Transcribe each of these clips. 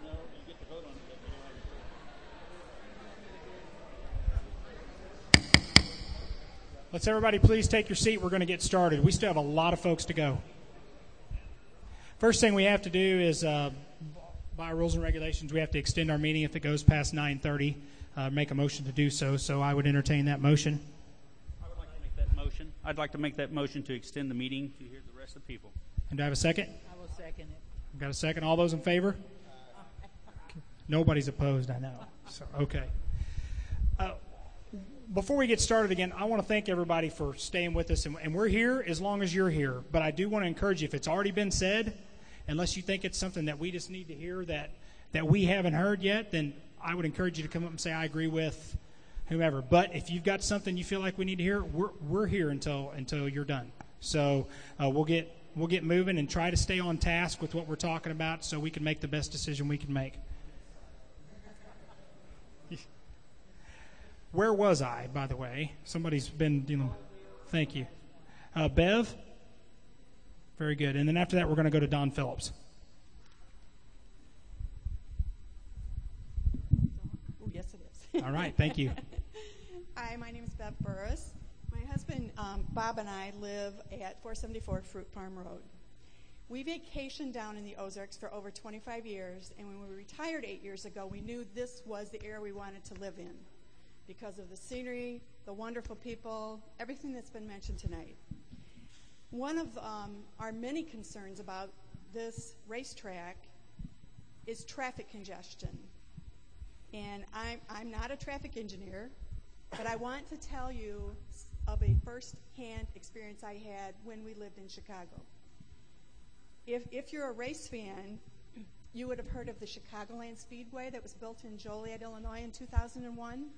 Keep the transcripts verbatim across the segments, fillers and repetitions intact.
Let's everybody please take your seat. We're going to get started. We still have a lot of folks to go. First thing we have to do is, uh, by rules and regulations, we have to extend our meeting if it goes past nine thirty. Uh, make a motion to do so. So I would entertain that motion. I would like to make that motion. I'd like to make that motion to extend the meeting to hear the rest of the people. And do I have a second? I will second it. I've got a second. All those in favor? Nobody's opposed, I know. So okay. Uh, Before we get started again, I want to thank everybody for staying with us, and, and we're here as long as you're here. But I do want to encourage you, if it's already been said, unless you think it's something that we just need to hear that, that we haven't heard yet, then I would encourage you to come up and say, I agree with whomever. But if you've got something you feel like we need to hear, we're, we're here until until you're done. So uh, we'll get we'll get moving and try to stay on task with what we're talking about so we can make the best decision we can make. Where was I, by the way? Somebody's been, you know, thank you. Uh, Bev? Very good. And then after that, we're going to go to Don Phillips. Oh, yes, it is. All right, thank you. Hi, my name is Bev Burris. My husband, um, Bob, and I live at four seventy-four Fruit Farm Road. We vacationed down in the Ozarks for over twenty-five years, and when we retired eight years ago, we knew this was the area we wanted to live in, because of the scenery, the wonderful people, everything that's been mentioned tonight. One of um, our many concerns about this racetrack is traffic congestion. And I'm, I'm not a traffic engineer, but I want to tell you of a first-hand experience I had when we lived in Chicago. If, if you're a race fan, you would have heard of the Chicagoland Speedway that was built in Joliet, Illinois in two thousand one.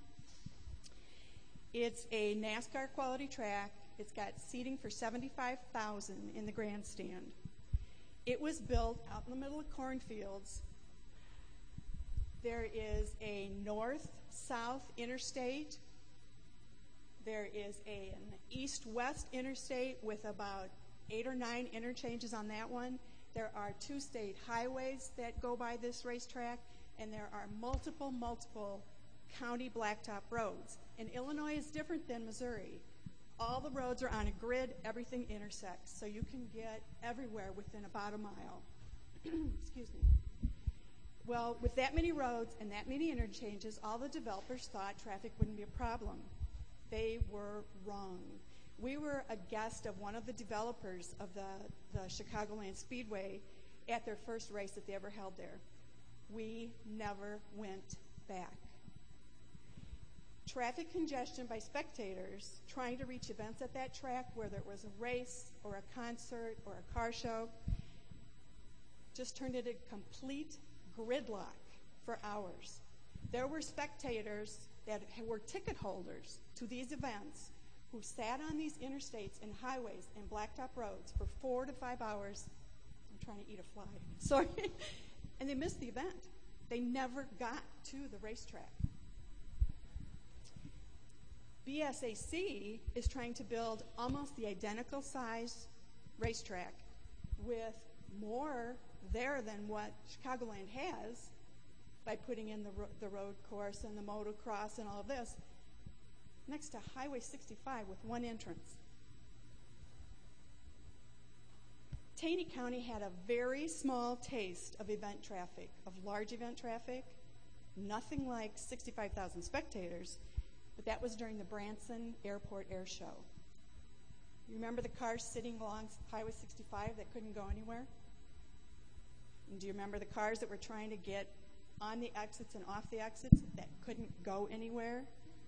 It's a NASCAR quality track. It's got seating for seventy-five thousand in the grandstand. It was built out in the middle of cornfields. There is a north-south interstate. There is a, an east-west interstate with about eight or nine interchanges on that one. There are two state highways that go by this racetrack, and there are multiple, multiple county blacktop roads. And Illinois is different than Missouri. All the roads are on a grid, everything intersects, so you can get everywhere within about a mile. Excuse me. Well, with that many roads and that many interchanges, all the developers thought traffic wouldn't be a problem. They were wrong. We were a guest of one of the developers of the, the Chicagoland Speedway at their first race that they ever held there. We never went back. Traffic congestion by spectators trying to reach events at that track, whether it was a race or a concert or a car show, just turned into complete gridlock for hours. There were spectators that were ticket holders to these events who sat on these interstates and highways and blacktop roads for four to five hours. I'm trying to eat a fly. Sorry. And they missed the event. They never got to the racetrack. B S A C is trying to build almost the identical size racetrack with more there than what Chicagoland has by putting in the, ro- the road course and the motocross and all of this next to Highway sixty-five with one entrance. Taney County had a very small taste of event traffic, of large event traffic, nothing like sixty-five thousand spectators, but that was during the Branson Airport Air Show. You remember the cars sitting along Highway sixty-five that couldn't go anywhere? And do you remember the cars that were trying to get on the exits and off the exits that couldn't go anywhere?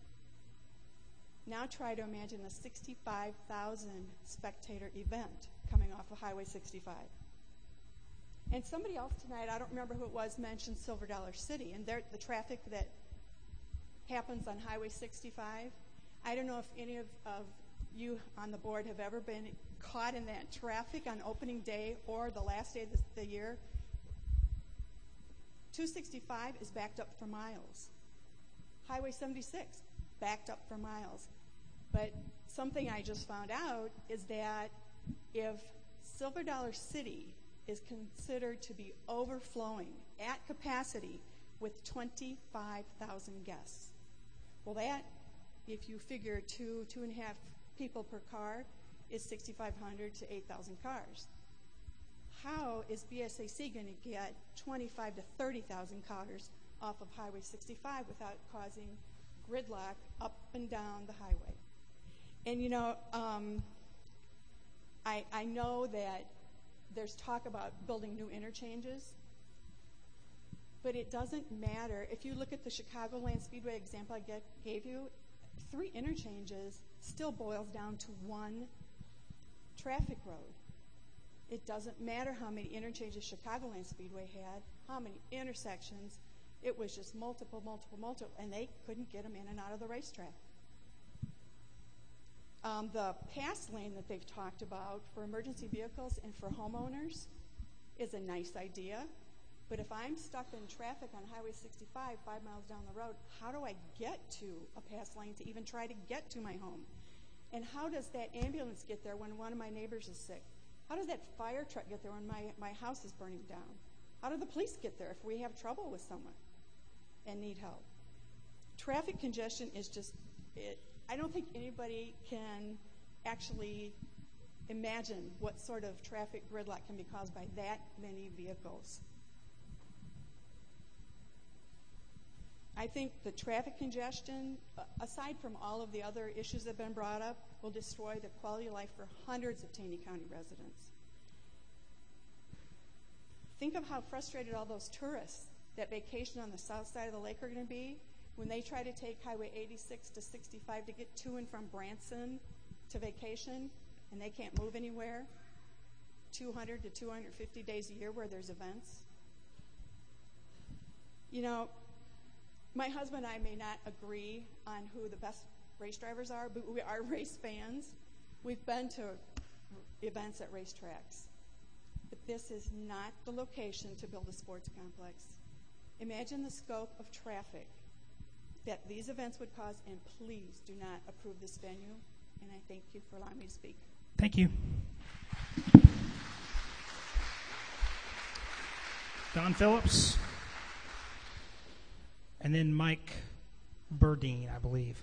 Now try to imagine a sixty-five thousand spectator event coming off of Highway sixty-five. And somebody else tonight, I don't remember who it was, mentioned Silver Dollar City and the traffic that happens on Highway sixty-five. I don't know if any of, of you on the board have ever been caught in that traffic on opening day or the last day of the, the year. two sixty-five is backed up for miles. Highway seventy-six, backed up for miles. But something I just found out is that if Silver Dollar City is considered to be overflowing at capacity with twenty-five thousand guests. Well, that, if you figure two, two and a half people per car, is sixty-five hundred to eight thousand cars. How is B S A C going to get twenty-five to thirty thousand cars off of Highway sixty-five without causing gridlock up and down the highway? And, you know, um, I, I know that there's talk about building new interchanges, but it doesn't matter. If you look at the Chicagoland Speedway example I get, gave you, three interchanges still boils down to one traffic road. It doesn't matter how many interchanges Chicagoland Speedway had, how many intersections. It was just multiple, multiple, multiple, and they couldn't get them in and out of the racetrack. Um, the pass lane that they've talked about for emergency vehicles and for homeowners is a nice idea, but if I'm stuck in traffic on Highway sixty-five, five miles down the road, how do I get to a pass lane to even try to get to my home? And how does that ambulance get there when one of my neighbors is sick? How does that fire truck get there when my, my house is burning down? How do the police get there if we have trouble with someone and need help? Traffic congestion is just, it, I don't think anybody can actually imagine what sort of traffic gridlock can be caused by that many vehicles. I think the traffic congestion, uh, aside from all of the other issues that have been brought up, will destroy the quality of life for hundreds of Taney County residents. Think of how frustrated all those tourists that vacation on the south side of the lake are going to be when they try to take Highway eighty-six to sixty-five to get to and from Branson to vacation, and they can't move anywhere two hundred to two hundred fifty days a year where there's events. You know, my husband and I may not agree on who the best race drivers are, but we are race fans. We've been to events at racetracks. But this is not the location to build a sports complex. Imagine the scope of traffic that these events would cause, and please do not approve this venue. And I thank you for allowing me to speak. Thank you. Don Phillips. And then Mike Burdine, I believe.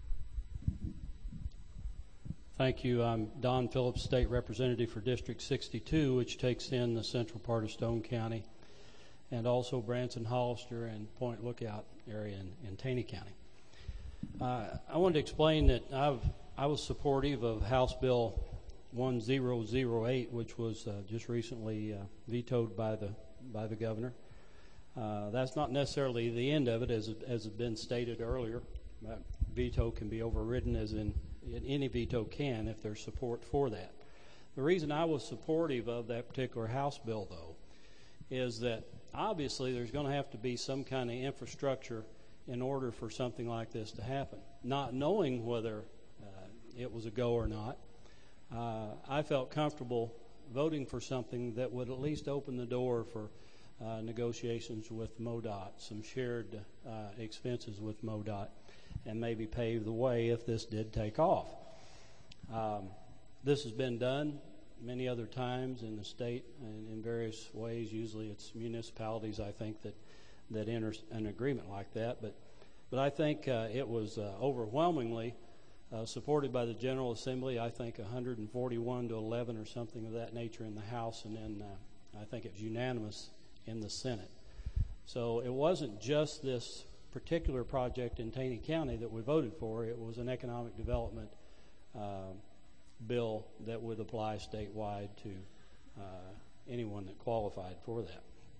Thank you. I'm Don Phillips, State Representative for District sixty-two, which takes in the central part of Stone County, and also Branson, Hollister, and Point Lookout area in, in Taney County. Uh, I wanted to explain that I've, I was supportive of House Bill one thousand eight, which was uh, just recently uh, vetoed by the by the governor. Uh, that's not necessarily the end of it, as as has been stated earlier. Uh, veto can be overridden, as in any veto can, if there's support for that. The reason I was supportive of that particular House bill, though, is that obviously there's going to have to be some kind of infrastructure in order for something like this to happen. Not knowing whether uh, it was a go or not, uh, I felt comfortable voting for something that would at least open the door for uh, negotiations with MoDOT, some shared uh, expenses with MoDOT, and maybe pave the way if this did take off. Um, this has been done many other times in the state and in various ways. Usually it's municipalities, I think, that that enter an agreement like that. But but I think uh, it was uh, overwhelmingly uh, supported by the General Assembly. I think one hundred forty-one to eleven or something of that nature in the House, and then uh, I think it was unanimous in the Senate. So it wasn't just this particular project in Taney County that we voted for. It was an economic development uh, bill that would apply statewide to uh, anyone that qualified for that.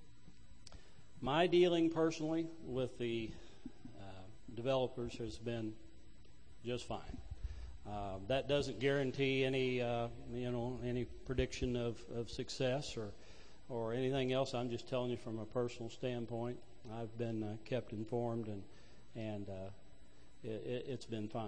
My dealing personally with the uh, developers has been just fine. Uh, that doesn't guarantee any, uh, you know, any prediction of, of success or or anything else. I'm just telling you from a personal standpoint. I've been uh, kept informed, and and uh, it, it's been fine.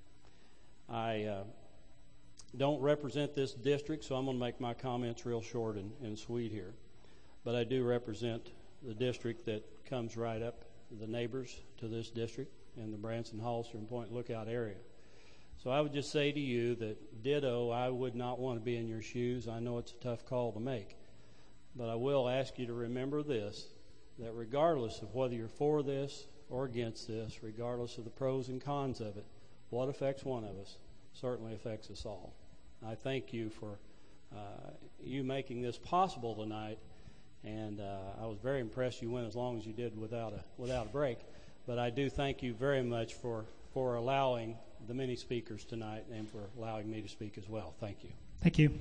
I uh, don't represent this district, so I'm going to make my comments real short and, and sweet here. But I do represent the district that comes right up, the neighbors to this district in the Branson, Hollister, and Point Lookout area. So I would just say to you that ditto, I would not want to be in your shoes. I know it's a tough call to make. But I will ask you to remember this, that regardless of whether you're for this or against this, regardless of the pros and cons of it, what affects one of us certainly affects us all. I thank you for uh, you making this possible tonight, and uh, I was very impressed you went as long as you did without a without a break. But I do thank you very much for, for allowing the many speakers tonight and for allowing me to speak as well. Thank you. Thank you.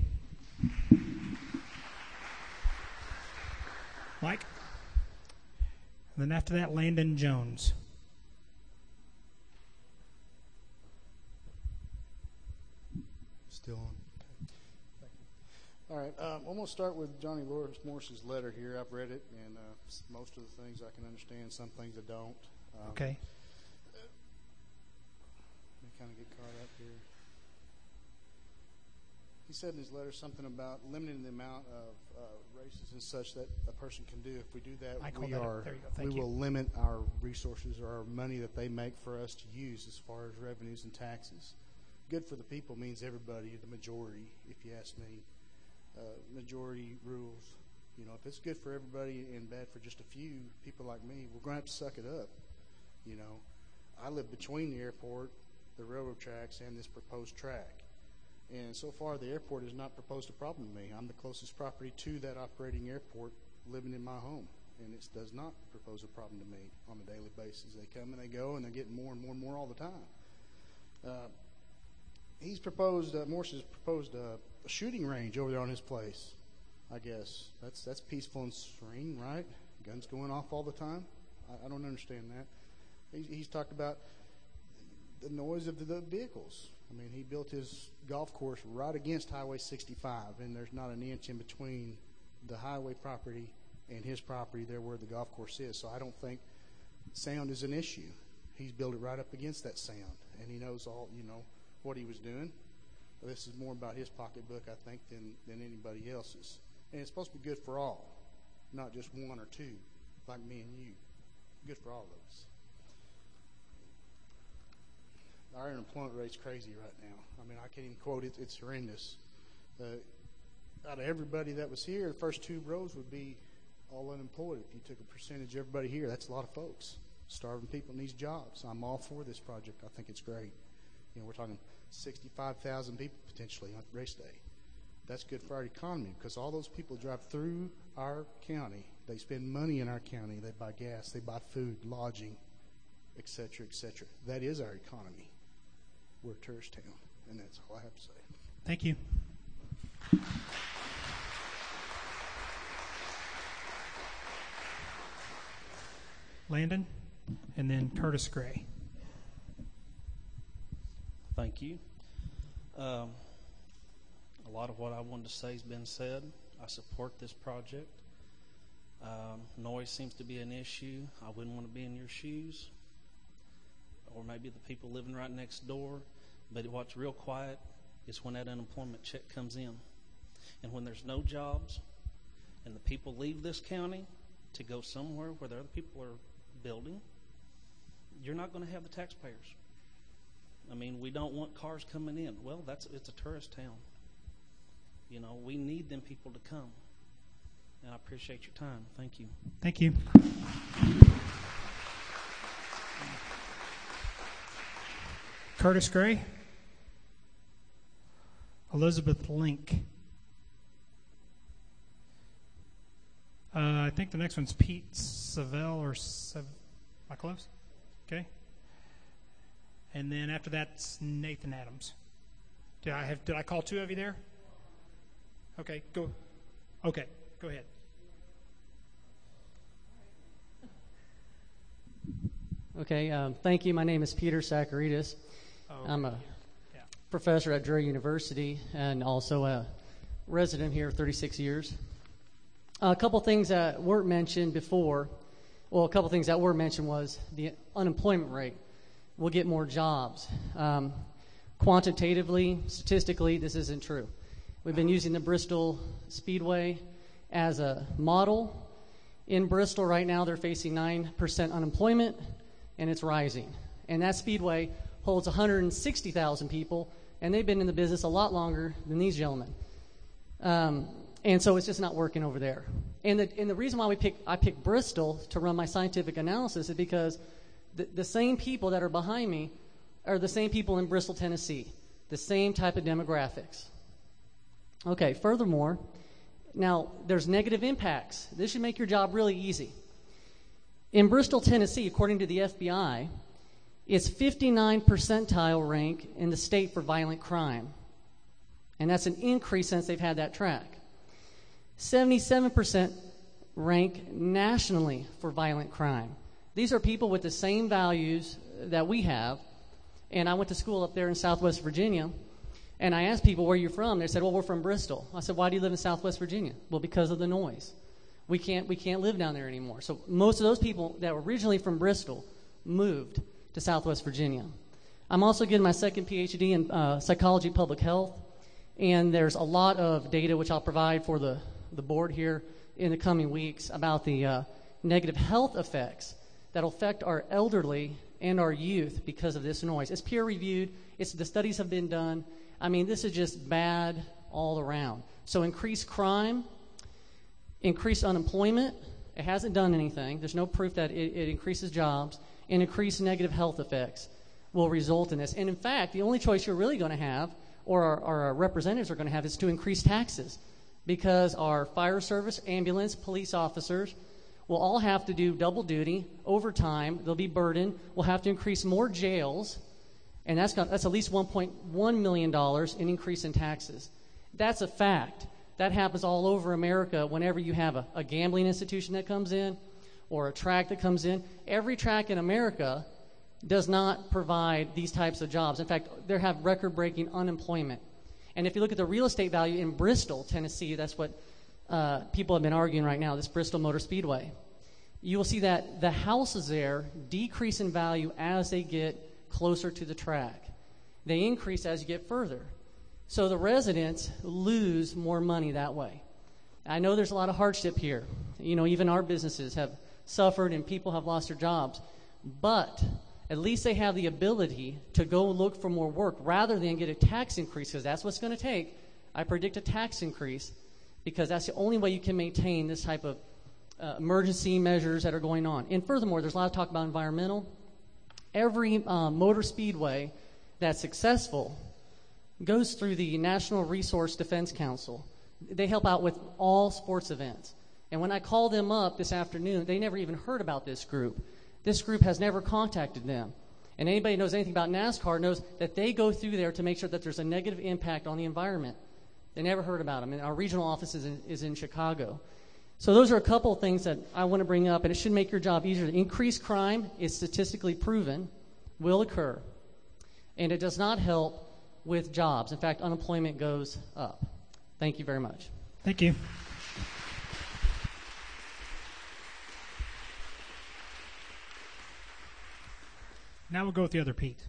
Mike? And then after that, Landon Jones. Still on. Okay. Thank you. All right. Um, I'm going to start with Johnny Lawrence Morris's letter here. I've read it, and uh, most of the things I can understand, some things I don't. Um, Okay. Let me kind of get caught up here. He said in his letter something about limiting the amount of uh, races and such that a person can do. If we do that, I called we that up. are There you go. Thank we you. will limit our resources or our money that they make for us to use as far as revenues and taxes. Good for the people means everybody, the majority, if you ask me. Uh, majority rules. You know, if it's good for everybody and bad for just a few people like me, we're going to have to suck it up. You know, I live between the airport, the railroad tracks, and this proposed track. And so far, the airport has not proposed a problem to me. I'm the closest property to that operating airport living in my home, and it does not propose a problem to me on a daily basis. They come and they go, and they're getting more and more and more all the time. Uh, he's proposed, uh, Morse has proposed a, a shooting range over there on his place, I guess. That's that's peaceful and serene, right? Guns going off all the time? I, I don't understand that. He's, he's talked about the noise of the, the vehicles. I mean, he built his golf course right against Highway sixty-five, and there's not an inch in between the highway property and his property there where the golf course is. So I don't think sound is an issue. He's built it right up against that sound, and he knows all, you know, what he was doing. This is more about his pocketbook, I think, than, than anybody else's. And it's supposed to be good for all, not just one or two, like me and you. Good for all of us. Our unemployment rate's crazy right now. I mean, I can't even quote it. It's horrendous. Uh, out of everybody that was here, the first two rows would be all unemployed. If you took a percentage of everybody here, that's a lot of folks. Starving people needs jobs. I'm all for this project. I think it's great. You know, we're talking sixty-five thousand people potentially on race day. That's good for our economy because all those people drive through our county. They spend money in our county. They buy gas. They buy food, lodging, et cetera, et cetera. That is our economy. We're a tourist town, and that's all I have to say. Thank you. Landon, and then Curtis Gray. Thank you. Um, a lot of what I wanted to say has been said. I support this project. Um, noise seems to be an issue. I wouldn't want to be in your shoes, or maybe the people living right next door. But what's real quiet is when that unemployment check comes in. And when there's no jobs and the people leave this county to go somewhere where the other people are building, you're not going to have the taxpayers. I mean, we don't want cars coming in. Well, that's it's a tourist town. You know, we need them people to come. And I appreciate your time. Thank you. Thank you. Curtis Gray. Elizabeth Link. Uh, I think the next one's Pete Savell or Sav- am I close? Okay. And then after that's Nathan Adams. Did I have? Did I call two of you there? Okay. Go. Okay. Go ahead. Okay. Um, thank you. My name is Peter Sakaridis. Oh, I'm a yeah. professor at Drury University and also a resident here thirty-six years. A couple things that weren't mentioned before. Well, a couple things that were mentioned was the unemployment rate. We'll get more jobs. Um, quantitatively, statistically, this isn't true. We've been using the Bristol Speedway as a model. In Bristol right now, they're facing nine percent unemployment, and it's rising. And that Speedway holds one hundred sixty thousand people, and they've been in the business a lot longer than these gentlemen. Um, And so it's just not working over there. And the, and the reason why we pick, I picked Bristol to run my scientific analysis is because the, the same people that are behind me are the same people in Bristol, Tennessee, the same type of demographics. Okay, furthermore, now there's negative impacts. This should make your job really easy. In Bristol, Tennessee, according to the F B I, it's fifty-ninth percentile rank in the state for violent crime. And that's an increase since they've had that track. seventy-seven percent rank nationally for violent crime. These are people with the same values that we have. And I went to school up there in Southwest Virginia, and I asked people, where you're from? They said, well, we're from Bristol. I said, why do you live in Southwest Virginia? Well, because of the noise. We can't, we can't live down there anymore. So most of those people that were originally from Bristol moved to Southwest Virginia. I'm also getting my second P H D in uh, psychology public health, and there's a lot of data which I'll provide for the, the board here in the coming weeks about the uh, negative health effects that will affect our elderly and our youth because of this noise. It's peer-reviewed. It's, the studies have been done. I mean, this is just bad all around. So increased crime, increased unemployment. It hasn't done anything. There's no proof that it, it increases jobs. And increased negative health effects will result in this. And in fact, the only choice you're really going to have, or our, or our representatives are going to have, is to increase taxes, because our fire service, ambulance, police officers will all have to do double duty, overtime. They'll be burdened. We'll have to increase more jails, and that's got, that's at least one point one million dollars in increase in taxes. That's a fact. That happens all over America whenever you have a, a gambling institution that comes in or a track that comes in. Every track in America does not provide these types of jobs. In fact, they have record-breaking unemployment. And if you look at the real estate value in Bristol, Tennessee, that's what uh, people have been arguing right now, this Bristol Motor Speedway, you will see that the houses there decrease in value as they get closer to the track. They increase as you get further. So the residents lose more money that way. I know there's a lot of hardship here. You know, even our businesses have suffered and people have lost their jobs. But at least they have the ability to go look for more work rather than get a tax increase, because that's what's going to take. I predict a tax increase because that's the only way you can maintain this type of uh, emergency measures that are going on. And furthermore, there's a lot of talk about environmental. Every uh, motor speedway that's successful goes through the National Resource Defense Council. They help out with all sports events. And when I called them up this afternoon, they never even heard about this group. This group has never contacted them. And anybody who knows anything about NASCAR knows that they go through there to make sure that there's a negative impact on the environment. They never heard about them. And our regional office is in, is in Chicago. So those are a couple of things that I want to bring up, and it should make your job easier. Increased crime is statistically proven, will occur. And it does not help with jobs. In fact, unemployment goes up. Thank you very much. Thank you. Now we'll go with the other Pete.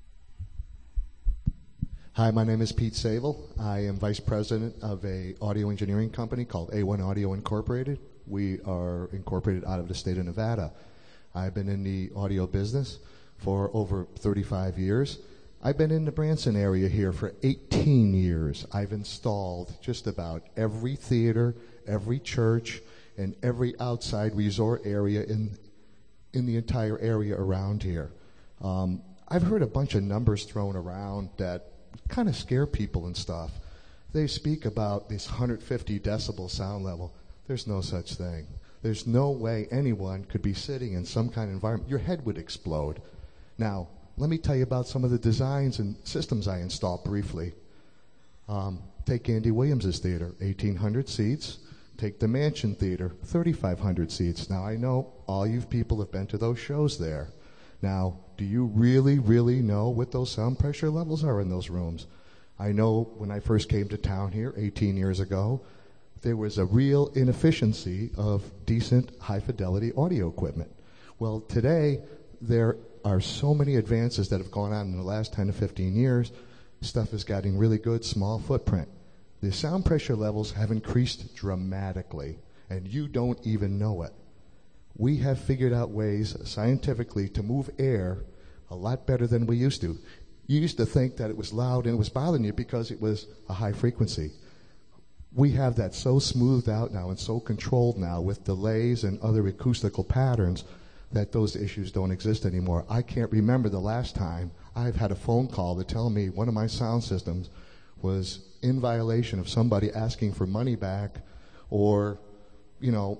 Hi, my name is Pete Savel. I am vice president of a audio engineering company called A one Audio Incorporated. We are incorporated out of the state of Nevada. I've been in the audio business for over thirty-five years. I've been in the Branson area here for eighteen years. I've installed just about every theater, every church, and every outside resort area in in the entire area around here. Um, I've heard a bunch of numbers thrown around that kind of scare people and stuff. They speak about this one hundred fifty decibel sound level. There's no such thing. There's no way anyone could be sitting in some kind of environment. Your head would explode. Now, let me tell you about some of the designs and systems I installed briefly. Um, take Andy Williams' theater, eighteen hundred seats. Take the Mansion Theater, thirty-five hundred seats. Now, I know all you people have been to those shows there. Now, do you really, really know what those sound pressure levels are in those rooms? I know when I first came to town here eighteen years ago, there was a real inefficiency of decent, high-fidelity audio equipment. Well, today, there are so many advances that have gone on in the last ten to fifteen years. Stuff is getting really good, small footprint. The sound pressure levels have increased dramatically, and you don't even know it. We have figured out ways scientifically to move air a lot better than we used to. You used to think that it was loud and it was bothering you because it was a high frequency. we have that so smoothed out now and so controlled now with delays and other acoustical patterns that those issues don't exist anymore. I can't remember the last time I've had a phone call to tell me one of my sound systems was in violation of somebody asking for money back, or, you know,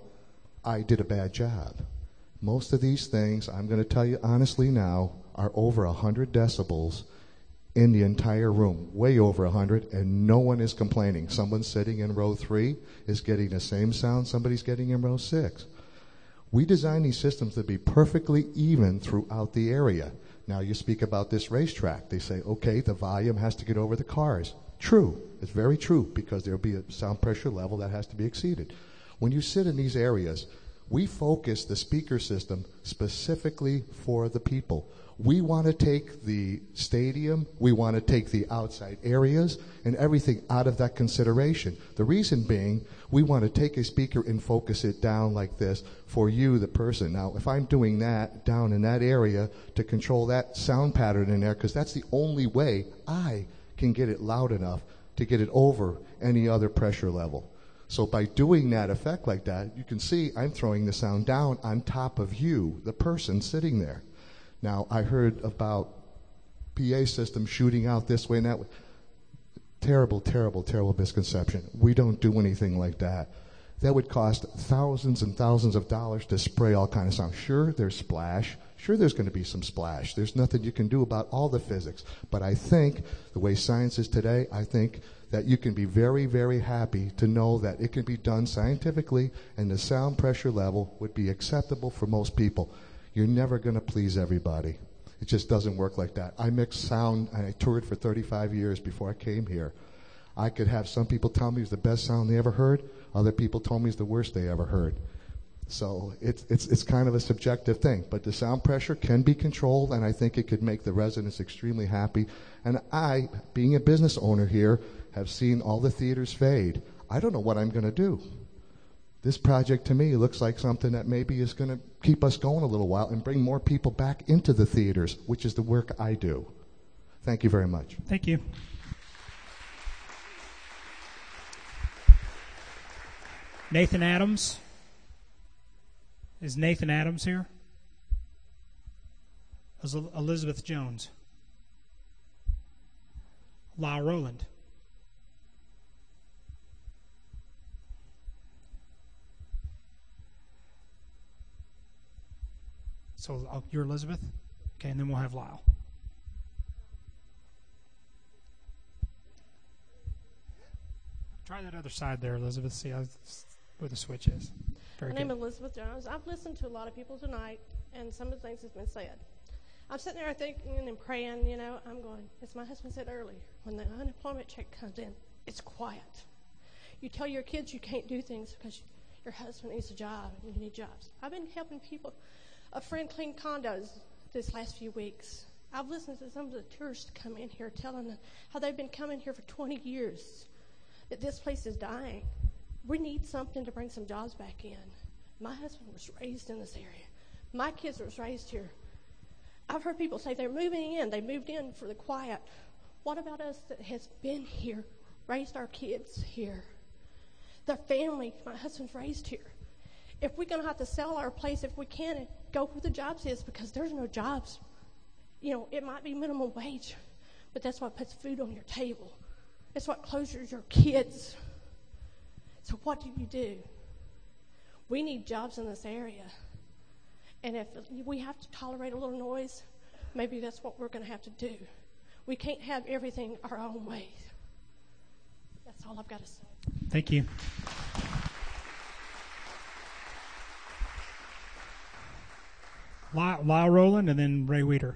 I did a bad job. Most of these things, I'm going to tell you honestly now, are over one hundred decibels in the entire room, way over one hundred, and no one is complaining. Someone sitting in row three is getting the same sound somebody's getting in row six. We design these systems to be perfectly even throughout the area. Now you speak about this racetrack. They say, okay, the volume has to get over the cars. True. It's very true, because there'll be a sound pressure level that has to be exceeded. When you sit in these areas, we focus the speaker system specifically for the people. We want to take the stadium, we want to take the outside areas, and everything out of that consideration. The reason being, we want to take a speaker and focus it down like this for you, the person. Now, if I'm doing that down in that area to control that sound pattern in there, because that's the only way I can get it loud enough to get it over any other pressure level. So by doing that effect like that, you can see I'm throwing the sound down on top of you, the person sitting there. Now, I heard about P A systems shooting out this way and that way. Terrible, terrible, terrible misconception. We don't do anything like that. That would cost thousands and thousands of dollars to spray all kind of sound. Sure, there's splash. Sure, there's going to be some splash. There's nothing you can do about all the physics. But I think the way science is today, I think that you can be very, very happy to know that it can be done scientifically and the sound pressure level would be acceptable for most people. You're never going to please everybody. It just doesn't work like that. I mixed sound, and I toured for thirty-five years before I came here. I could have some people tell me it was the best sound they ever heard. Other people told me it's the worst they ever heard. So it's, it's, it's kind of a subjective thing. But the sound pressure can be controlled, and I think it could make the residents extremely happy. And I, being a business owner here, have seen all the theaters fade. I don't know what I'm going to do. This project to me looks like something that maybe is going to keep us going a little while and bring more people back into the theaters, which is the work I do. Thank you very much. Thank you. Nathan Adams. Is Nathan Adams here? Is Elizabeth Jones? Lyle Rowland. So uh, you're Elizabeth? Okay, and then we'll have Lyle. Try that other side there, Elizabeth. See how, where the switch is. Very My name good. is Elizabeth Jones. I've listened to a lot of people tonight, and some of the things that's been said. I'm sitting there thinking and praying, you know, I'm going, as my husband said earlier, when the unemployment check comes in, it's quiet. You tell your kids you can't do things because your husband needs a job and you need jobs. I've been helping people. A friend cleaned condos this last few weeks. I've listened to some of the tourists come in here telling them how they've been coming here for twenty years, that this place is dying. We need something to bring some jobs back in. My husband was raised in this area. My kids were raised here. I've heard people say they're moving in. They moved in for the quiet. What about us that has been here, raised our kids here? The family, my husband's raised here. If we're going to have to sell our place, if we can, and go where the jobs is, because there's no jobs. You know, it might be minimum wage, but that's what puts food on your table. It's what closes your kids. So what do you do? We need jobs in this area. And if we have to tolerate a little noise, maybe that's what we're going to have to do. We can't have everything our own way. That's all I've got to say. Thank you. Lyle, Lyle Rowland and then Ray Weeder.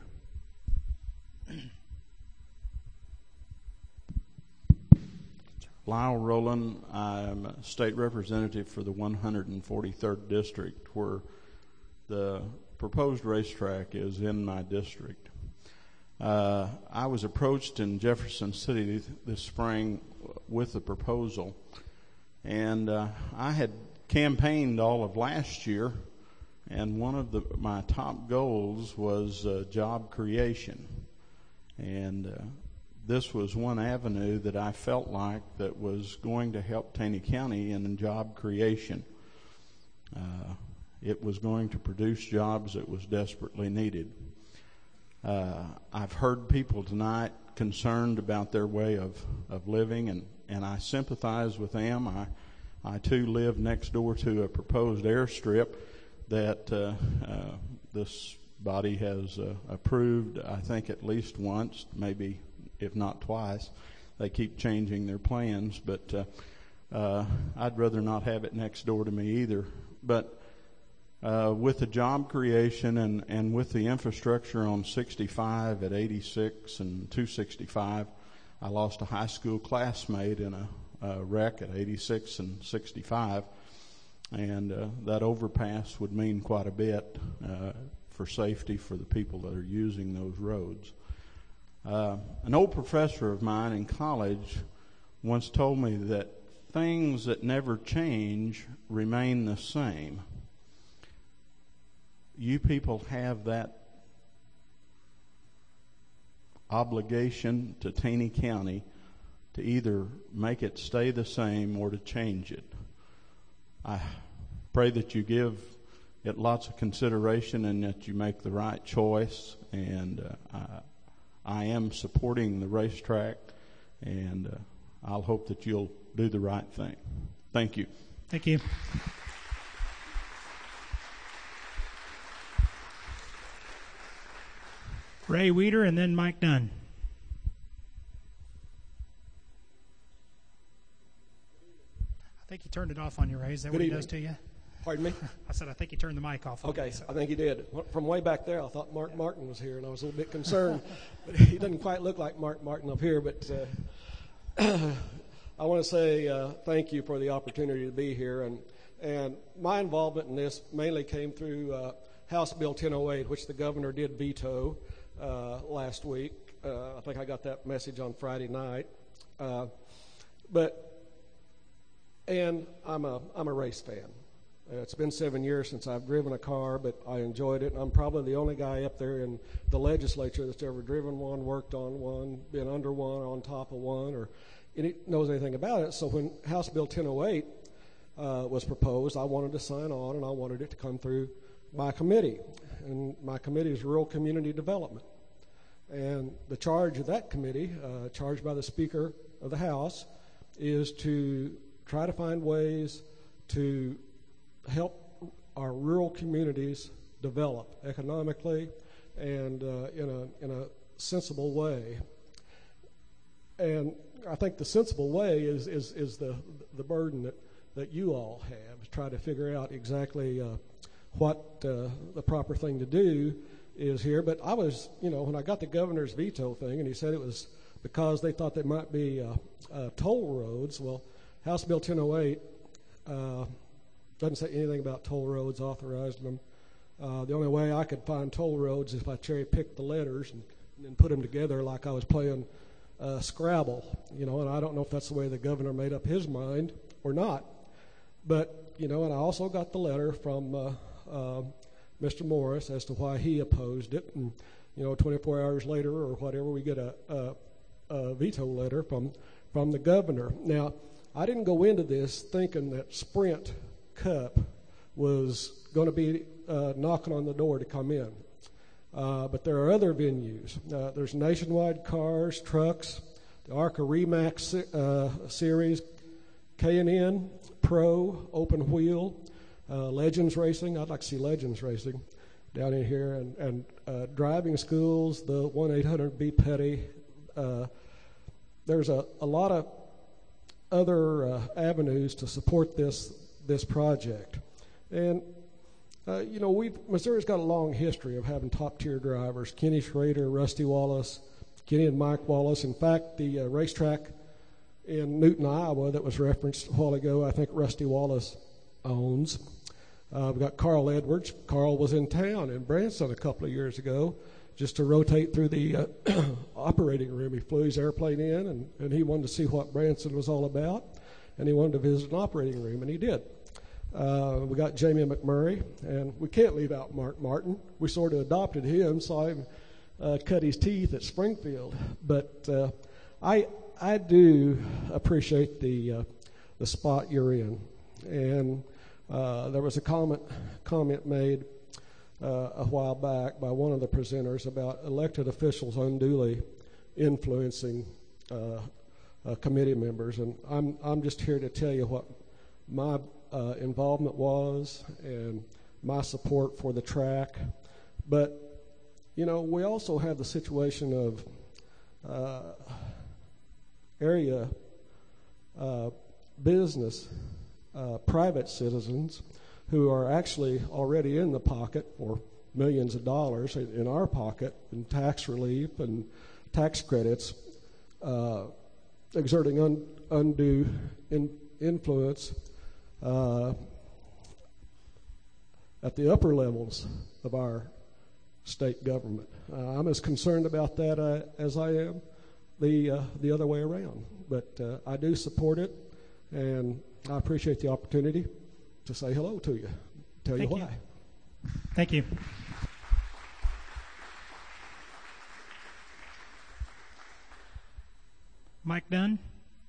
Lyle Rowland. I'm a state representative for the one hundred forty-third District, where the proposed racetrack is in my district. Uh, I was approached in Jefferson City this spring with a proposal, and uh, I had campaigned all of last year, and one of the, my top goals was uh, job creation. And uh, this was one avenue that I felt like that was going to help Taney County in job creation. Uh, it was going to produce jobs that was desperately needed. Uh, I've heard people tonight concerned about their way of, of living, and, and I sympathize with them. I, I too live next door to a proposed airstrip that uh, uh, this body has uh, approved, I think, at least once, maybe if not twice. They keep changing their plans, but uh, uh, I'd rather not have it next door to me either. But uh, with the job creation and, and with the infrastructure on sixty-five at eighty-six and two sixty-five, I lost a high school classmate in a, a wreck at eighty-six and sixty-five, and uh, that overpass would mean quite a bit uh, for safety for the people that are using those roads. Uh, an old professor of mine in college once told me that things that never change remain the same. You people have that obligation to Taney County to either make it stay the same or to change it. I pray that you give it lots of consideration and that you make the right choice, and uh, I, I am supporting the racetrack, and uh, I'll hope that you'll do the right thing. Thank you. Thank you. Ray Weeder and then Mike Dunn. I think he turned it off on you, Ray. Is that Good what he evening. does to you? Pardon me? I said I think he turned the mic off on Okay, you. So. I think he did. From way back there, I thought Mark Martin was here, and I was a little bit concerned. But he doesn't quite look like Mark Martin up here. But uh, I want to say uh, thank you for the opportunity to be here. And, and my involvement in this mainly came through uh, House Bill ten oh eight, which the governor did veto uh, last week. Uh, I think I got that message on Friday night. Uh, but and I'm a I'm a race fan. Uh, it's been seven years since I've driven a car, but I enjoyed it. I'm probably the only guy up there in the legislature that's ever driven one, worked on one, been under one, on top of one, or any, knows anything about it. So when House Bill ten oh eight uh, was proposed, I wanted to sign on, and I wanted it to come through my committee. And my committee is Rural Community Development. And the charge of that committee, uh, charged by the Speaker of the House, is to try to find ways to help our rural communities develop economically and uh, in a in a sensible way. And I think the sensible way is is, is the the burden that, that you all have, to try to figure out exactly uh, what uh, the proper thing to do is here. But I was, you know, when I got the governor's veto thing, and he said it was because they thought there might be uh, uh, toll roads. Well, House Bill ten oh eight uh, doesn't say anything about toll roads, authorizing them. Uh, the only way I could find toll roads is if I cherry-picked the letters and, and put them together like I was playing uh, Scrabble, you know, and I don't know if that's the way the governor made up his mind or not. But, you know, and I also got the letter from uh, uh, Mister Morris as to why he opposed it. And, you know, twenty-four hours later or whatever, we get a, a, a veto letter from, from the governor. Now, I didn't go into this thinking that Sprint Cup was going to be uh, knocking on the door to come in. Uh, but there are other venues. Uh, there's Nationwide Cars, Trucks, the ARCA Remax uh, Series, K and N, Pro, Open Wheel, uh, Legends Racing. I'd like to see Legends Racing down in here. And, and uh, driving schools, the one eight hundred B Petty. Uh, there's a, a lot of other uh, avenues to support this this project. And, uh, you know, we've, Missouri's got a long history of having top-tier drivers, Kenny Schrader, Rusty Wallace, Kenny and Mike Wallace. In fact, the uh, racetrack in Newton, Iowa that was referenced a while ago, I think Rusty Wallace owns. Uh, we've got Carl Edwards. Carl was in town in Branson a couple of years ago just to rotate through the uh, operating room. He flew his airplane in, and, and he wanted to see what Branson was all about, and he wanted to visit an operating room, and he did. Uh, we got Jamie McMurray, and we can't leave out Mark Martin. We sort of adopted him, saw him uh, cut his teeth at Springfield. But uh, I I do appreciate the uh, the spot you're in, and uh, there was a comment comment made uh, a while back by one of the presenters about elected officials unduly influencing uh, uh, committee members, and I'm I'm just here to tell you what my uh, involvement was and my support for the track. But you know, we also have the situation of uh, area uh, business, uh, private citizens who are actually already in the pocket or millions of dollars in, in our pocket in tax relief and tax credits, uh, exerting un, undue in, influence uh, at the upper levels of our state government. Uh, I'm as concerned about that uh, as I am the uh, the other way around. But uh, I do support it, and I appreciate the opportunity to say hello to you, tell Thank you you. why. Thank you. Mike Dunn.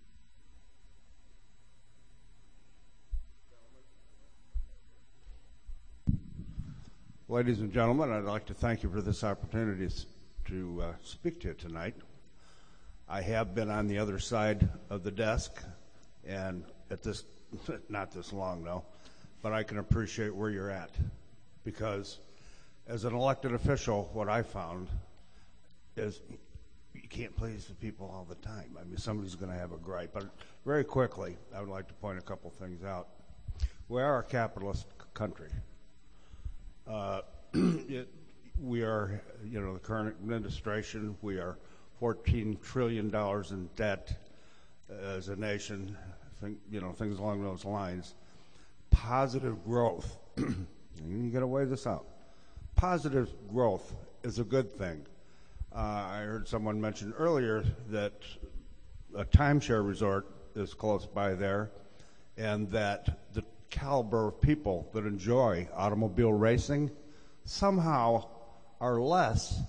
Ladies and gentlemen, I'd like to thank you for this opportunity to uh, speak to you tonight. I have been on the other side of the desk, and at this, not this long though, but I can appreciate where you're at, because as an elected official, what I found is you can't please the people all the time. I mean, somebody's going to have a gripe. But very quickly, I would like to point a couple things out. We are a capitalist c- country. Uh, it, we are, you know, the current administration, we are fourteen trillion dollars in debt as a nation, think, you know, things along those lines. Positive growth, you got to weigh this out. Positive growth is a good thing. Uh, I heard someone mention earlier that a timeshare resort is close by there, and that the caliber of people that enjoy automobile racing somehow are less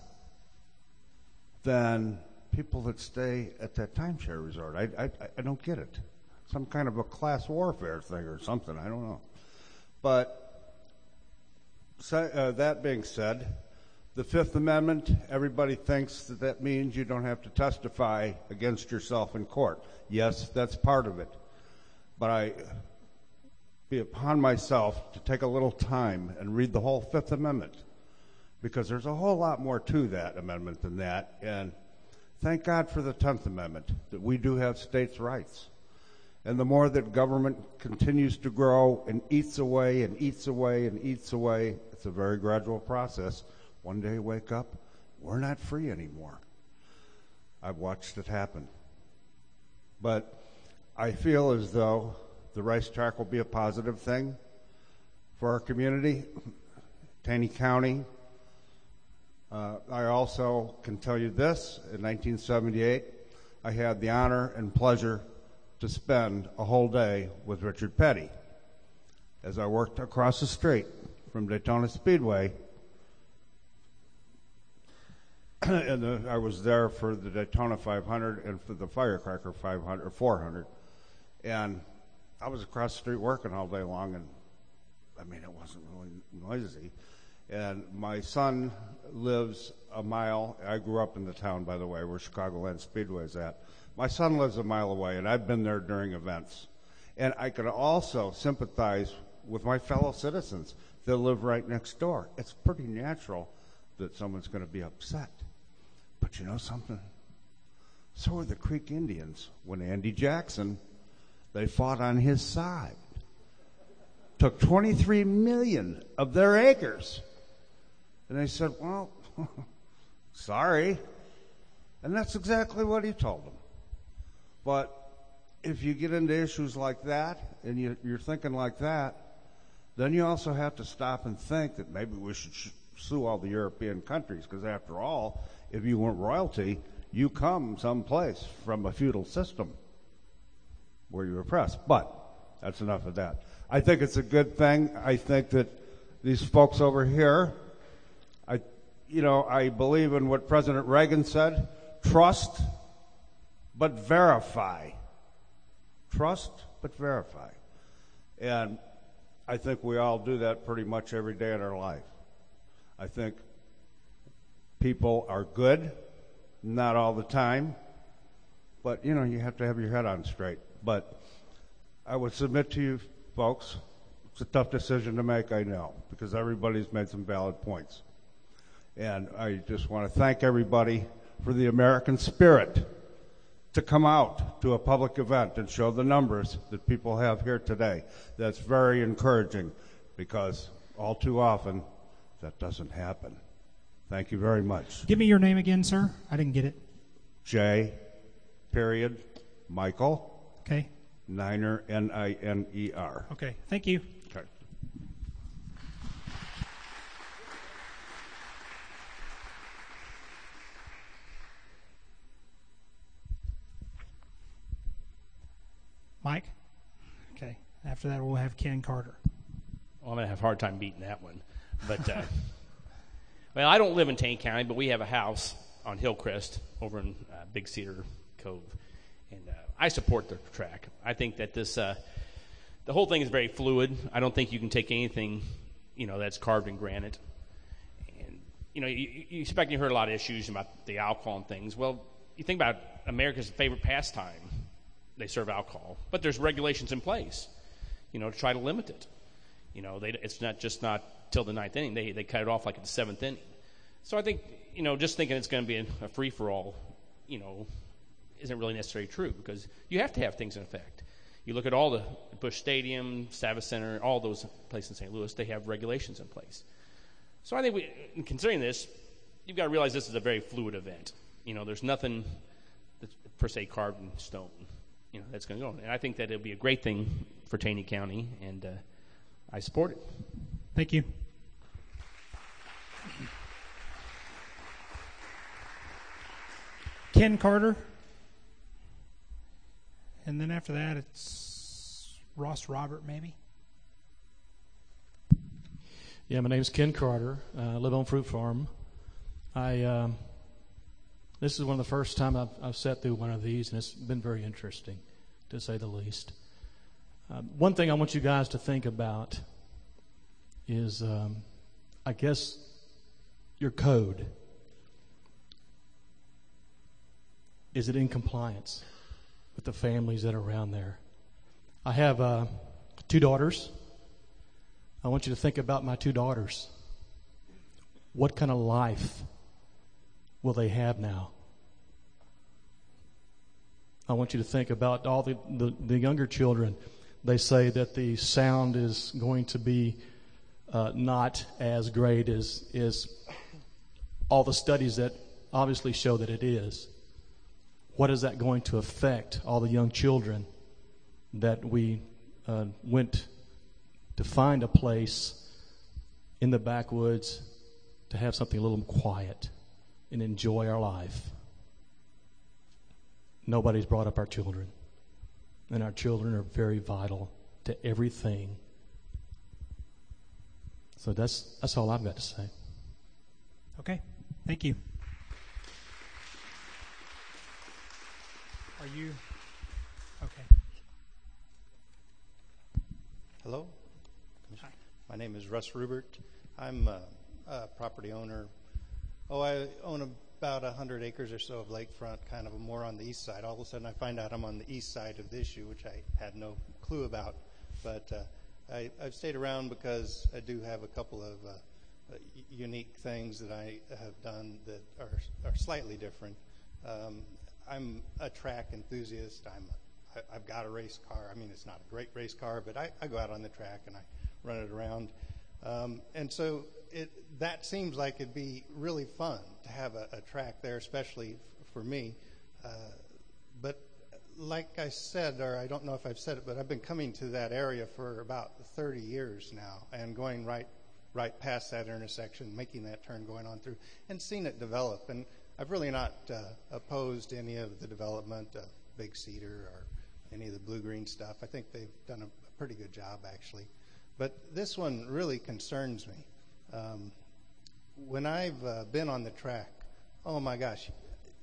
than people that stay at that timeshare resort. I, I, I don't get it. Some kind of a class warfare thing or something. I don't know. But so, uh, that being said, the Fifth Amendment, everybody thinks that that means you don't have to testify against yourself in court. Yes, that's part of it. But I be upon myself to take a little time and read the whole Fifth Amendment, because there's a whole lot more to that amendment than that. And thank God for the Tenth Amendment, that we do have states' rights. And the more that government continues to grow and eats away and eats away and eats away, it's a very gradual process. One day wake up, we're not free anymore. I've watched it happen. But I feel as though the racetrack will be a positive thing for our community, Taney County. Uh, I also can tell you this, in nineteen seventy-eight, I had the honor and pleasure to spend a whole day with Richard Petty as I worked across the street from Daytona Speedway. And the, I was there for the Daytona five hundred and for the Firecracker five hundred or four hundred. And I was across the street working all day long, and I mean, it wasn't really noisy. And my son lives a mile. I grew up in the town, by the way, where Chicagoland Speedway is at. My son lives a mile away, and I've been there during events. And I could also sympathize with my fellow citizens that live right next door. It's pretty natural that someone's going to be upset. But you know something? So were the Creek Indians when Andy Jackson, they fought on his side. Took twenty-three million of their acres. And they said, well, sorry. And that's exactly what he told them. But if you get into issues like that and you, you're thinking like that, then you also have to stop and think that maybe we should sh- sue all the European countries, because after all, if you weren't royalty, you come someplace from a feudal system where you're oppressed. But that's enough of that. I think it's a good thing. I think that these folks over here, I, you know, I believe in what President Reagan said: trust, but verify. Trust, but verify. And I think we all do that pretty much every day in our life. I think people are good, not all the time, but, you know, you have to have your head on straight. But I would submit to you folks, it's a tough decision to make, I know, because everybody's made some valid points. And I just want to thank everybody for the American spirit to come out to a public event and show the numbers that people have here today. That's very encouraging, because all too often that doesn't happen. Thank you very much. Give me your name again, sir. I didn't get it. J. Period. Michael. Okay. Niner. N I N E R. Okay. Thank you. Okay. Mike? Okay. After that, we'll have Ken Carter. Well, I'm going to have a hard time beating that one. But, uh, well, I don't live in Taney County, but we have a house on Hillcrest over in uh, Big Cedar Cove. And uh, I support the track. I think that this, uh, the whole thing is very fluid. I don't think you can take anything, you know, that's carved in granite. And, you know, you, you expect, you heard a lot of issues about the alcohol and things. Well, you think about America's favorite pastime. They serve alcohol, but there's regulations in place, you know, to try to limit it. You know, they, it's not just not till the ninth inning. They they cut it off like at the seventh inning. So I think, you know, just thinking it's going to be a, a free-for-all, you know, isn't really necessarily true, because you have to have things in effect. You look at all the Busch Stadium, Savvis Center, all those places in Saint Louis, they have regulations in place. So I think we, in considering this, you've got to realize this is a very fluid event. You know, there's nothing that's per se carved in stone, you know, that's going to go. And I think that it'll be a great thing for Taney County, and uh, I support it. Thank you. Ken Carter. And then after that, it's Ross Robert, maybe. Yeah, my name's Ken Carter. Uh, I live on Fruit Farm. I um, this is one of the first time I've, I've sat through one of these, and it's been very interesting, to say the least. Uh, one thing I want you guys to think about is, um, I guess, your code. Is it in compliance with the families that are around there? I have uh, two daughters. I want you to think about my two daughters. What kind of life will they have now? I want you to think about all the, the, the younger children. They say that the sound is going to be uh, not as great as, as all the studies that obviously show that it is. What is that going to affect all the young children that we uh, went to find a place in the backwoods to have something a little quiet and enjoy our life? Nobody's brought up our children, and our children are very vital to everything. So that's that's all I've got to say. Okay, thank you. Are you okay? Hello. Hi. My name is Russ Rubert. I'm a, a property owner. Oh, I own about one hundred acres or so of lakefront, kind of more on the east side. All of a sudden I find out I'm on the east side of the issue, which I had no clue about. But uh, I, I've stayed around because I do have a couple of uh, uh, unique things that I have done that are, are slightly different. Um, I'm a track enthusiast. I'm a, I, I've got a race car. I mean, it's not a great race car, but I, I go out on the track and I run it around. Um, and so it, that seems like it'd be really fun to have a, a track there, especially f- for me. Uh, but like I said, or I don't know if I've said it, but I've been coming to that area for about thirty years now and going right right past that intersection, making that turn, going on through, and seeing it develop. And I've really not uh, opposed any of the development of Big Cedar or any of the blue-green stuff. I think they've done a, a pretty good job, actually. But this one really concerns me. Um, when I've uh, been on the track, oh my gosh,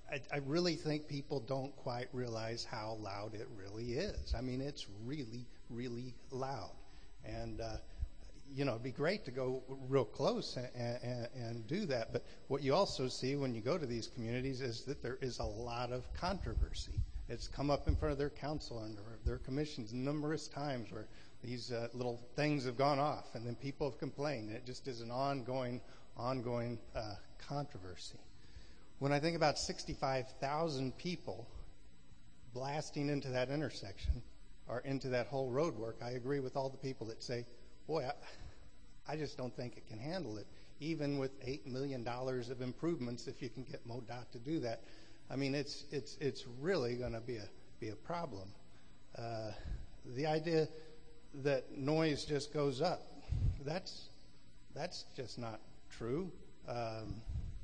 I, I really think people don't quite realize how loud it really is. I mean, it's really, really loud. And, uh, you know, it'd be great to go real close and, and, and do that. But what you also see when you go to these communities is that there is a lot of controversy. It's come up in front of their council and their, their commissions numerous times where these uh, little things have gone off and then people have complained. It just is an ongoing, ongoing uh, controversy. When I think about sixty-five thousand people blasting into that intersection or into that whole road work, I agree with all the people that say, boy, I, I just don't think it can handle it, even with eight million dollars of improvements if you can get MoDOT to do that. I mean, it's it's it's really going to be a be a problem. Uh, the idea that noise just goes up, that's that's just not true. Um,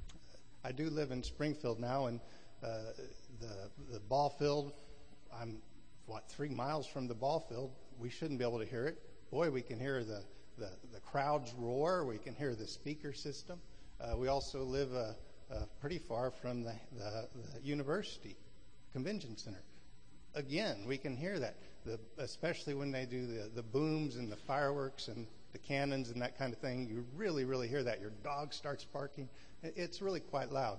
I do live in Springfield now, and uh, the the ball field, I'm, what, three miles from the ball field. We shouldn't be able to hear it. Boy, we can hear the, the, the crowds roar. We can hear the speaker system. Uh, we also live uh, uh, pretty far from the, the, the university convention center. Again, we can hear that, the, especially when they do the, the booms and the fireworks and the cannons and that kind of thing. You really, really hear that. Your dog starts barking. It's really quite loud.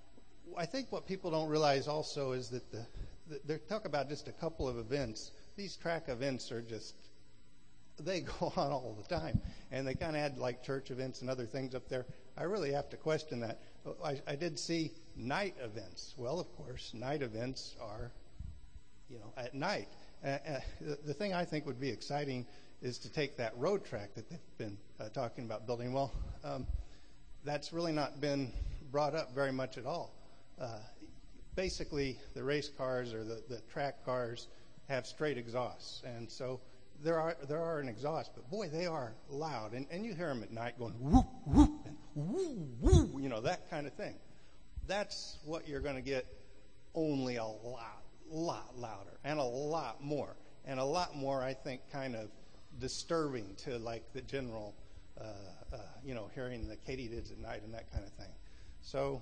I think what people don't realize also is that the, the they talk about just a couple of events. These track events are just, they go on all the time. And they kind of had like church events and other things up there. I really have to question that. I, I did see night events. Well, of course, night events are, you know, at night. Uh, uh, the, the thing I think would be exciting is to take that road track that they've been uh, talking about building. Well, um, that's really not been brought up very much at all. Uh, basically, the race cars or the, the track cars have straight exhausts, and so there are there are an exhaust, but boy, they are loud, and, and you hear them at night going whoop whoop and woo woo, you know, that kind of thing. That's what you're going to get, only a lot, lot louder, and a lot more, and a lot more, I think, kind of disturbing to like the general, uh, uh, you know, hearing the katydids at night and that kind of thing. So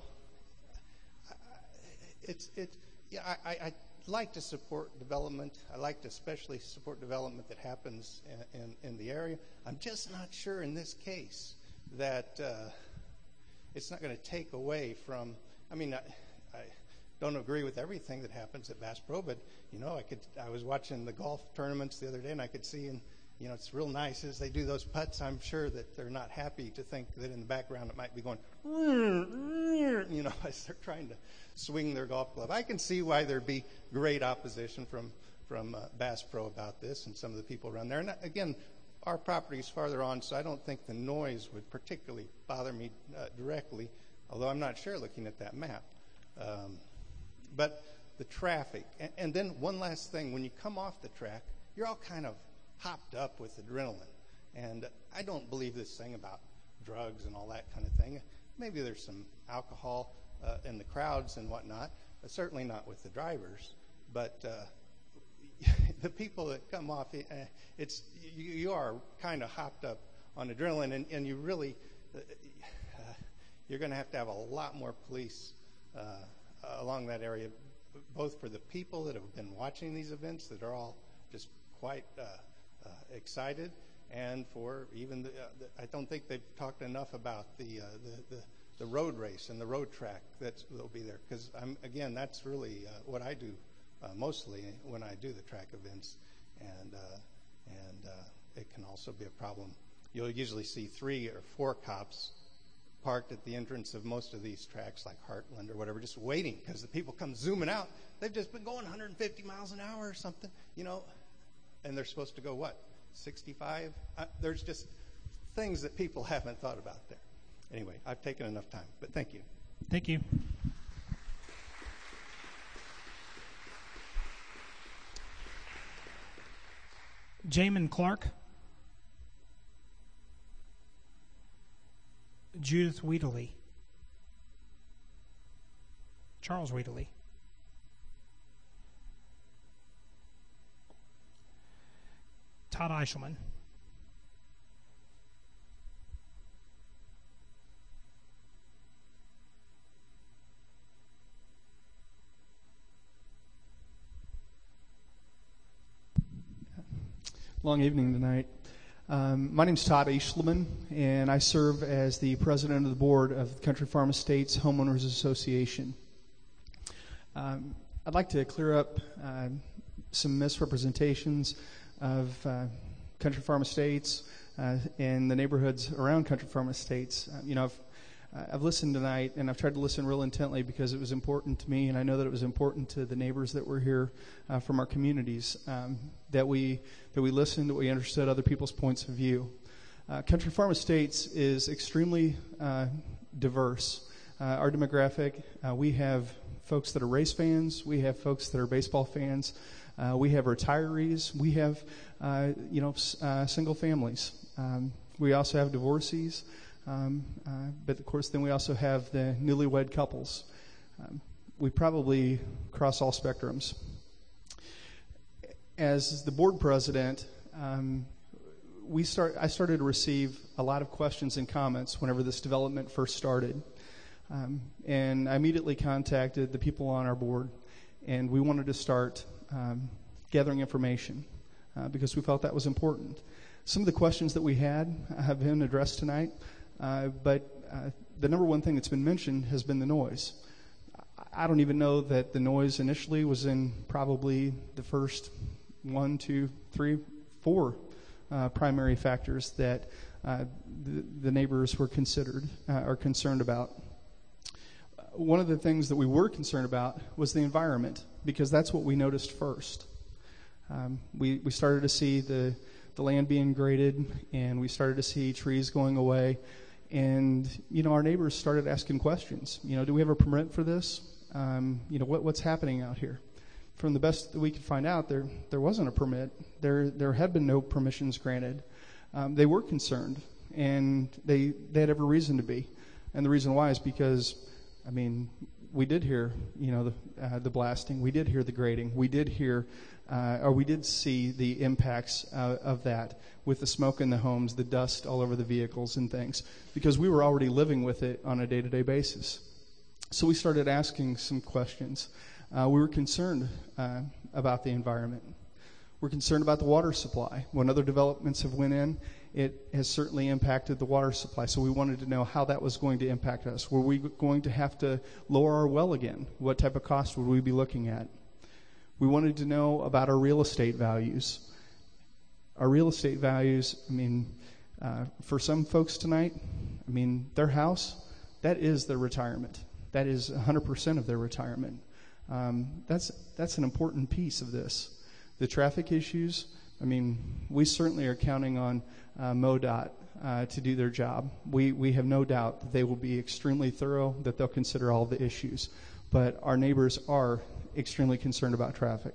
uh, it's it's yeah, I, I like to support development. I like to especially support development that happens in, in, in the area. I'm just not sure in this case that uh, it's not going to take away from. I mean, I, I don't agree with everything that happens at Bass Pro, but you know, I could. I was watching the golf tournaments the other day, and I could see in. You know, it's real nice as they do those putts. I'm sure that they're not happy to think that in the background it might be going, you know, as they're trying to swing their golf club. I can see why there'd be great opposition from from uh, Bass Pro about this and some of the people around there. And again, our property is farther on, so I don't think the noise would particularly bother me uh, directly, although I'm not sure looking at that map. Um, but the traffic. And, and then one last thing, when you come off the track, you're all kind of hopped up with adrenaline. And I don't believe this thing about drugs and all that kind of thing. Maybe there's some alcohol uh, in the crowds and whatnot, but certainly not with the drivers. But uh, the people that come off, it's you, you are kind of hopped up on adrenaline, and, and you really, uh, you're going to have to have a lot more police uh, along that area, both for the people that have been watching these events that are all just quite uh, uh, excited, and for even the, uh, the, I don't think they've talked enough about the uh, the, the the road race and the road track that will be there, because I'm again that's really uh, what I do uh, mostly when I do the track events, and uh, and uh, it can also be a problem. You'll usually see three or four cops parked at the entrance of most of these tracks, like Heartland or whatever, just waiting because the people come zooming out. They've just been going one hundred fifty miles an hour or something, you know. And they're supposed to go, what, sixty-five? Uh, there's just things that people haven't thought about there. Anyway, I've taken enough time, but thank you. Thank you. Jamin Clark. Judith Wheatley. Charles Wheatley. Todd Eichelman. Long evening tonight. Um, my name is Todd Eastleman, and I serve as the president of the board of the Country Farm Estates Homeowners Association. Um, I'd like to clear up uh, some misrepresentations of uh, Country Farm Estates uh, and the neighborhoods around Country Farm Estates. Uh, you know, I've, I've listened tonight, and I've tried to listen real intently because it was important to me, and I know that it was important to the neighbors that were here uh, from our communities, um, that we that we listened, that we understood other people's points of view. Uh, Country Farm Estates is extremely uh, diverse. Uh, our demographic, uh, we have folks that are race fans, we have folks that are baseball fans, uh, we have retirees, we have uh, you know uh, single families. Um, we also have divorcees. Um, uh, but of course, then we also have the newlywed couples. Um, we probably cross all spectrums. As the board president, um, we start. I started to receive a lot of questions and comments whenever this development first started, um, and I immediately contacted the people on our board, and we wanted to start um, gathering information uh, because we felt that was important. Some of the questions that we had have been addressed tonight. Uh, but uh, the number one thing that's been mentioned has been the noise. I don't even know that the noise initially was in probably the first one, two, three, four uh, primary factors that uh, the, the neighbors were considered uh, or concerned about. One of the things that we were concerned about was the environment, because that's what we noticed first. Um, we, we started to see the, the land being graded, and we started to see trees going away. And, you know, our neighbors started asking questions. You know, do we have a permit for this? Um, you know, what, what's happening out here? From the best that we could find out, there there wasn't a permit. There there had been no permissions granted. Um, they were concerned, and they they had every reason to be. And the reason why is because, I mean, we did hear, you know, the uh, the blasting. We did hear the grading. We did hear, uh, or we did see the impacts uh, of that with the smoke in the homes, the dust all over the vehicles and things, because we were already living with it on a day-to-day basis. So we started asking some questions. Uh, we were concerned uh, about the environment. We're concerned about the water supply. When other developments have went in, it has certainly impacted the water supply. So we wanted to know how that was going to impact us. Were we going to have to lower our well again? What type of cost would we be looking at? We wanted to know about our real estate values. Our real estate values, I mean, uh, for some folks tonight, I mean, their house, that is their retirement. That is one hundred percent of their retirement. Um, that's that's an important piece of this. The traffic issues, I mean, we certainly are counting on uh, MoDOT uh, to do their job. We we have no doubt that they will be extremely thorough, that they'll consider all the issues. But our neighbors are extremely concerned about traffic.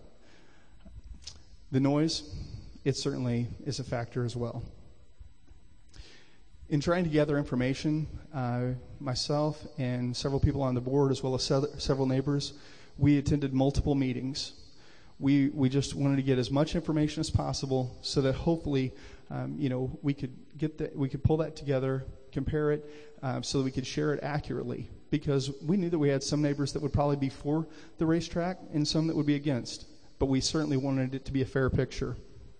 The noise, it certainly is a factor as well. In trying to gather information, uh, myself and several people on the board, as well as several neighbors, we attended multiple meetings. We we just wanted to get as much information as possible so that hopefully, um, you know, we could get that, we could pull that together, compare it, uh, so that we could share it accurately. Because we knew that we had some neighbors that would probably be for the racetrack and some that would be against. But we certainly wanted it to be a fair picture.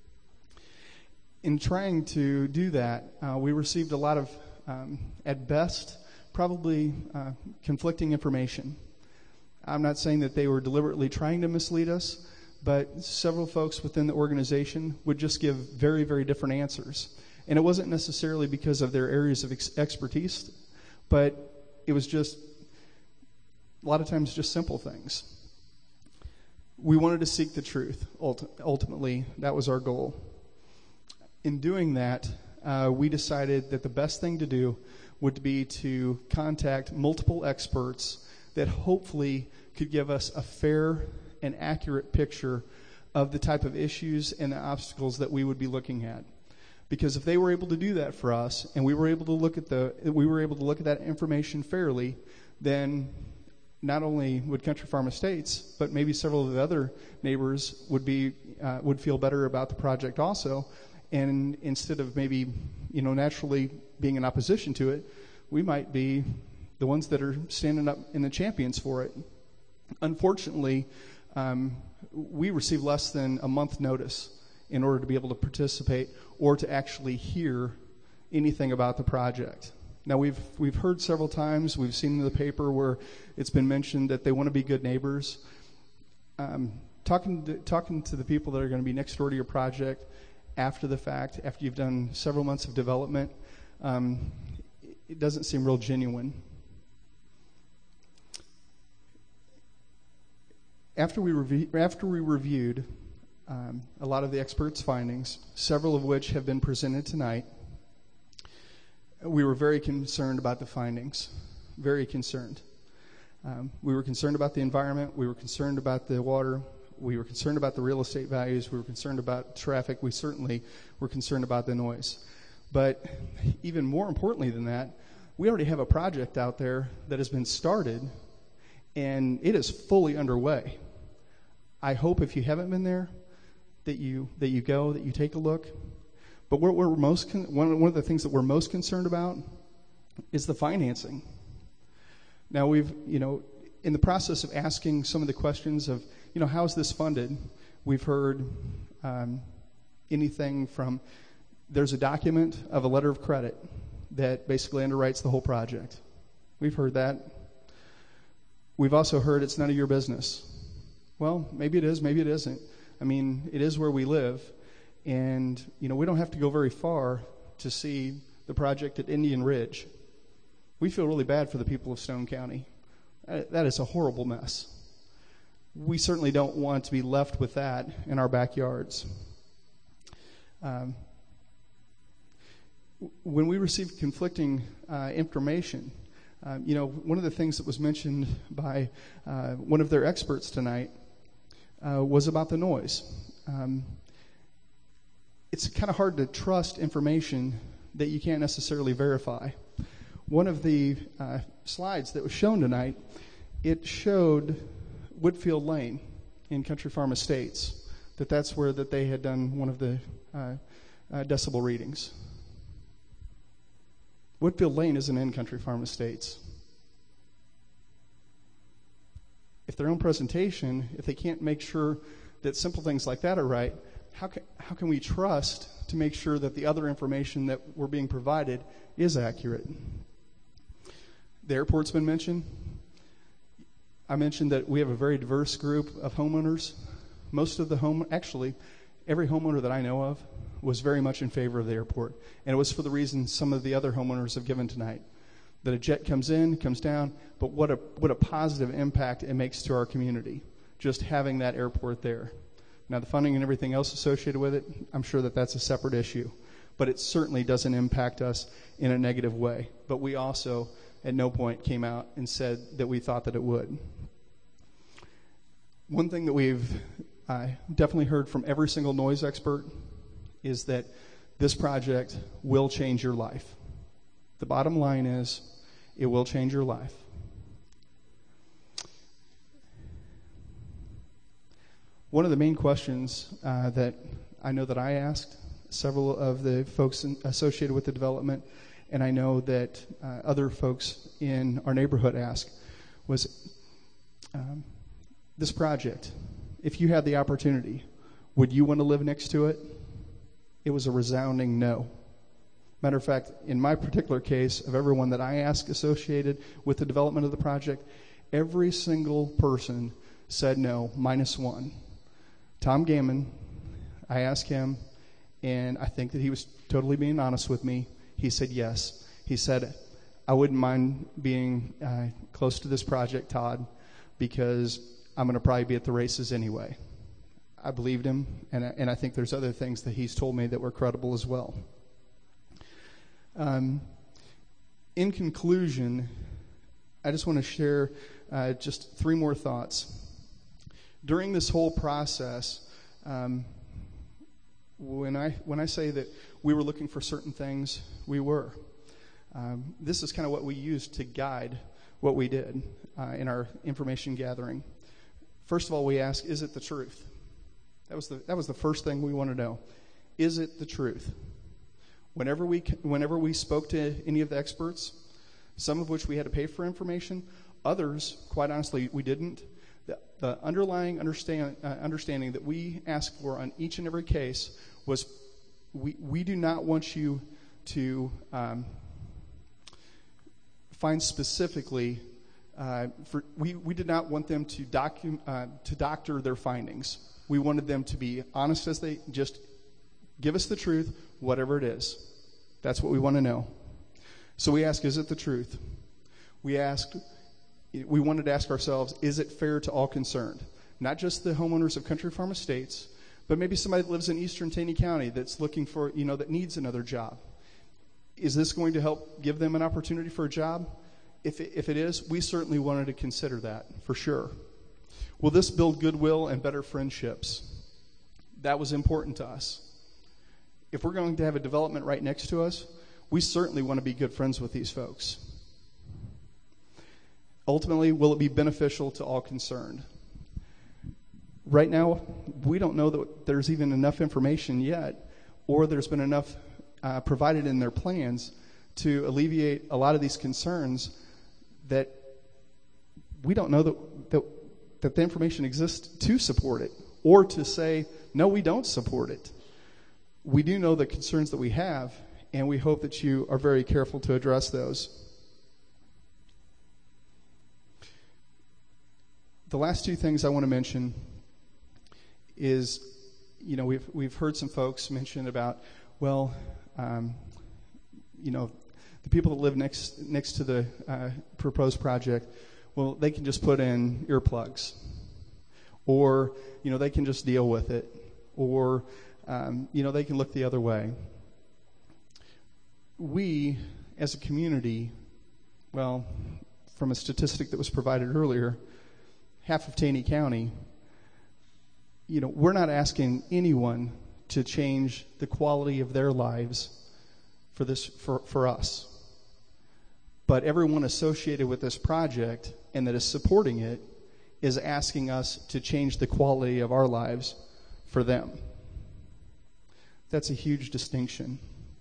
In trying to do that, uh, we received a lot of, um, at best, probably uh, conflicting information. I'm not saying that they were deliberately trying to mislead us, but several folks within the organization would just give very, very different answers. And it wasn't necessarily because of their areas of ex- expertise, but it was just, a lot of times, just simple things. We wanted to seek the truth. Ulti- ultimately, that was our goal. In doing that, uh, we decided that the best thing to do would be to contact multiple experts that hopefully could give us a fair and accurate picture of the type of issues and the obstacles that we would be looking at. Because if they were able to do that for us, and we were able to look at the we were able to look at that information fairly, then not only would Country Farm Estates, but maybe several of the other neighbors would be uh, would feel better about the project also. And instead of maybe, you know, naturally being in opposition to it, we might be the ones that are standing up in the champions for it. Unfortunately, um, we received less than a month notice, in order to be able to participate or to actually hear anything about the project. Now, we've we've heard several times, we've seen in the paper where it's been mentioned that they want to be good neighbors. Um, talking to, talking to the people that are going to be next door to your project after the fact, after you've done several months of development, um, it doesn't seem real genuine. After we, rev- after we reviewed um, a lot of the experts' findings, several of which have been presented tonight, we were very concerned about the findings, very concerned. Um, we were concerned about the environment, we were concerned about the water, we were concerned about the real estate values, we were concerned about traffic, we certainly were concerned about the noise. But even more importantly than that, we already have a project out there that has been started, and it is fully underway. I hope if you haven't been there, that you that you go, that you take a look. But what we're most con- one one of the things that we're most concerned about is the financing. Now we've you know in the process of asking some of the questions of you know how is this funded, we've heard um, anything from there's a document of a letter of credit that basically underwrites the whole project. We've heard that. We've also heard it's none of your business. Well, maybe it is, maybe it isn't. I mean, it is where we live, and you know we don't have to go very far to see the project at Indian Ridge. We feel really bad for the people of Stone County. That is a horrible mess. We certainly don't want to be left with that in our backyards. Um, when we received conflicting uh, information, um, you know, one of the things that was mentioned by uh, one of their experts tonight uh, was about the noise. Um, it's kind of hard to trust information that you can't necessarily verify. One of the uh, slides that was shown tonight, it showed Woodfield Lane in Country Farm Estates, that that's where that they had done one of the uh, uh, decibel readings. Woodfield Lane isn't in Country Farm Estates. If their own presentation, if they can't make sure that simple things like that are right, how can, how can we trust to make sure that the other information that we're being provided is accurate? The airport's been mentioned. I mentioned that we have a very diverse group of homeowners. Most of the home, actually, every homeowner that I know of was very much in favor of the airport. And it was for the reason some of the other homeowners have given tonight. That a jet comes in, comes down, but what a what a positive impact it makes to our community, just having that airport there. Now, the funding and everything else associated with it, I'm sure that that's a separate issue. But it certainly doesn't impact us in a negative way. But we also, at no point, came out and said that we thought that it would. One thing that we've uh, definitely heard from every single noise expert is that this project will change your life. The bottom line is, it will change your life. One of the main questions uh, that I know that I asked several of the folks in, associated with the development, and I know that uh, other folks in our neighborhood asked, was um, this project, if you had the opportunity, would you want to live next to it? It was a resounding no. Matter of fact, in my particular case, of everyone that I asked associated with the development of the project, every single person said no, minus one. Tom Gammon, I asked him, and I think that he was totally being honest with me. He said yes. He said, I wouldn't mind being uh, close to this project, Todd, because I'm going to probably be at the races anyway. I believed him, and I, and I think there's other things that he's told me that were credible as well. Um, in conclusion, I just want to share uh, just three more thoughts. During this whole process, um, when I when I say that we were looking for certain things, we were. Um, this is kind of what we used to guide what we did uh, in our information gathering. First of all, we asked, is it the truth? That was the that was the first thing we want to know. Is it the truth? Whenever we whenever we spoke to any of the experts, some of which we had to pay for information, others, quite honestly, we didn't. the underlying understand, uh, understanding that we asked for on each and every case was we, we do not want you to um, find specifically, uh, for, we, we did not want them to, docu, uh, to doctor their findings. We wanted them to be honest as they just give us the truth, whatever it is. That's what we want to know. So we ask, is it the truth? We asked, we wanted to ask ourselves, is it fair to all concerned? Not just the homeowners of Country Farm Estates, but maybe somebody that lives in eastern Taney County that's looking for, you know, that needs another job. Is this going to help give them an opportunity for a job? If it, if it is, we certainly wanted to consider that, for sure. Will this build goodwill and better friendships? That was important to us. If we're going to have a development right next to us, we certainly want to be good friends with these folks. Ultimately, will it be beneficial to all concerned? Right now, we don't know that there's even enough information yet, or there's been enough uh, provided in their plans to alleviate a lot of these concerns that we don't know that, that, that the information exists to support it, or to say, no, we don't support it. We do know the concerns that we have, and we hope that you are very careful to address those. The last two things I want to mention is, you know, we've we've heard some folks mention about, well, um, you know, the people that live next next to the uh, proposed project, well, they can just put in earplugs, or you know, they can just deal with it, or um, you know, they can look the other way. We, as a community, well, from a statistic that was provided earlier, half of Taney County, you know, we're not asking anyone to change the quality of their lives for this for, for us. But everyone associated with this project and that is supporting it is asking us to change the quality of our lives for them. That's a huge distinction.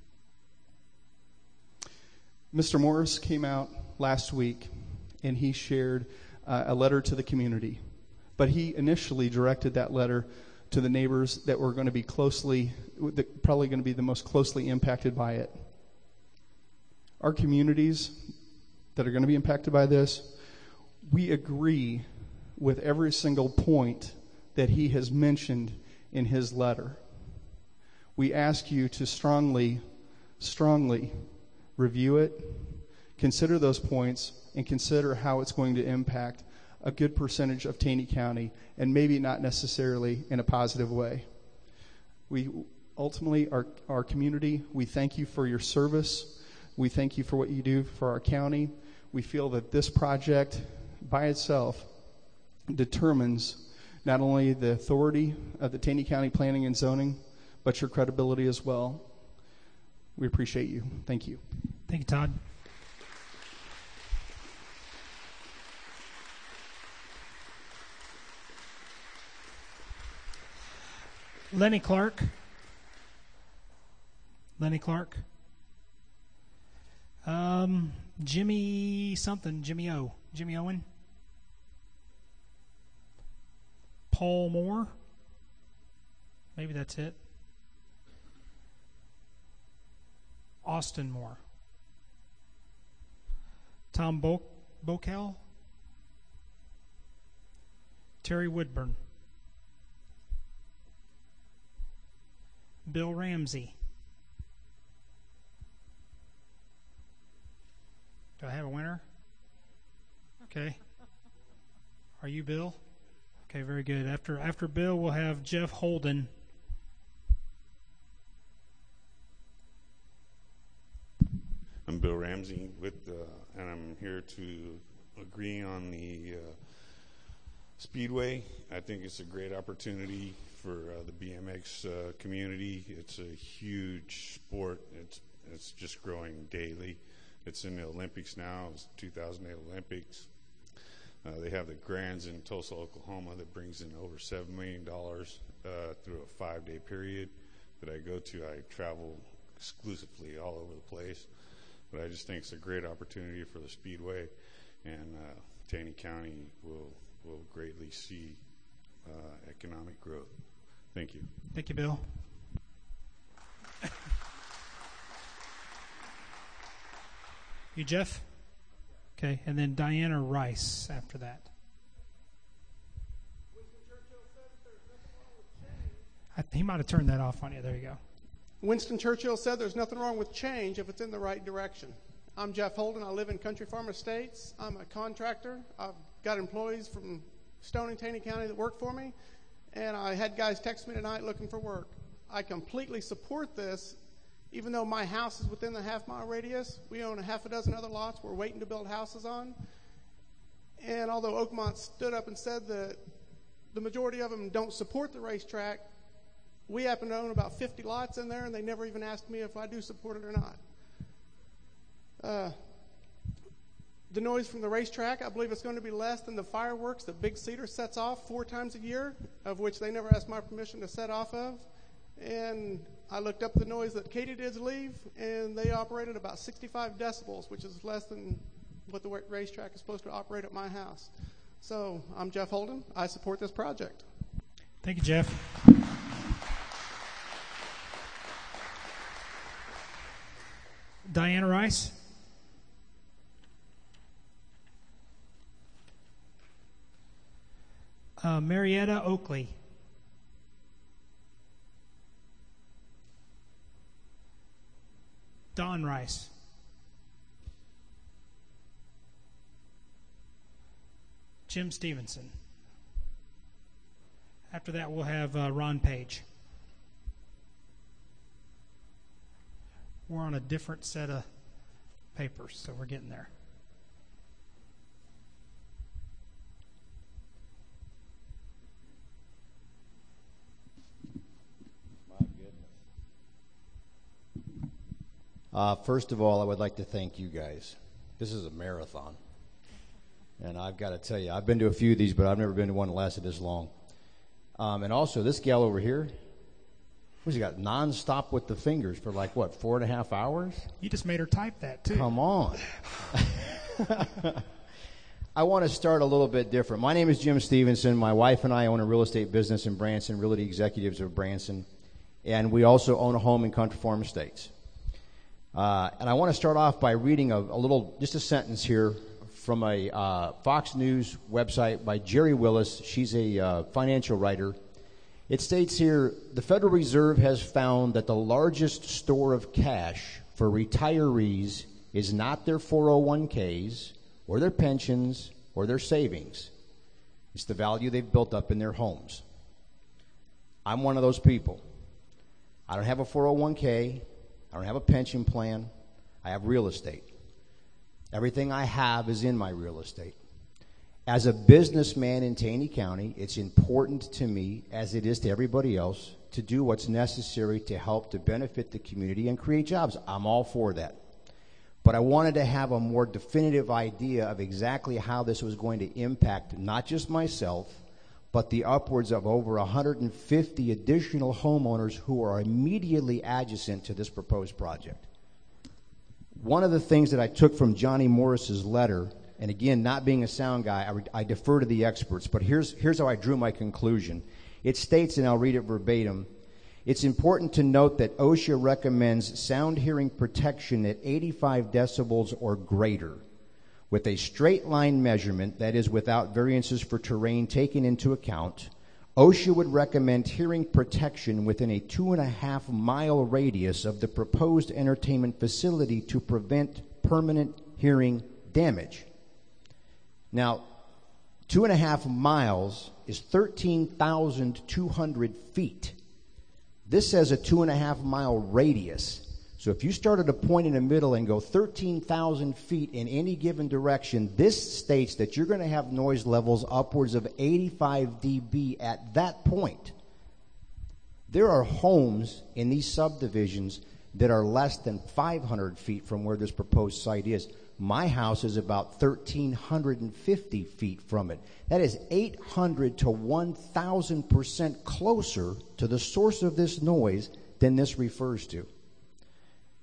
Mister Morris came out last week and he shared uh, a letter to the community. But he initially directed that letter to the neighbors that were going to be closely, that probably going to be the most closely impacted by it. Our communities that are going to be impacted by this, we agree with every single point that he has mentioned in his letter. We ask you to strongly, strongly review it, consider those points, and consider how it's going to impact a good percentage of Taney County, and maybe not necessarily in a positive way. We ultimately, our, our community, we thank you for your service. We thank you for what you do for our county. We feel that this project by itself determines not only the authority of the Taney County Planning and Zoning, but your credibility as well. We appreciate you. Thank you. Thank you, Todd. Lenny Clark. Lenny Clark. Um, Jimmy something. Jimmy O. Jimmy Owen. Paul Moore. Maybe that's it. Austin Moore. Tom Bo- Bocal. Terry Woodburn. Bill Ramsey. Do I have a winner? Okay. Are you Bill? Okay, very good. After after Bill, we'll have Jeff Holden. I'm Bill Ramsey, with, uh, and I'm here to agree on the uh, Speedway. I think it's a great opportunity for uh, the B M X uh, community. It's a huge sport. It's it's just growing daily. It's in the Olympics now. It's two thousand eight Olympics. Uh, they have the Grands in Tulsa, Oklahoma, that brings in over seven million dollars uh, through a five-day period that I go to. I travel exclusively all over the place. But I just think it's a great opportunity for the Speedway, and uh, Taney County will will greatly see uh, economic growth. Thank you. Thank you, Bill. You, Jeff? Okay, and then Diana Rice after that. I, he might have turned that off on you. There you go. Winston Churchill said there's nothing wrong with change if it's in the right direction. I'm Jeff Holden. I live in Country Farm Estates. I'm a contractor. I've got employees from Stone and Taney County that work for me, and I had guys text me tonight looking for work. I completely support this. Even though my house is within the half-mile radius, we own a half a dozen other lots we're waiting to build houses on. And although Oakmont stood up and said that the majority of them don't support the racetrack, we happen to own about fifty lots in there, and they never even asked me if I do support it or not. Uh, the noise from the racetrack, I believe it's going to be less than the fireworks that Big Cedar sets off four times a year, of which they never asked my permission to set off of. And I looked up the noise that katydids leave, and they operated about sixty-five decibels, which is less than what the racetrack is supposed to operate at my house. So I'm Jeff Holden. I support this project. Thank you, Jeff. Diana Rice. Uh, Marietta Oakley. Don Rice. Jim Stevenson. After that, we'll have uh, Ron Page. We're on a different set of papers, so we're getting there. Uh, first of all, I would like to thank you guys. This is a marathon. And I've got to tell you, I've been to a few of these, but I've never been to one that lasted this long. Um, and also, this gal over here, what's she got, nonstop with the fingers for like, what, four and a half hours? You just made her type that, too. Come on. I want to start a little bit different. My name is Jim Stevenson. My wife and I own a real estate business in Branson, Realty Executives of Branson. And we also own a home in Country Farm Estates. Uh, and I want to start off by reading a, a little, just a sentence here from a uh, Fox News website by Jerry Willis. She's a uh, financial writer. It states here, the Federal Reserve has found that the largest store of cash for retirees is not their four oh one k's or their pensions or their savings. It's the value they've built up in their homes. I'm one of those people. I don't have a four oh one k. I don't have a pension plan. I have real estate. Everything I have is in my real estate. As a businessman in Taney County, it's important to me, as it is to everybody else, to do what's necessary to help to benefit the community and create jobs. I'm all for that. But I wanted to have a more definitive idea of exactly how this was going to impact not just myself, but the upwards of over one hundred fifty additional homeowners who are immediately adjacent to this proposed project. One of the things that I took from Johnny Morris's letter, and again, not being a sound guy, I, re- I defer to the experts, but here's, here's how I drew my conclusion. It states, and I'll read it verbatim, it's important to note that OSHA recommends sound hearing protection at eighty-five decibels or greater, with a straight line measurement, that is without variances for terrain taken into account. OSHA would recommend hearing protection within a two and a half mile radius of the proposed entertainment facility to prevent permanent hearing damage. Now, two and a half miles is thirteen thousand two hundred feet. This says a two and a half mile radius. So if you start at a point in the middle and go thirteen thousand feet in any given direction, this states that you're going to have noise levels upwards of eighty-five decibels at that point. There are homes in these subdivisions that are less than five hundred feet from where this proposed site is. My house is about one thousand three hundred fifty feet from it. That is eight hundred to one thousand percent closer to the source of this noise than this refers to.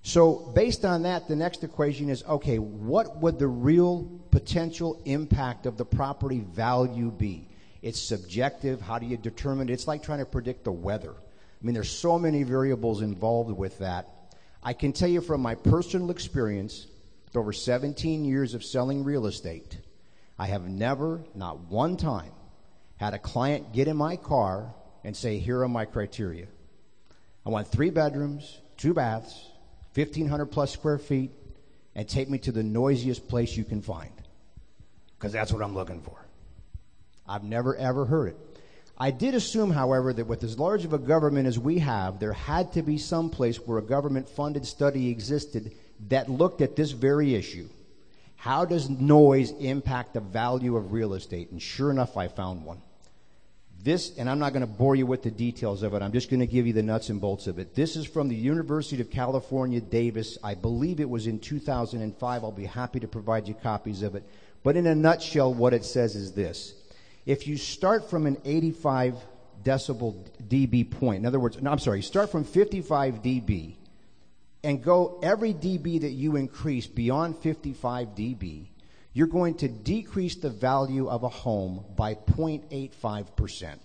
So based on that, the next equation is, okay, what would the real potential impact of the property value be? It's subjective. How do you determine it? It's like trying to predict the weather. I mean, there's so many variables involved with that. I can tell you from my personal experience, with over seventeen years of selling real estate, I have never, not one time, had a client get in my car and say, here are my criteria. I want three bedrooms, two baths, fifteen hundred plus square feet, and take me to the noisiest place you can find, because that's what I'm looking for. I've never, ever heard it. I did assume, however, that with as large of a government as we have, there had to be some place where a government-funded study existed that looked at this very issue. How does noise impact the value of real estate? And sure enough, I found one. This, and I'm not going to bore you with the details of it. I'm just going to give you the nuts and bolts of it. This is from the University of California, Davis. I believe it was in two thousand five. I'll be happy to provide you copies of it. But in a nutshell, what it says is this. If you start from an eighty-five decibel dB point, in other words, no, I'm sorry, start from fifty-five dB and go every dB that you increase beyond fifty-five dB, you're going to decrease the value of a home by zero point eight five percent.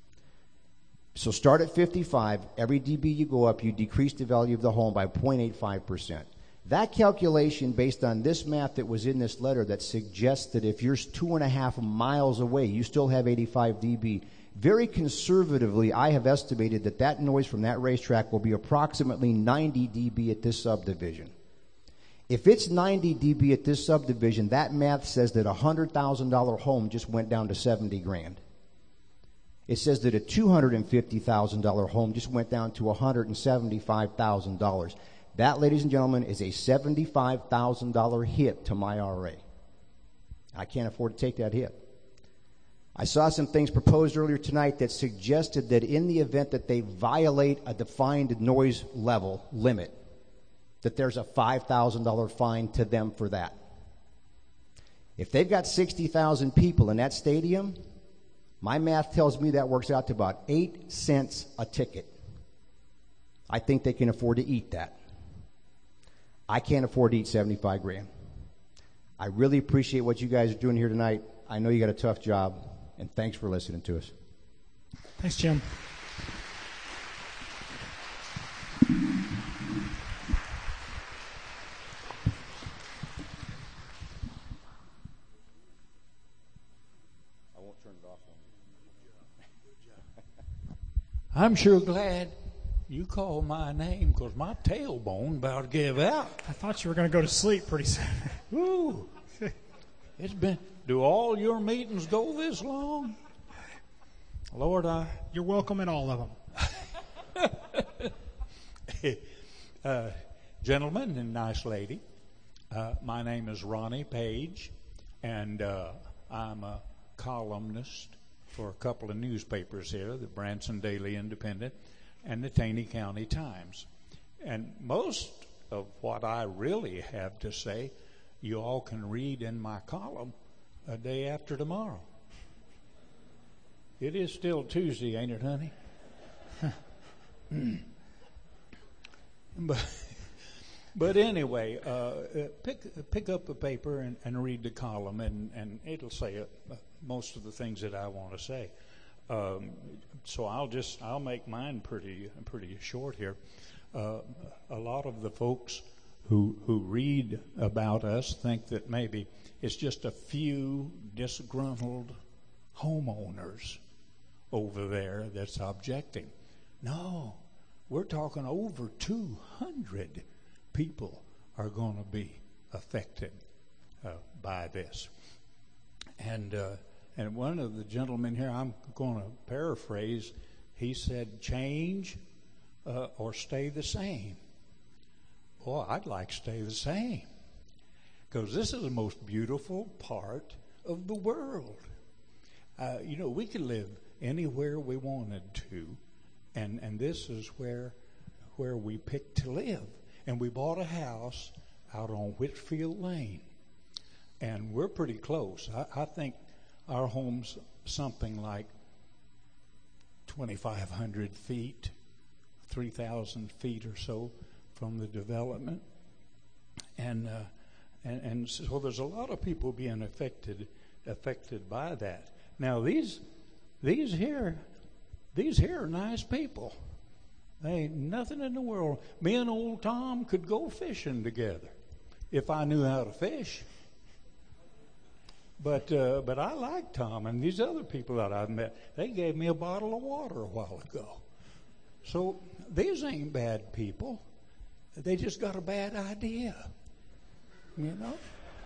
So start at fifty-five, every dB you go up, you decrease the value of the home by zero point eight five percent. That calculation, based on this math that was in this letter, that suggests that if you're two and a half miles away, you still have eighty-five dB. Very conservatively, I have estimated that that noise from that racetrack will be approximately ninety dB at this subdivision. If it's ninety dB at this subdivision, that math says that a one hundred thousand dollars home just went down to seventy grand. It says that a two hundred fifty thousand dollars home just went down to one hundred seventy-five thousand dollars. That, ladies and gentlemen, is a seventy-five thousand dollars hit to my R A. I can't afford to take that hit. I saw some things proposed earlier tonight that suggested that in the event that they violate a defined noise level limit, that there's a five thousand dollars fine to them for that. If they've got sixty thousand people in that stadium, my math tells me that works out to about eight cents a ticket. I think they can afford to eat that. I can't afford to eat seventy-five grand. I really appreciate what you guys are doing here tonight. I know you got a tough job, and thanks for listening to us. Thanks, Jim. I won't turn it off. I'm sure glad you called my name because my tailbone about to give out. I thought you were going to go to sleep pretty soon. Woo! It's been. Do all your meetings go this long? Lord, I. You're welcome in all of them. uh, gentlemen and nice lady, uh, my name is Ronnie Page, and uh, I'm a columnist for a couple of newspapers here, the Branson Daily Independent and the Taney County Times. And most of what I really have to say, you all can read in my column a day after tomorrow. It is still Tuesday, ain't it, honey? but, but anyway, uh, pick pick up a paper and, and read the column, and, and it'll say it, uh, most of the things that I want to say. Um, so I'll just I'll make mine pretty pretty short here. Uh, a lot of the folks who who read about us think that maybe it's just a few disgruntled homeowners over there that's objecting. No, we're talking over two hundred people are going to be affected uh, by this. And uh, and one of the gentlemen here, I'm going to paraphrase, he said, change uh, or stay the same. Well, I'd like to stay the same, because this is the most beautiful part of the world. Uh, you know, we could live anywhere we wanted to, and, and this is where where we picked to live. And we bought a house out on Whitfield Lane, and we're pretty close. I, I think our home's something like twenty-five hundred feet, three thousand feet or so from the development. And, uh, and, and so there's a lot of people being affected affected by that. Now, these, these here, these here are nice people. There ain't nothing in the world. Me and old Tom could go fishing together if I knew how to fish. But uh, but I like Tom and these other people that I've met. They gave me a bottle of water a while ago. So these ain't bad people. They just got a bad idea, you know.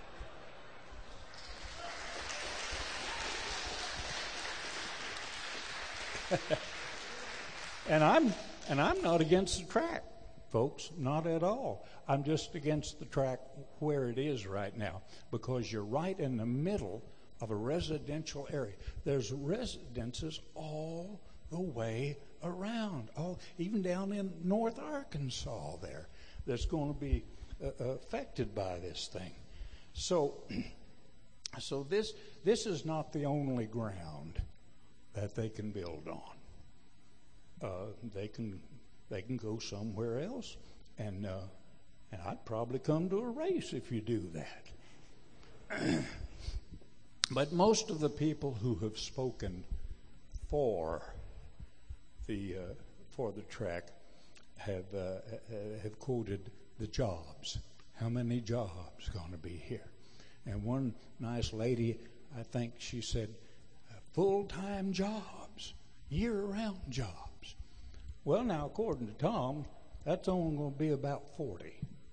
and I'm and I'm not against the track, folks, not at all. I'm just against the track where it is right now, because you're right in the middle of a residential area. There's residences all the way around, all, even down in North Arkansas there, that's going to be uh, affected by this thing. So, so this this is not the only ground that they can build on. Uh, they can they can go somewhere else, and uh, and I'd probably come to a race if you do that. But most of the people who have spoken for the uh, for the track have uh, have quoted the jobs. How many jobs going to be here? And one nice lady, I think she said, full-time jobs, year-round jobs. Well, now, according to Tom, that's only going to be about forty.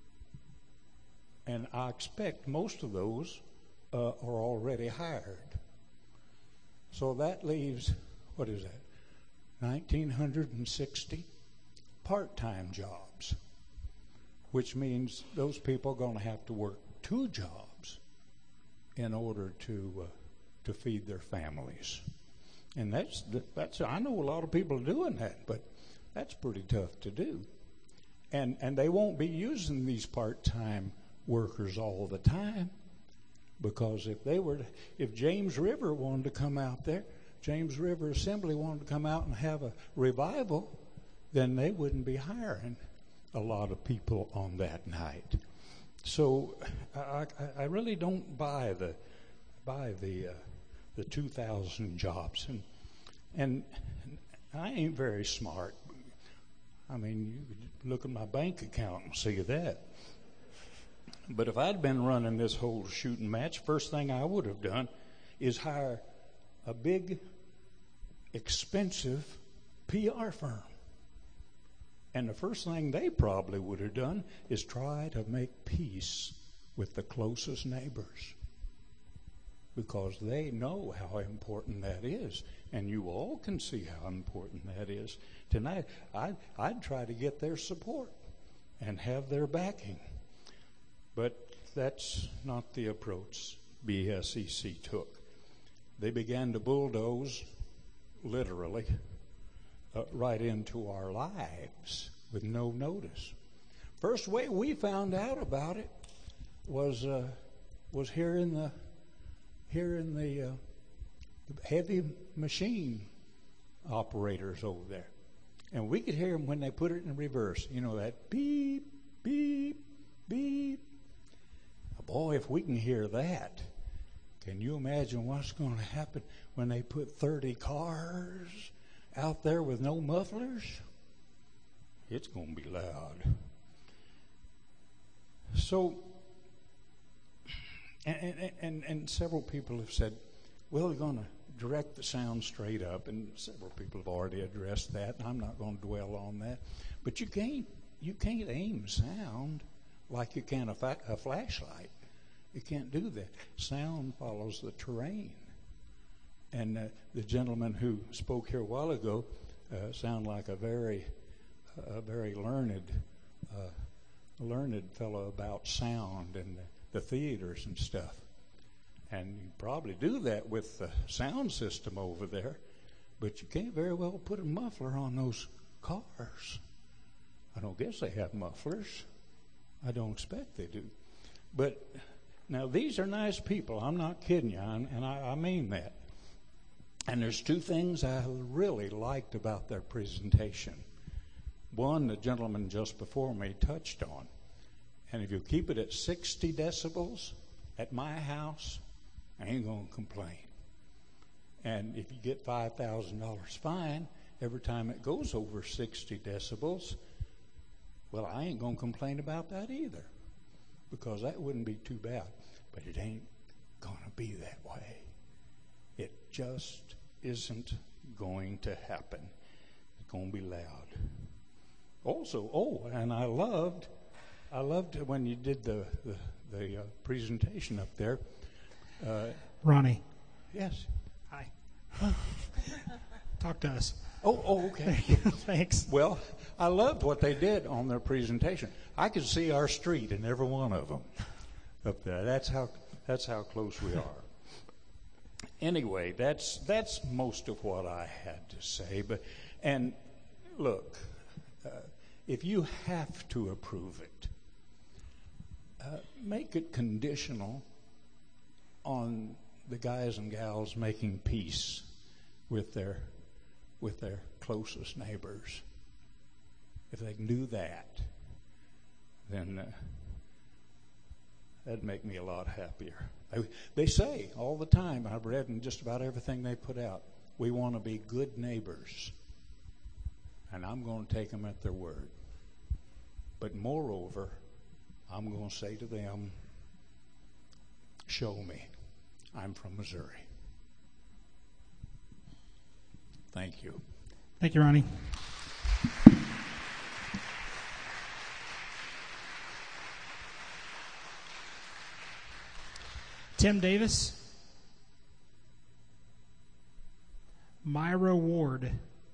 And I expect most of those uh, are already hired. So that leaves, what is that, one thousand nine hundred sixty part-time jobs, which means those people are going to have to work two jobs in order to uh, to feed their families. And that's, that's I know a lot of people are doing that, but that's pretty tough to do. And and they won't be using these part-time workers all the time, because if they were, to, if James River wanted to come out there, James River Assembly wanted to come out and have a revival, then they wouldn't be hiring a lot of people on that night. So I, I really don't buy the buy the uh, the two thousand jobs, and and I ain't very smart. I mean, you could look at my bank account and see that. But if I'd been running this whole shooting match, first thing I would have done is hire a big, expensive P R firm. And the first thing they probably would have done is try to make peace with the closest neighbors, because they know how important that is, and you all can see how important that is. Tonight, I'd, I'd try to get their support and have their backing. But that's not the approach B S E C took. They began to bulldoze, literally, uh, right into our lives with no notice. First way we found out about it was uh, was here in the here in the, uh, the heavy machine operators over there, and we could hear them when they put it in reverse. You know, that beep, beep, beep. Boy, if we can hear that, can you imagine what's going to happen when they put thirty cars out there with no mufflers? It's going to be loud. So, and, and, and, and several people have said, well, they're going to direct the sound straight up, and several people have already addressed that, and I'm not going to dwell on that. But you can't, you can't aim sound like you can a, fa- a flashlight. You can't do that. Sound follows the terrain. And uh, the gentleman who spoke here a while ago uh, sounded like a very, uh, a very learned, uh, learned fellow about sound and the, the theaters and stuff. And you probably do that with the sound system over there, but you can't very well put a muffler on those cars. I don't guess they have mufflers. I don't expect they do. But now these are nice people. I'm not kidding you, and I, I mean that. And there's two things I really liked about their presentation. One, the gentleman just before me touched on. And if you keep it at sixty decibels at my house, I ain't going to complain. And if you get five thousand dollars fine every time it goes over sixty decibels, well, I ain't going to complain about that either, because that wouldn't be too bad. But it ain't going to be that way. It just isn't going to happen. It's going to be loud. Also, oh, and I loved, I loved when you did the the, the uh, presentation up there. Uh, Ronnie. Yes. Hi. Talk to us. Oh, oh, okay. Thanks. Well, I loved what they did on their presentation. I could see our street in every one of them up there. That's how that's how close we are. Anyway, that's that's most of what I had to say. But and look, uh, if you have to approve it, uh, make it conditional on the guys and gals making peace with their with their closest neighbors. If they can do that, then uh, that'd make me a lot happier. They, they say all the time, I've read in just about everything they put out, we want to be good neighbors. And I'm going to take them at their word. But moreover, I'm going to say to them, show me. I'm from Missouri. Thank you. Thank you, Ronnie. Tim Davis. Myra Ward.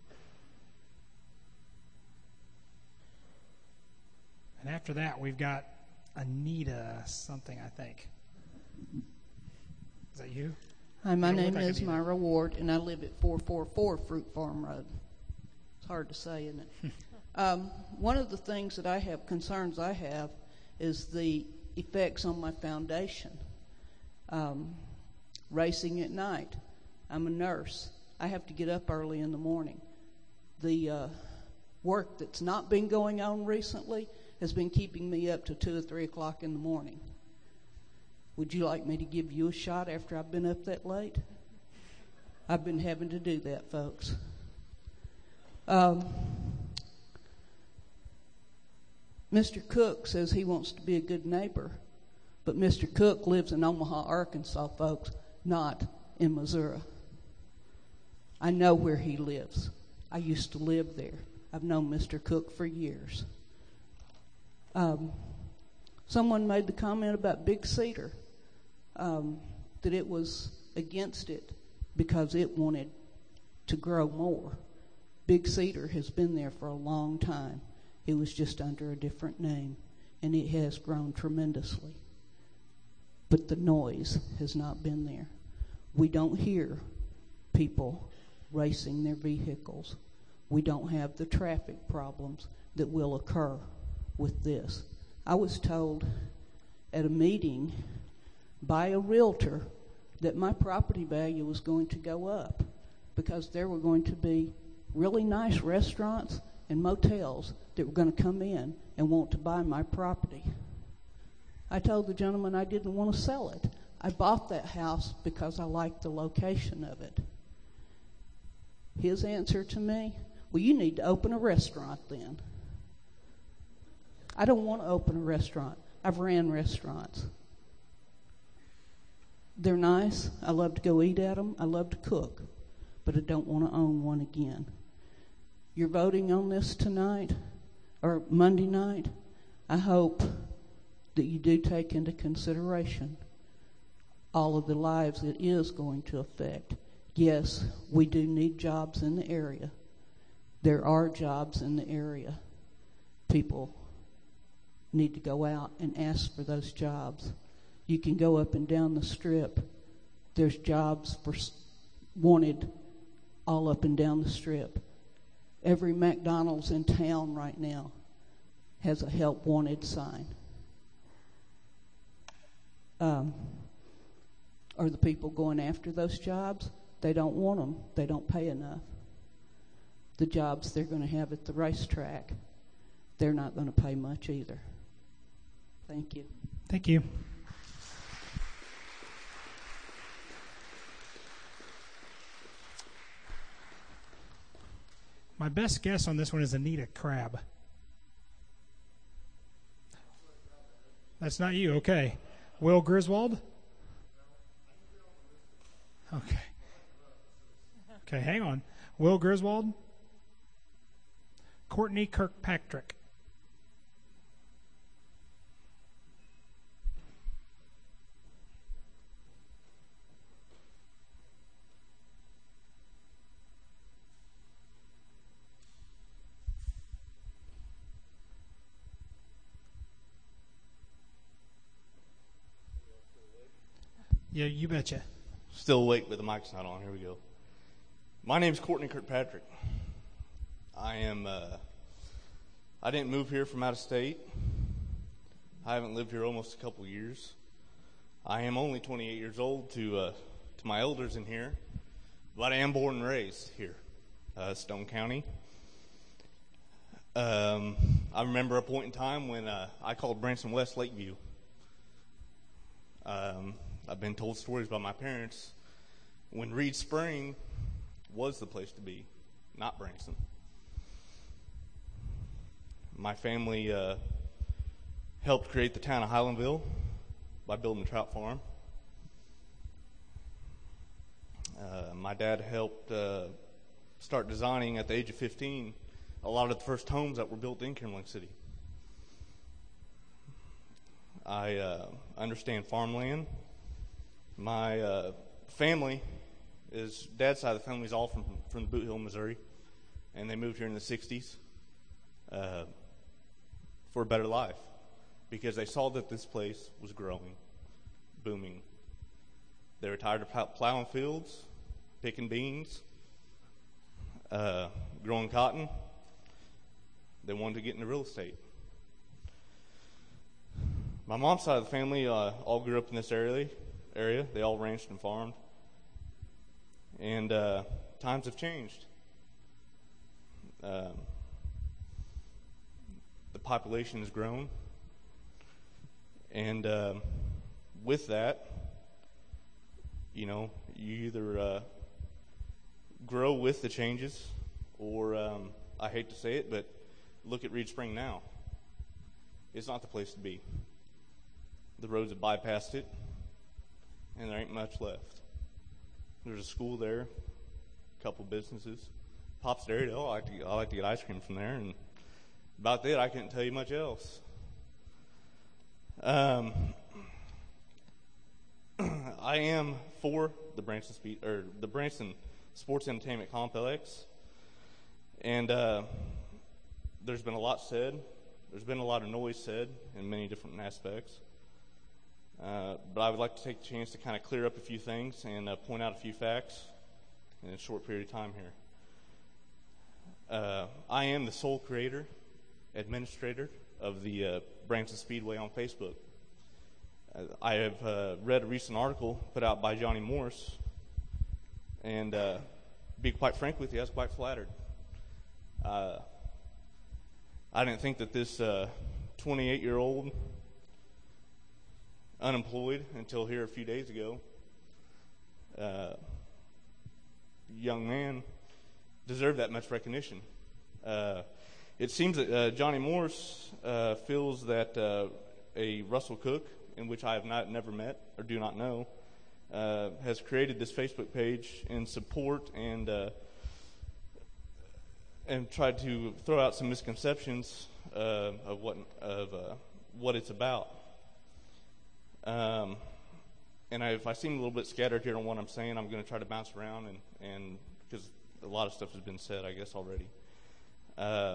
And after that, we've got Anita something, I think. Is that you? Hi, my You don't name look like is Anita. Myra Ward, and I live at four forty-four Fruit Farm Road. It's hard to say, isn't it? um, one of the things that I have, concerns I have, is the effects on my foundation. Um, racing at night. I'm a nurse. I have to get up early in the morning. The uh, work that's not been going on recently has been keeping me up to two or three o'clock in the morning. Would you like me to give you a shot after I've been up that late? I've been having to do that, folks. Um, Mister Cook says he wants to be a good neighbor, but Mister Cook lives in Omaha, Arkansas, folks, not in Missouri. I know where he lives. I used to live there. I've known Mister Cook for years. Um, someone made the comment about Big Cedar, um, that it was against it because it wanted to grow more. Big Cedar has been there for a long time. It was just under a different name, and it has grown tremendously. But the noise has not been there. We don't hear people racing their vehicles. We don't have the traffic problems that will occur with this. I was told at a meeting by a realtor that my property value was going to go up because there were going to be really nice restaurants and motels that were going to come in and want to buy my property. I told the gentleman I didn't want to sell it. I bought that house because I liked the location of it. His answer to me, well, you need to open a restaurant then. I don't want to open a restaurant. I've ran restaurants. They're nice. I love to go eat at them. I love to cook. But I don't want to own one again. You're voting on this tonight or Monday night. I hope that you do take into consideration all of the lives it is going to affect. Yes, we do need jobs in the area. There are jobs in the area. People need to go out and ask for those jobs. You can go up and down the strip. There's jobs for wanted all up and down the strip. Every McDonald's in town right now has a help wanted sign. Um, are the people going after those jobs? They don't want them. They don't pay enough. The jobs they're going to have at the racetrack they're not going to pay much either. Thank you. Thank you. My best guess on this one is Anita Crab. That's not you. Okay. Will Griswold? Okay. Okay, hang on. Will Griswold? Courtney Kirkpatrick. Yeah, you betcha. Still awake, but the mic's not on. Here we go. My name's Courtney Kirkpatrick. I am, uh, I didn't move here from out of state. I haven't lived here almost a couple years. I am only twenty-eight years old to, uh, to my elders in here, but I am born and raised here, uh, Stone County. Um, I remember a point in time when uh, I called Branson West Lakeview. Um, I've been told stories by my parents when Reed Spring was the place to be, not Branson. My family uh, helped create the town of Highlandville by building a trout farm. Uh, my dad helped uh, start designing at the age of fifteen a lot of the first homes that were built in Kimberling City. I uh, understand farmland. My uh, family is, dad's side of the family is all from, from the Boot Hill, Missouri, and they moved here in the sixties uh, for a better life because they saw that this place was growing, booming. They were tired of plowing fields, picking beans, uh, growing cotton. They wanted to get into real estate. My mom's side of the family uh, all grew up in this area. Area. They all ranched and farmed. And uh, times have changed. Um, the population has grown. And uh, with that, you know, you either uh, grow with the changes or, um, I hate to say it, but look at Reed Spring now. It's not the place to be. The roads have bypassed it, and there ain't much left. There's a school there, a couple businesses. Pop's Dairy, oh, I like to get, I like to get ice cream from there, and about that, I couldn't tell you much else. Um, I am for the Branson Speed or the Branson Sports Entertainment Complex, and uh, there's been a lot said. There's been a lot of noise said in many different aspects. Uh, but I would like to take the chance to kind of clear up a few things and uh, point out a few facts in a short period of time here. Uh, I am the sole creator, administrator of the uh, Branson Speedway on Facebook. Uh, I have uh, read a recent article put out by Johnny Morris, and uh, be quite frank with you, I was quite flattered. Uh, I didn't think that this uh, twenty-eight-year-old unemployed until here a few days ago, uh, young man deserved that much recognition. Uh, it seems that uh, Johnny Morris uh, feels that uh, a Russell Cook, in which I have not never met or do not know, uh, has created this Facebook page in support and uh, and tried to throw out some misconceptions uh, of what of uh, what it's about. Um, and I, if I seem a little bit scattered here on what I'm saying, I'm going to try to bounce around, and, and because a lot of stuff has been said, I guess, already. Uh,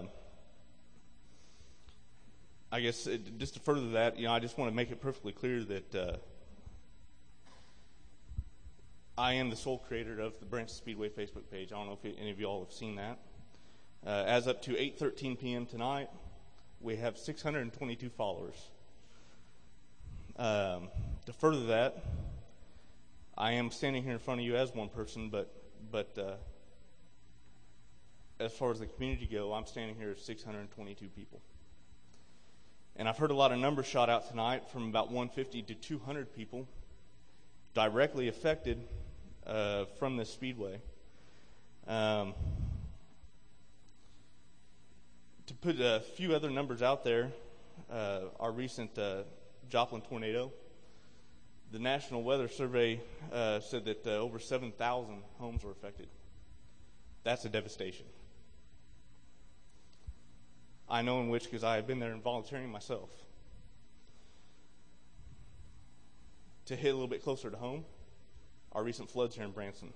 I guess it, just to further that, you know, I just want to make it perfectly clear that uh, I am the sole creator of the Branson Speedway Facebook page. I don't know if any of you all have seen that. Uh, as up to eight thirteen p.m. tonight, we have six hundred twenty-two followers. Um, to further that, I am standing here in front of you as one person, but but uh, as far as the community go, I'm standing here as six hundred twenty-two people. And I've heard a lot of numbers shot out tonight from about one hundred fifty to two hundred people directly affected uh, from this speedway. Um, to put a few other numbers out there, uh, our recent uh, Joplin tornado, the National Weather Survey uh, said that uh, over seven thousand homes were affected. That's a devastation. I know in which because I have been there and volunteering myself. To hit a little bit closer to home, our recent floods here in Branson.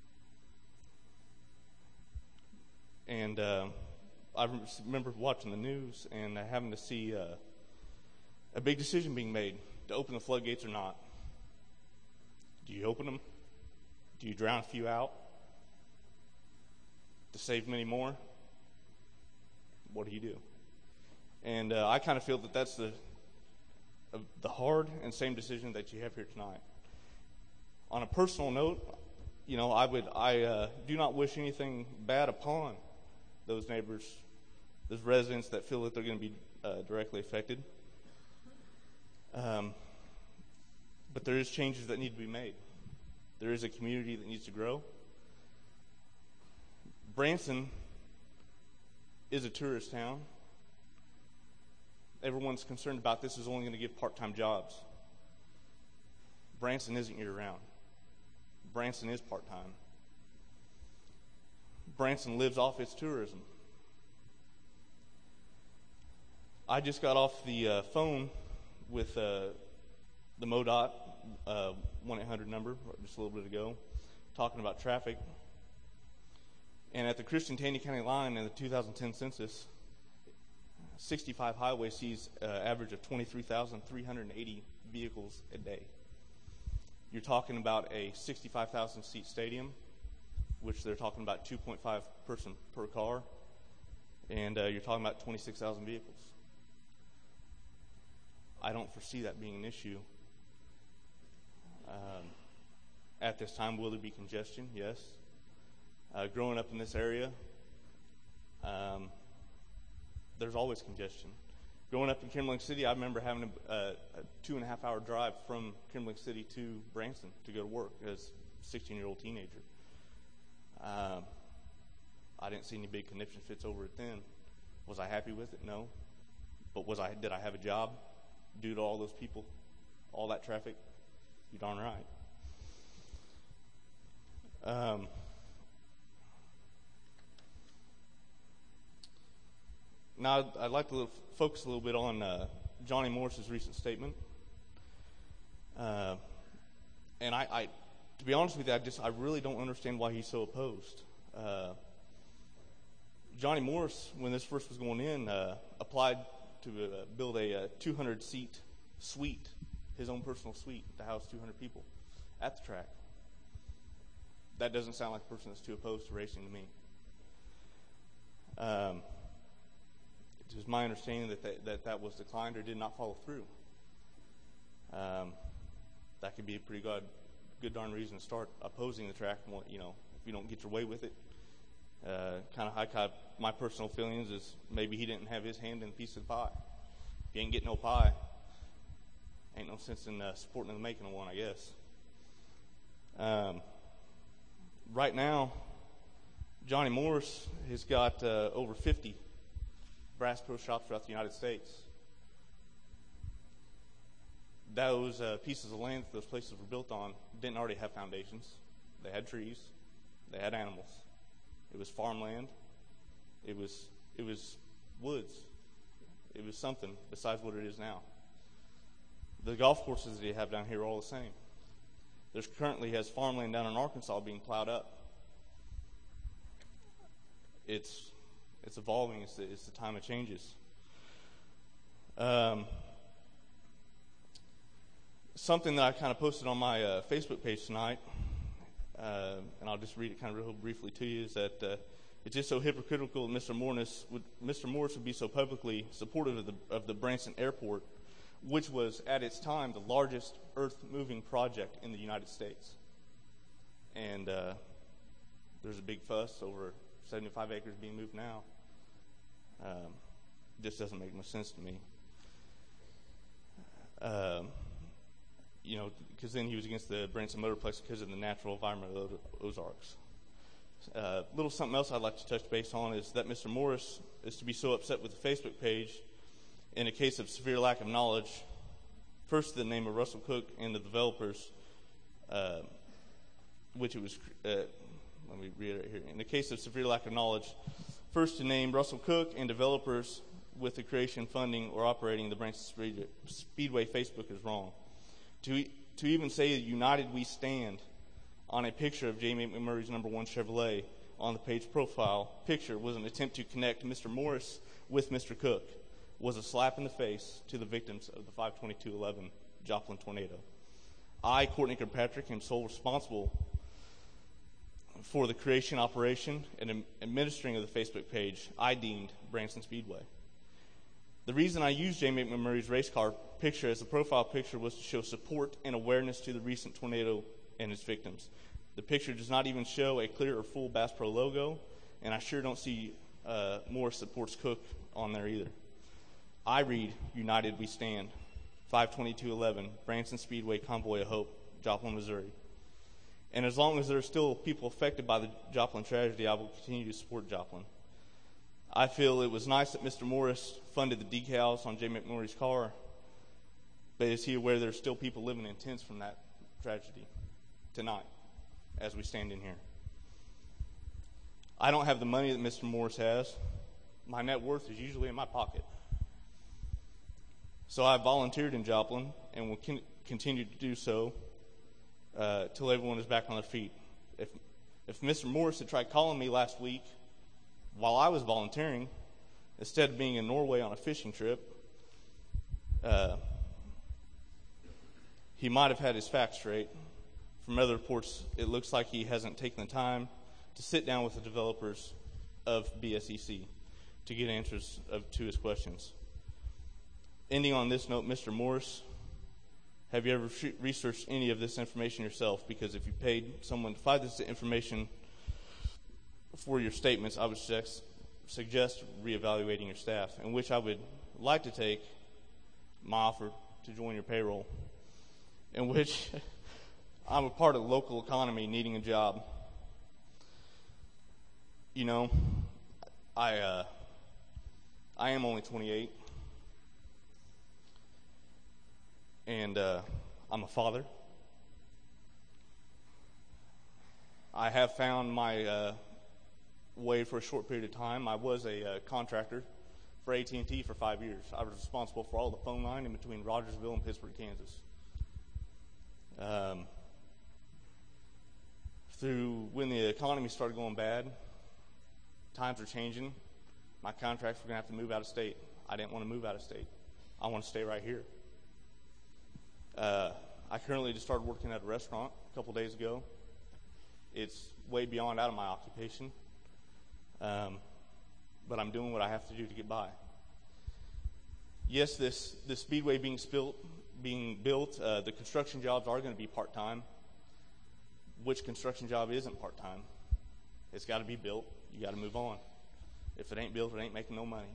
And uh, I remember watching the news and having to see uh, a big decision being made to open the floodgates or not. Do you open them? Do you drown a few out to save many more? What do you do? And uh, I kind of feel that that's the uh, the hard and same decision that you have here tonight. On a personal note, you know, I would I uh, do not wish anything bad upon those neighbors, those residents that feel that they're going to be uh, directly affected. Um, but there is changes that need to be made. There is a community that needs to grow. Branson is a tourist town. Everyone's concerned about this is only going to give part-time jobs. Branson isn't year-round. Branson is part-time. Branson lives off its tourism. I just got off the uh, phone with uh, the MoDOT uh, one eight hundred number just a little bit ago, talking about traffic. And at the Christian-Taney County line in the two thousand ten census, sixty-five highway sees an uh, average of twenty-three thousand three hundred eighty vehicles a day. You're talking about a sixty-five thousand seat stadium, which they're talking about two point five person per car, and uh, you're talking about twenty-six thousand vehicles. I don't foresee that being an issue. Um, at this time, will there be congestion? Yes. Uh, growing up in this area, um, there's always congestion. Growing up in Kimberling City, I remember having a, a, a two and a half hour drive from Kimberling City to Branson to go to work as a sixteen-year-old teenager. Um, I didn't see any big conniption fits over it then. Was I happy with it? No. But was I? Did I have a job due to all those people, all that traffic? You're darn right. Um, now, I'd, I'd like to focus a little bit on uh, Johnny Morris's recent statement. Uh, and I, I, to be honest with you, I just I really don't understand why he's so opposed. Uh, Johnny Morris, when this first was going in, uh, applied to uh, build a two hundred seat suite, his own personal suite, to house two hundred people at the track. That doesn't sound like a person that's too opposed to racing to me. Um, it was my understanding that that, that that was declined or did not follow through. Um, that could be a pretty good, good darn reason to start opposing the track. You know, if you don't get your way with it. Uh, kind of high. My personal feelings is maybe he didn't have his hand in a piece of the pie. If you ain't getting no pie, ain't no sense in uh, supporting the making of one, I guess. Um, right now, Johnny Morris has got uh, over fifty Bass Pro Shops throughout the United States. Those uh, pieces of land that those places were built on didn't already have foundations. They had trees. They had animals. It was farmland. It was it was woods. It was something besides what it is now. The golf courses that you have down here are all the same. There's currently has farmland down in Arkansas being plowed up. It's it's evolving. It's the, it's the time of changes. Um, something that I kind of posted on my uh, Facebook page tonight. Uh, and I'll just read it kind of real briefly to you, is that uh, it's just so hypocritical that Mister Morris would, Mister Morris would be so publicly supportive of the, of the Branson Airport, which was, at its time, the largest earth-moving project in the United States. And uh, there's a big fuss over seventy-five acres being moved now. Um, this doesn't make much sense to me. Um, you know, because then he was against the Branson Motorplex because of the natural environment of the Ozarks. Uh, little something else I'd like to touch base on is that Mister Morris is to be so upset with the Facebook page in a case of severe lack of knowledge. First, the name of Russell Cook and the developers, uh, which it was, uh, let me read it here. In the case of severe lack of knowledge, first to name Russell Cook and developers with the creation, funding, or operating the Branson Speedway Facebook is wrong. To, to even say United We Stand on a picture of J. McMurray's number one Chevrolet on the page profile picture was an attempt to connect Mister Morris with Mister Cook, was a slap in the face to the victims of the five twenty-two eleven Joplin tornado. I, Courtney Kirkpatrick, am sole responsible for the creation, operation, and administering of the Facebook page I deemed Branson Speedway. The reason I used J. McMurray's race car picture as a profile picture was to show support and awareness to the recent tornado and its victims. The picture does not even show a clear or full Bass Pro logo, and I sure don't see uh, Morris Supports Cook on there either. I read United We Stand, five twenty-two eleven, Branson Speedway Convoy of Hope, Joplin, Missouri. And as long as there are still people affected by the Joplin tragedy, I will continue to support Joplin. I feel it was nice that Mister Morris funded the decals on J. McMurray's car, but is he aware there are still people living in tents from that tragedy tonight as we stand in here? I don't have the money that Mister Morris has. My net worth is usually in my pocket. So I volunteered in Joplin and will con- continue to do so uh, till everyone is back on their feet. If, if Mister Morris had tried calling me last week while I was volunteering, instead of being in Norway on a fishing trip, uh, he might have had his facts straight. From other reports, it looks like he hasn't taken the time to sit down with the developers of B S E C to get answers of, to his questions. Ending on this note, Mister Morris, have you ever re- researched any of this information yourself? Because if you paid someone to find this information for your statements, I would suggest, suggest reevaluating your staff, in which I would like to take my offer to join your payroll, in which I'm a part of the local economy needing a job. You know, I uh, I am only twenty-eight, and uh, I'm a father. I have found my uh, way for a short period of time. I was a uh, contractor for A T and T for five years. I was responsible for all the phone line in between Rogersville and Pittsburgh, Kansas. Um, through when the economy started going bad, times are changing. My contracts were going to have to move out of state. I didn't want to move out of state. I want to stay right here. Uh, I currently just started working at a restaurant a couple days ago. It's way beyond out of my occupation, um, but I'm doing what I have to do to get by. Yes, this, this speedway being, spilt, being built, uh, the construction jobs are going to be part-time. Which construction job isn't part-time? It's got to be built. You got to move on. If it ain't built, it ain't making no money.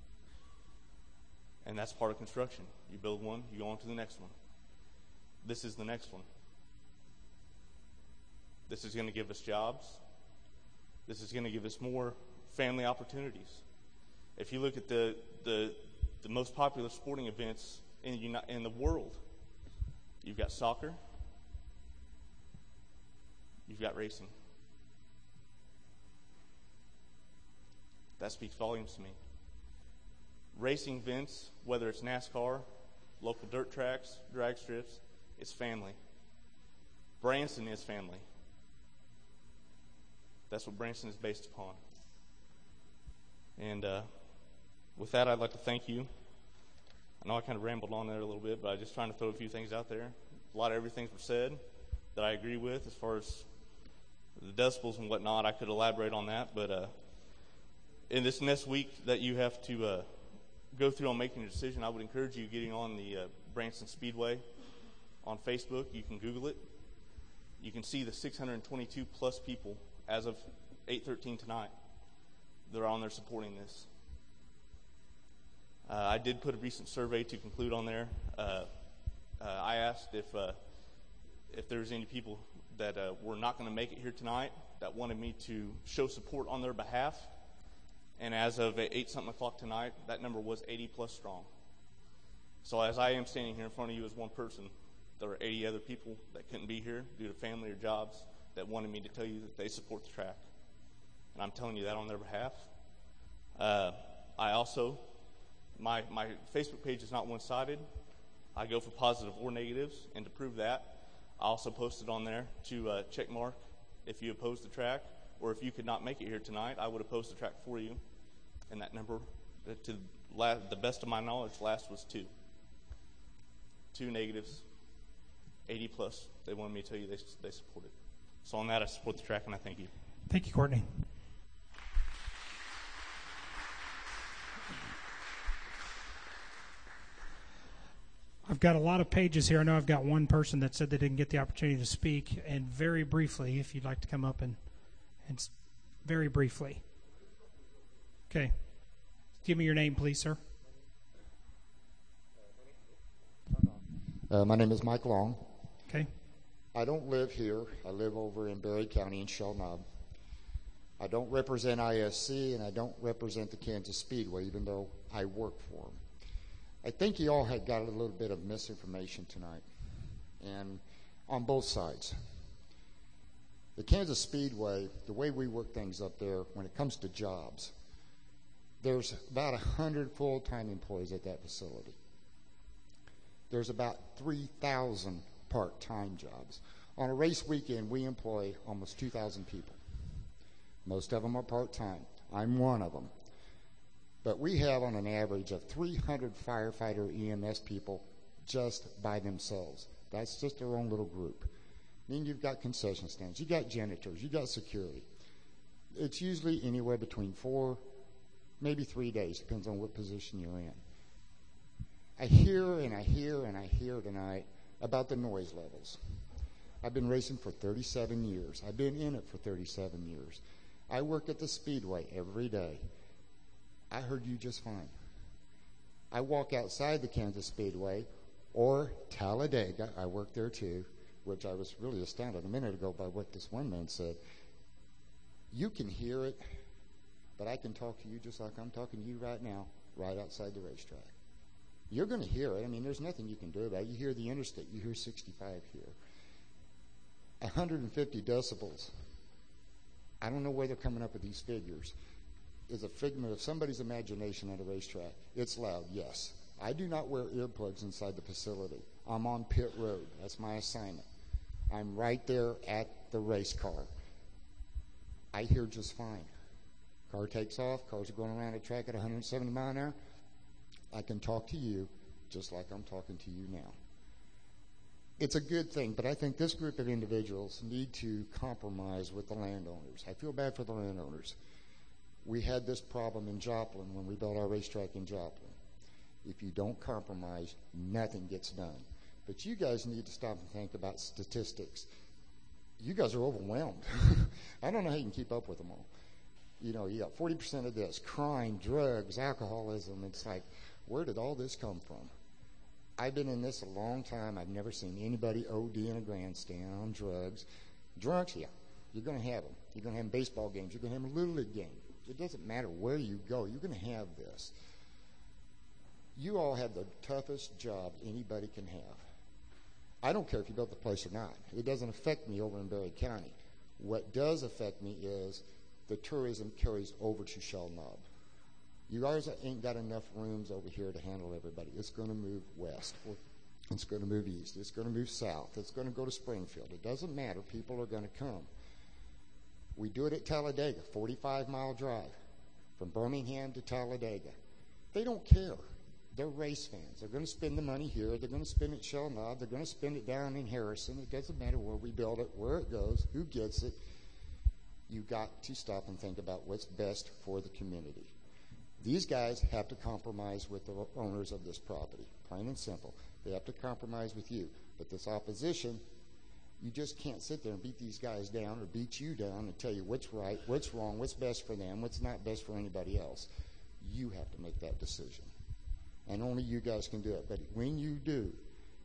And that's part of construction. You build one, you go on to the next one. This is the next one. This is going to give us jobs. This is going to give us more family opportunities. If you look at the the, the most popular sporting events in the, uni- in the world, you've got soccer, you've got racing. That speaks volumes to me. Racing events, whether it's NASCAR, local dirt tracks, drag strips, it's family. Branson is family. That's what Branson is based upon. And uh, with that, I'd like to thank you. I know I kind of rambled on there a little bit, but I'm just trying to throw a few things out there. A lot of everything was said that I agree with as far as the decibels and whatnot. I could elaborate on that, but uh, in this next week that you have to uh, go through on making a decision, I would encourage you getting on the uh, Branson Speedway on Facebook. You can Google it. You can see the six hundred twenty-two plus people as of eight thirteen tonight that are on there supporting this. Uh, I did put a recent survey to conclude on there. Uh, Uh, I asked if uh, if there was any people that uh, were not going to make it here tonight that wanted me to show support on their behalf. And as of eight something o'clock tonight, that number was eighty plus strong. So as I am standing here in front of you as one person, there are eighty other people that couldn't be here due to family or jobs that wanted me to tell you that they support the track. And I'm telling you that on their behalf. Uh, I also, my, my Facebook page is not one-sided. I go for positive or negatives, and to prove that, I also posted on there to uh, check mark if you oppose the track, or if you could not make it here tonight, I would oppose the track for you. And that number, to la- the best of my knowledge, last was two. Two negatives, eighty plus. They wanted me to tell you they, they support it. So on that, I support the track, and I thank you. Thank you, Courtney. I've got a lot of pages here. I know I've got one person that said they didn't get the opportunity to speak. And very briefly, if you'd like to come up and, and very briefly. Okay. Give me your name, please, sir. Uh, my name is Mike Long. Okay. I don't live here. I live over in Berry County in Shell Knob. I don't represent I S C, and I don't represent the Kansas Speedway, even though I work for them. I think you all had got a little bit of misinformation tonight, and on both sides. The Kansas Speedway, the way we work things up there, when it comes to jobs, there's about one hundred full-time employees at that facility. There's about three thousand part-time jobs. On a race weekend, we employ almost two thousand people. Most of them are part-time. I'm one of them. But we have on an average of three hundred firefighter E M S people just by themselves. That's just their own little group. Then you've got concession stands, you got janitors, you got security. It's usually anywhere between four, maybe three days, depends on what position you're in. I hear and I hear and I hear tonight about the noise levels. I've been racing for thirty-seven years. I've been in it for thirty-seven years. I work at the Speedway every day. I heard you just fine. I walk outside the Kansas Speedway or Talladega. I work there too, which I was really astounded a minute ago by what this one man said. You can hear it, but I can talk to you just like I'm talking to you right now, right outside the racetrack. You're going to hear it. I mean, there's nothing you can do about it. You hear the interstate. You hear sixty-five here. one hundred fifty decibels. I don't know where they're coming up with these figures. Is a figment of somebody's imagination at a racetrack. It's loud, yes. I do not wear earplugs inside the facility. I'm on pit road. That's my assignment. I'm right there at the race car. I hear just fine. Car takes off. Cars are going around the track at one hundred seventy miles an hour. I can talk to you just like I'm talking to you now. It's a good thing, but I think this group of individuals need to compromise with the landowners. I feel bad for the landowners. We had this problem in Joplin when we built our racetrack in Joplin. If you don't compromise, nothing gets done. But you guys need to stop and think about statistics. You guys are overwhelmed. I don't know how you can keep up with them all. You know, you got forty percent of this, crime, drugs, alcoholism. It's like, where did all this come from? I've been in this a long time. I've never seen anybody O D in a grandstand on drugs. Drunks, yeah, you're going to have them. You're going to have baseball games. You're going to have a Little League game. It doesn't matter where you go. You're going to have this. You all have the toughest job anybody can have. I don't care if you built the place or not. It doesn't affect me over in Berry County. What does affect me is the tourism carries over to Shell Knob. You guys ain't got enough rooms over here to handle everybody. It's going to move west. It's going to move east. It's going to move south. It's going to go to Springfield. It doesn't matter. People are going to come. We do it at Talladega, forty-five mile drive from Birmingham to Talladega. They don't care. They're race fans. They're going to spend the money here. They're going to spend it at Shell Knob. They're going to spend it down in Harrison. It doesn't matter where we build it, where it goes, who gets it. You got to stop and think about what's best for the community. These guys have to compromise with the owners of this property, plain and simple. They have to compromise with you. But this opposition, you just can't sit there and beat these guys down or beat you down and tell you what's right, what's wrong, what's best for them, what's not best for anybody else. You have to make that decision. And only you guys can do it. But when you do,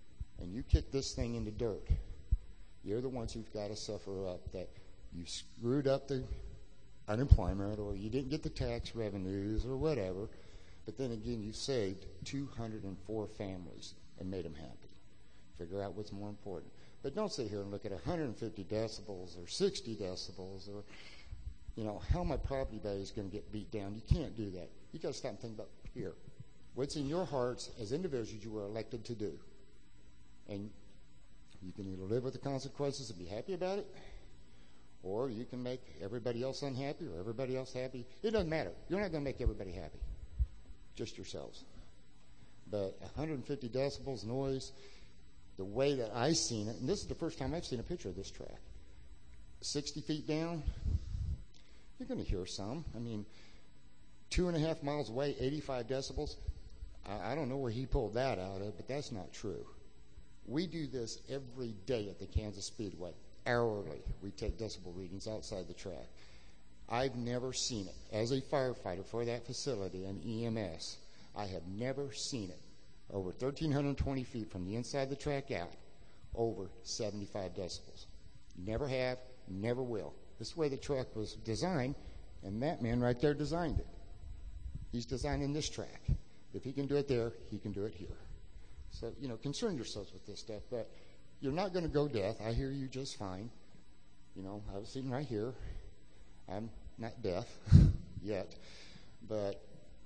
and you kick this thing in the dirt, you're the ones who've got to suffer up that you screwed up the unemployment, or you didn't get the tax revenues, or whatever. But then again, you saved two hundred four families and made them happy. Figure out what's more important. But don't sit here and look at one hundred fifty decibels or sixty decibels or, you know, how my property value is going to get beat down. You can't do that. You got to stop and think about here. What's in your hearts as individuals you were elected to do. And you can either live with the consequences and be happy about it, or you can make everybody else unhappy or everybody else happy. It doesn't matter. You're not going to make everybody happy. Just yourselves. But one hundred fifty decibels noise, the way that I seen it, and this is the first time I've seen a picture of this track, sixty feet down, you're going to hear some. I mean, two and a half miles away, eighty-five decibels. I, I don't know where he pulled that out of, but that's not true. We do this every day at the Kansas Speedway. Hourly, we take decibel readings outside the track. I've never seen it. As a firefighter for that facility and E M S, I have never seen it over one thousand three hundred twenty feet from the inside the track out, over seventy-five decibels. Never have, never will. This is the way the track was designed, and that man right there designed it. He's designing this track. If he can do it there, he can do it here. So, you know, concern yourselves with this stuff, but you're not going to go deaf. I hear you just fine. You know, I was sitting right here. I'm not deaf yet, but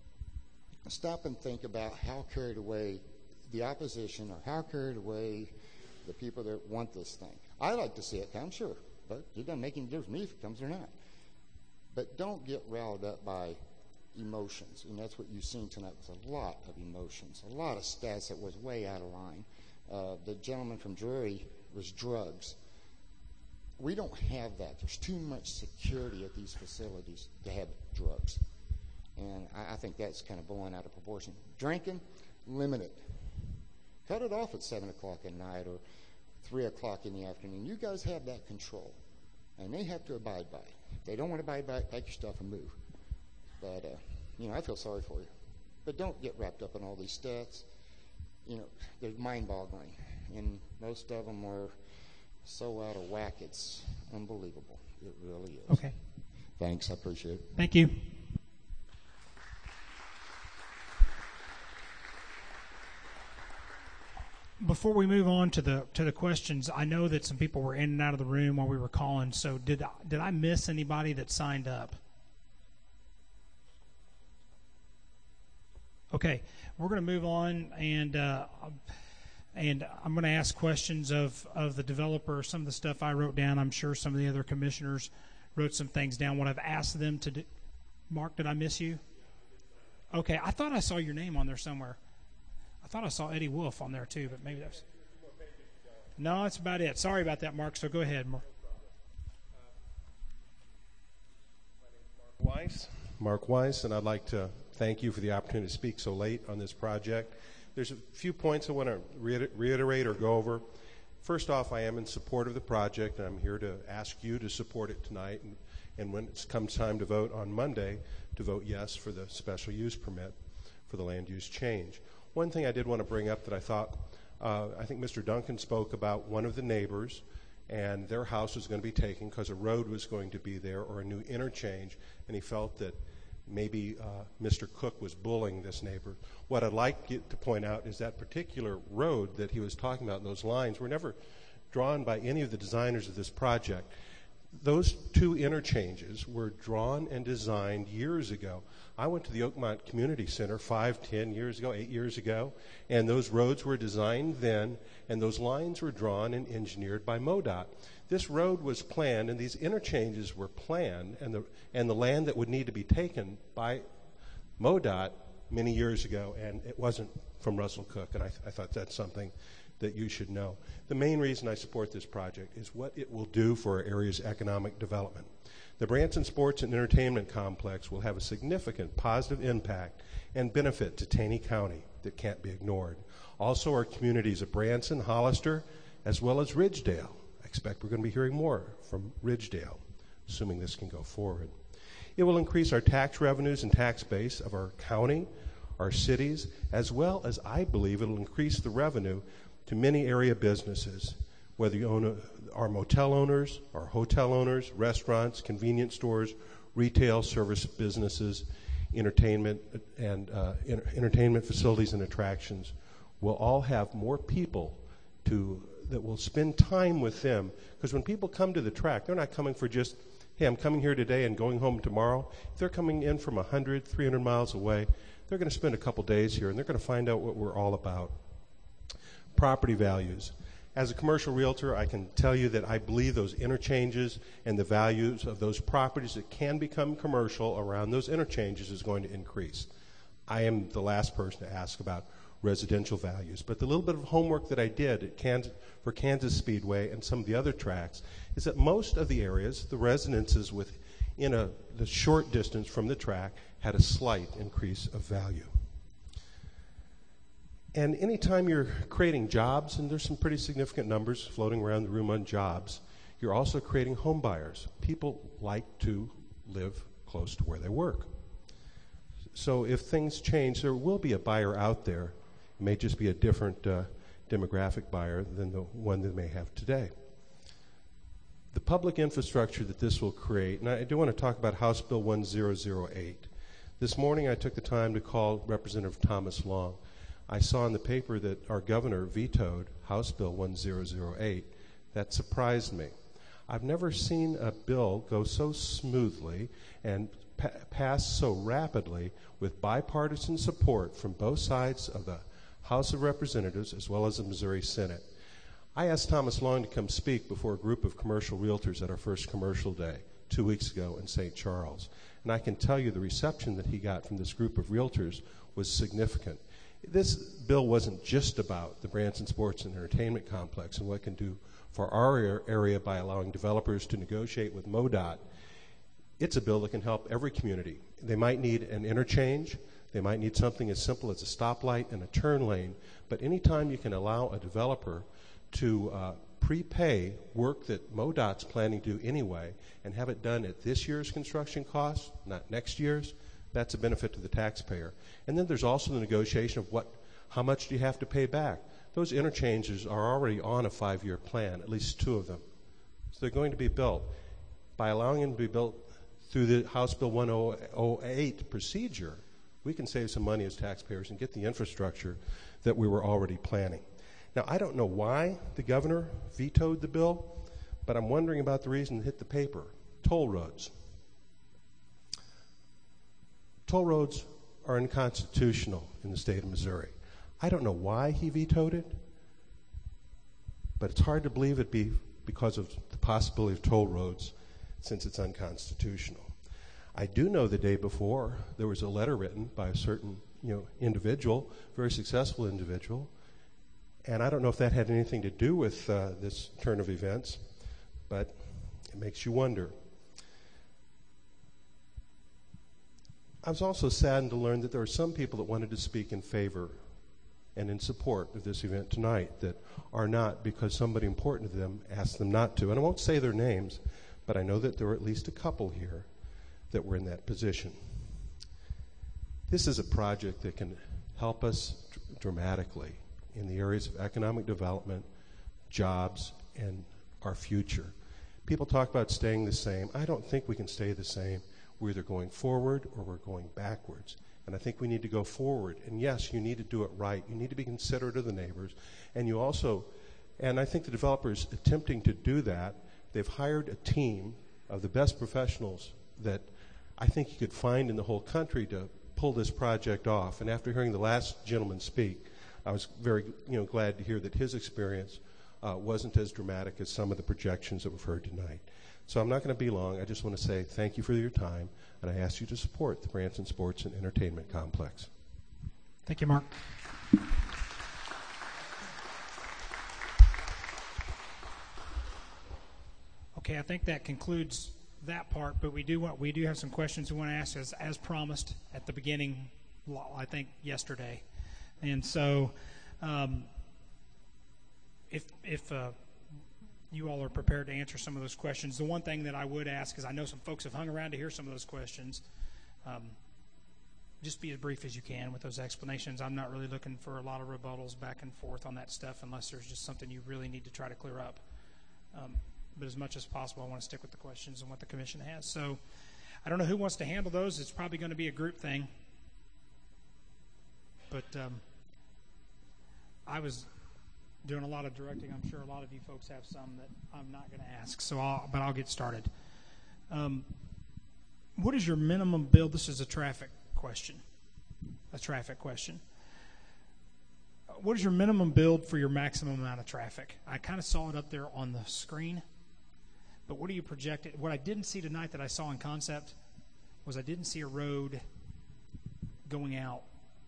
stop and think about how carried away the opposition, or how carried away the people that want this thing. I like to see it come, sure, but it doesn't make any difference to me if it comes or not. But don't get riled up by emotions, and that's what you've seen tonight, was a lot of emotions, a lot of stats that was way out of line. Uh, the gentleman from Drury was drugs. We don't have that. There's too much security at these facilities to have drugs. And I, I think that's kind of blowing out of proportion. Drinking, limit it. Cut it off at seven o'clock at night or three o'clock in the afternoon. You guys have that control, and they have to abide by it. If they don't want to abide by it, pack your stuff and move. But, uh, you know, I feel sorry for you. But don't get wrapped up in all these stats. You know, they're mind-boggling, and most of them are so out of whack, it's unbelievable. It really is. Okay. Thanks. I appreciate it. Thank you. Before we move on to the to the questions, I know that some people were in and out of the room while we were calling. So did I, did I miss anybody that signed up? Okay, we're going to move on, and uh, and I'm going to ask questions of, of the developer. Some of the stuff I wrote down, I'm sure some of the other commissioners wrote some things down. What I've asked them to do. Mark, did I miss you? Okay, I thought I saw your name on there somewhere. I thought I saw Eddie Wolf on there too, but maybe that's. No, that's about it. Sorry about that, Mark. So go ahead, Mark. Weiss. Mark Weiss, and I'd like to thank you for the opportunity to speak so late on this project. There's a few points I want to reiterate or go over. First off, I am in support of the project, and I'm here to ask you to support it tonight, and, and when it comes time to vote on Monday, to vote yes for the special use permit for the land use change. One thing I did want to bring up that I thought, uh, I think Mister Duncan spoke about one of the neighbors, and their house was going to be taken because a road was going to be there or a new interchange, and he felt that maybe uh, Mister Cook was bullying this neighbor. What I'd like to point out is that particular road that he was talking about, and those lines, were never drawn by any of the designers of this project. Those two interchanges were drawn and designed years ago. I went to the Oakmont Community Center five, ten years ago, eight years ago, and those roads were designed then, and those lines were drawn and engineered by MoDOT. This road was planned, and these interchanges were planned, and the and the land that would need to be taken by MoDOT many years ago, and it wasn't from Russell Cook, and I, th- I thought that's something that you should know. The main reason I support this project is what it will do for our area's economic development. The Branson Sports and Entertainment Complex will have a significant positive impact and benefit to Taney County that can't be ignored. Also, our communities of Branson, Hollister, as well as Ridgedale. I expect we're going to be hearing more from Ridgedale, assuming this can go forward. It will increase our tax revenues and tax base of our county, our cities, as well as I believe it'll increase the revenue to many area businesses, whether you own a, our motel owners, our hotel owners, restaurants, convenience stores, retail service businesses, entertainment and uh, inter- entertainment facilities and attractions will all have more people to that will spend time with them. Because when people come to the track, they're not coming for just, hey, I'm coming here today and going home tomorrow. If they're coming in from one hundred, three hundred miles away, they're going to spend a couple days here, and they're going to find out what we're all about. Property values. As a commercial realtor, I can tell you that I believe those interchanges and the values of those properties that can become commercial around those interchanges is going to increase. I am the last person to ask about residential values, but the little bit of homework that I did at Kansas, for Kansas Speedway and some of the other tracks is that most of the areas, the residences within a, the short distance from the track had a slight increase of value. And anytime you're creating jobs, and there's some pretty significant numbers floating around the room on jobs, you're also creating home buyers. People like to live close to where they work. So if things change, there will be a buyer out there. It may just be a different uh, demographic buyer than the one that they may have today. The public infrastructure that this will create, and I do want to talk about House Bill one thousand eight. This morning I took the time to call Representative Thomas Long. I saw in the paper that our governor vetoed House Bill one thousand eight. That surprised me. I've never seen a bill go so smoothly and pa- pass so rapidly with bipartisan support from both sides of the House of Representatives as well as the Missouri Senate. I asked Thomas Long to come speak before a group of commercial realtors at our first commercial day two weeks ago in Saint Charles. And I can tell you the reception that he got from this group of realtors was significant. This bill wasn't just about the Branson Sports and Entertainment Complex and what it can do for our area by allowing developers to negotiate with MoDOT. It's a bill that can help every community. They might need an interchange. They might need something as simple as a stoplight and a turn lane. But anytime you can allow a developer to uh, prepay work that MoDOT's planning to do anyway and have it done at this year's construction cost, not next year's, that's a benefit to the taxpayer. And then there's also the negotiation of what, how much do you have to pay back. Those interchanges are already on a five-year plan, at least two of them. So they're going to be built. By allowing them to be built through the House Bill one thousand eight procedure, we can save some money as taxpayers and get the infrastructure that we were already planning. Now, I don't know why the governor vetoed the bill, but I'm wondering about the reason it hit the paper. Toll roads. Toll roads are unconstitutional in the state of Missouri. I don't know why he vetoed it, but it's hard to believe it be because of the possibility of toll roads since it's unconstitutional. I do know the day before there was a letter written by a certain you know, individual, very successful individual, and I don't know if that had anything to do with uh, this turn of events, but it makes you wonder. I was also saddened to learn that there are some people that wanted to speak in favor and in support of this event tonight that are not because somebody important to them asked them not to. And I won't say their names, but I know that there were at least a couple here that were in that position. This is a project that can help us dr- dramatically in the areas of economic development, jobs, and our future. People talk about staying the same. I don't think we can stay the same. We're either going forward or we're going backwards. And I think we need to go forward. And yes, you need to do it right. You need to be considerate of the neighbors. And you also, and I think the developers attempting to do that, they've hired a team of the best professionals that I think you could find in the whole country to pull this project off. And after hearing the last gentleman speak, I was very you know, glad to hear that his experience uh, wasn't as dramatic as some of the projections that we've heard tonight. So I'm not going to be long. I just want to say thank you for your time, and I ask you to support the Branson Sports and Entertainment Complex. Thank you, Mark. Okay, I think that concludes that part, but we do want we do have some questions we want to ask as, as promised at the beginning, I think yesterday. And so um, if if uh, you all are prepared to answer some of those questions. The one thing that I would ask is I know some folks have hung around to hear some of those questions. Um, just be as brief as you can with those explanations. I'm not really looking for a lot of rebuttals back and forth on that stuff unless there's just something you really need to try to clear up. Um, but as much as possible, I want to stick with the questions and what the commission has. So I don't know who wants to handle those. It's probably going to be a group thing. But um, I was doing a lot of directing. I'm sure a lot of you folks have some that I'm not going to ask. So, I'll, but I'll get started. Um, what is your minimum build? This is a traffic question. A traffic question. What is your minimum build for your maximum amount of traffic? I kind of saw it up there on the screen. But what do you project it? What I didn't see tonight that I saw in concept was I didn't see a road going out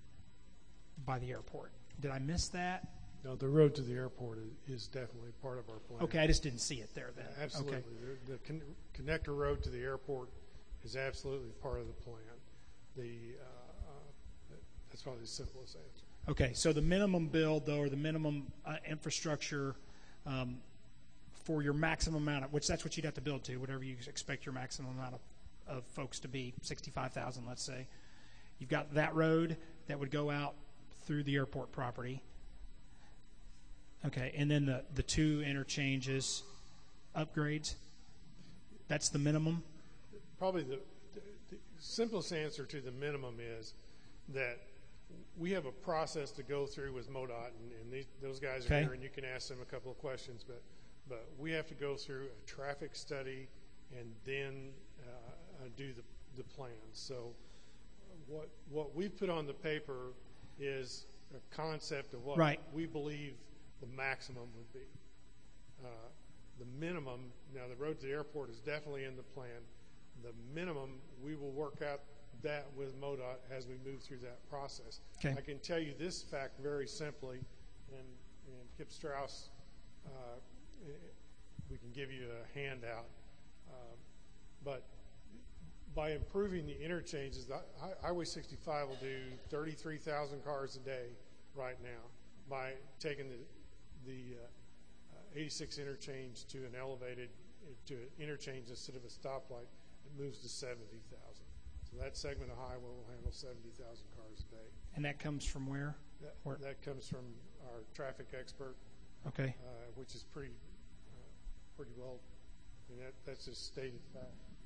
by the airport. Did I miss that? No, the road to the airport is, is definitely part of our plan. Okay, I just didn't see it there then. Yeah, absolutely. Okay. The, the con- connector road to the airport is absolutely part of the plan. The uh, uh, that's probably the simplest answer. Okay, so the minimum build, though, or the minimum uh, infrastructure um, for your maximum amount of, which that's what you'd have to build to, whatever you expect your maximum amount of, of folks to be, sixty-five thousand, let's say. You've got that road that would go out through the airport property. Okay, and then the, the two interchanges, upgrades, that's the minimum? Probably the, the, the simplest answer to the minimum is that we have a process to go through with MoDOT, and, and these, those guys are okay. here, and you can ask them a couple of questions, but but we have to go through a traffic study and then uh, do the, the plans. So what what we put on the paper is a concept of what right. we believe the maximum would be. Uh, the minimum, now the road to the airport is definitely in the plan. The minimum, we will work out that with MoDOT as we move through that process. Okay. I can tell you this fact very simply, and, and Kip Strauss, uh, we can give you a handout, uh, but by improving the interchanges, Highway sixty-five will do thirty-three thousand cars a day right now by taking the the uh, eighty-six interchange to an elevated, to an interchange instead of a stoplight. It moves to seventy thousand. So that segment of highway will handle seventy thousand cars a day. And that comes from where? That, where? that comes from our traffic expert, okay, uh, which is pretty uh, pretty well, I mean, that, that's just stated fact.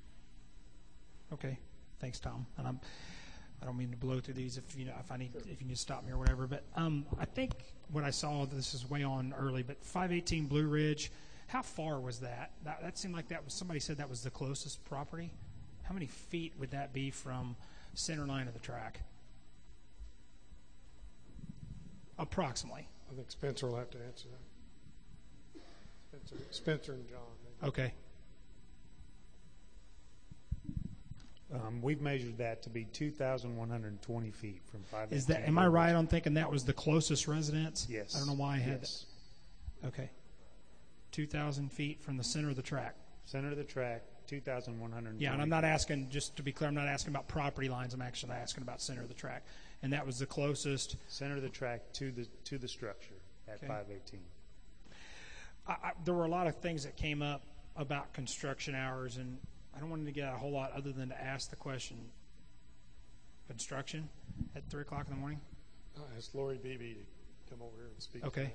Okay, thanks, Tom. And I'm, I don't mean to blow through these if you know if I need sure. if you need to stop me or whatever. But um, I think what I saw, this is way on early, but five eighteen Blue Ridge, how far was that? That, that seemed like that was, somebody said that was the closest property. How many feet would that be from center line of the track? Approximately. I think Spencer will have to answer that. Spencer, Spencer and John. Maybe. Okay. Um, we've measured that to be two thousand one hundred twenty feet from five. Is that? Am I right on thinking that was the closest residence? Yes. I don't know why I had yes. that. Okay. two thousand feet from the center of the track. Center of the track, two thousand one hundred. Yeah, and I'm not asking, just to be clear, I'm not asking about property lines. I'm actually asking about center of the track, and that was the closest. Center of the track to the to the structure at okay. five eighteen. I, I, there were a lot of things that came up about construction hours, and I don't want to get a whole lot other than to ask the question. Construction at three o'clock in the morning? Uh, ask Lori Beebe to come over here and speak. Okay.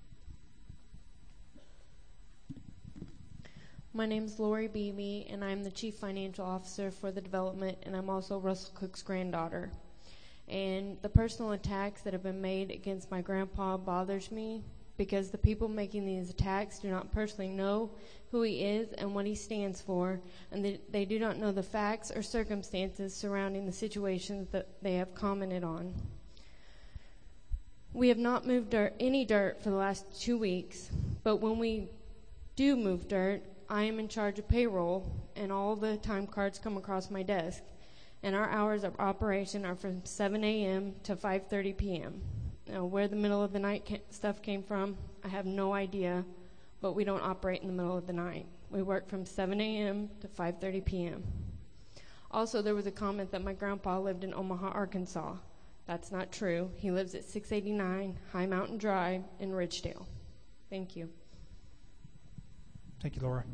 My name is Lori Beebe, and I'm the Chief Financial Officer for the development, and I'm also Russell Cook's granddaughter. And the personal attacks that have been made against my grandpa bothers me because the people making these attacks do not personally know who he is and what he stands for, and they, they do not know the facts or circumstances surrounding the situations that they have commented on. We have not moved dirt, any dirt for the last two weeks, but when we do move dirt, I am in charge of payroll, and all the time cards come across my desk, and our hours of operation are from seven a.m. to five thirty p.m. Now, where the middle of the night ca- stuff came from, I have no idea, but we don't operate in the middle of the night. We work from seven a.m. to five thirty p.m. Also, there was a comment that my grandpa lived in Omaha, Arkansas. That's not true. He lives at six eighty-nine High Mountain Drive in Ridgedale. Thank you. Thank you, Laura.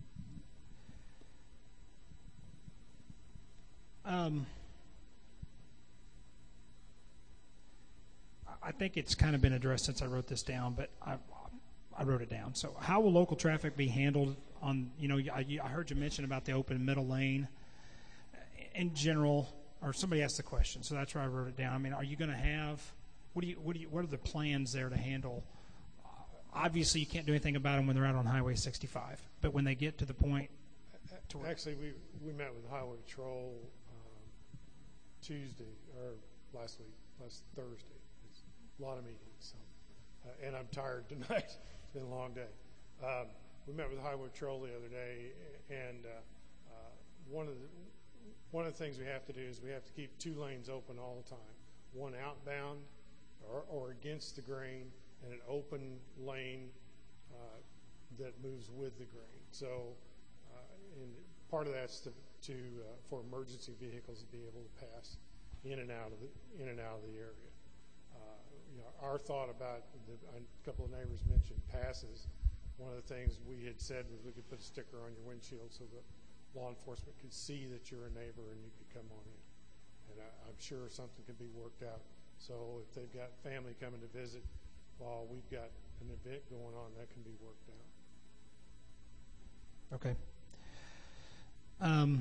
Um, I think it's kind of been addressed since I wrote this down, but I, I wrote it down. So how will local traffic be handled on, you know, I, I heard you mention about the open middle lane in general, or somebody asked the question, so that's why I wrote it down. I mean, are you going to have, what do you, what do you, what are the plans there to handle? Obviously, you can't do anything about them when they're out on Highway sixty-five, but when they get to the point to where, actually, we we met with Highway Patrol um, Tuesday or last week, last Thursday. It's a lot of meetings, so, uh, and I'm tired tonight. It's been a long day. Um, we met with Highway Patrol the other day, and uh, uh, one of the one of the things we have to do is we have to keep two lanes open all the time, one outbound or, or against the grain, and an open lane uh, that moves with the grain. So, uh, and part of that's to, to uh, for emergency vehicles to be able to pass in and out of the in and out of the area. Uh, you know, our thought about the, a couple of neighbors mentioned passes. One of the things we had said was we could put a sticker on your windshield so that law enforcement could see that you're a neighbor and you could come on in. And I, I'm sure something can be worked out. So if they've got family coming to visit while we've got an event going on, that can be worked out. Okay. Um,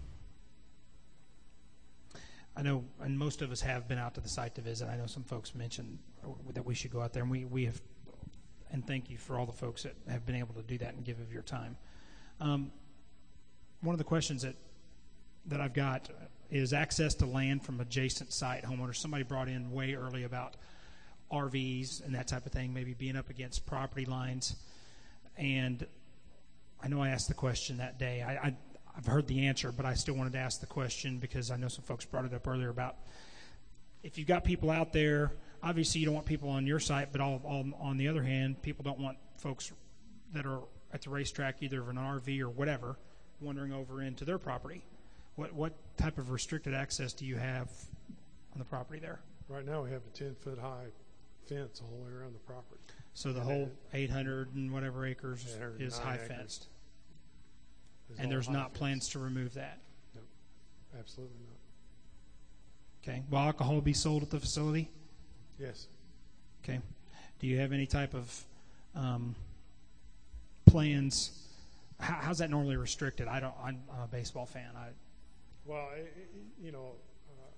I know, and most of us have been out to the site to visit. I know some folks mentioned that we should go out there, and we, we have, and thank you for all the folks that have been able to do that and give of your time. Um, one of the questions that that I've got is access to land from adjacent site homeowners. Somebody brought in way early about R Vs and that type of thing, maybe being up against property lines. And I know I asked the question that day. I, I, I've heard the answer, but I still wanted to ask the question because I know some folks brought it up earlier about if you've got people out there, obviously you don't want people on your site, but all, all, on the other hand, people don't want folks that are at the racetrack, either of an R V or whatever, wandering over into their property. What what type of restricted access do you have on the property there? Right now we have a ten-foot high fence all the way around the property. So the and whole eight hundred and whatever acres is high acres. fenced? Is And all there's high not fenced. plans to remove that? No, absolutely not. Okay. Will alcohol be sold at the facility? Yes. Okay. Do you have any type of um, plans? How, how's that normally restricted? I don't. I'm, I'm a baseball fan. I. Well, I, you know, uh,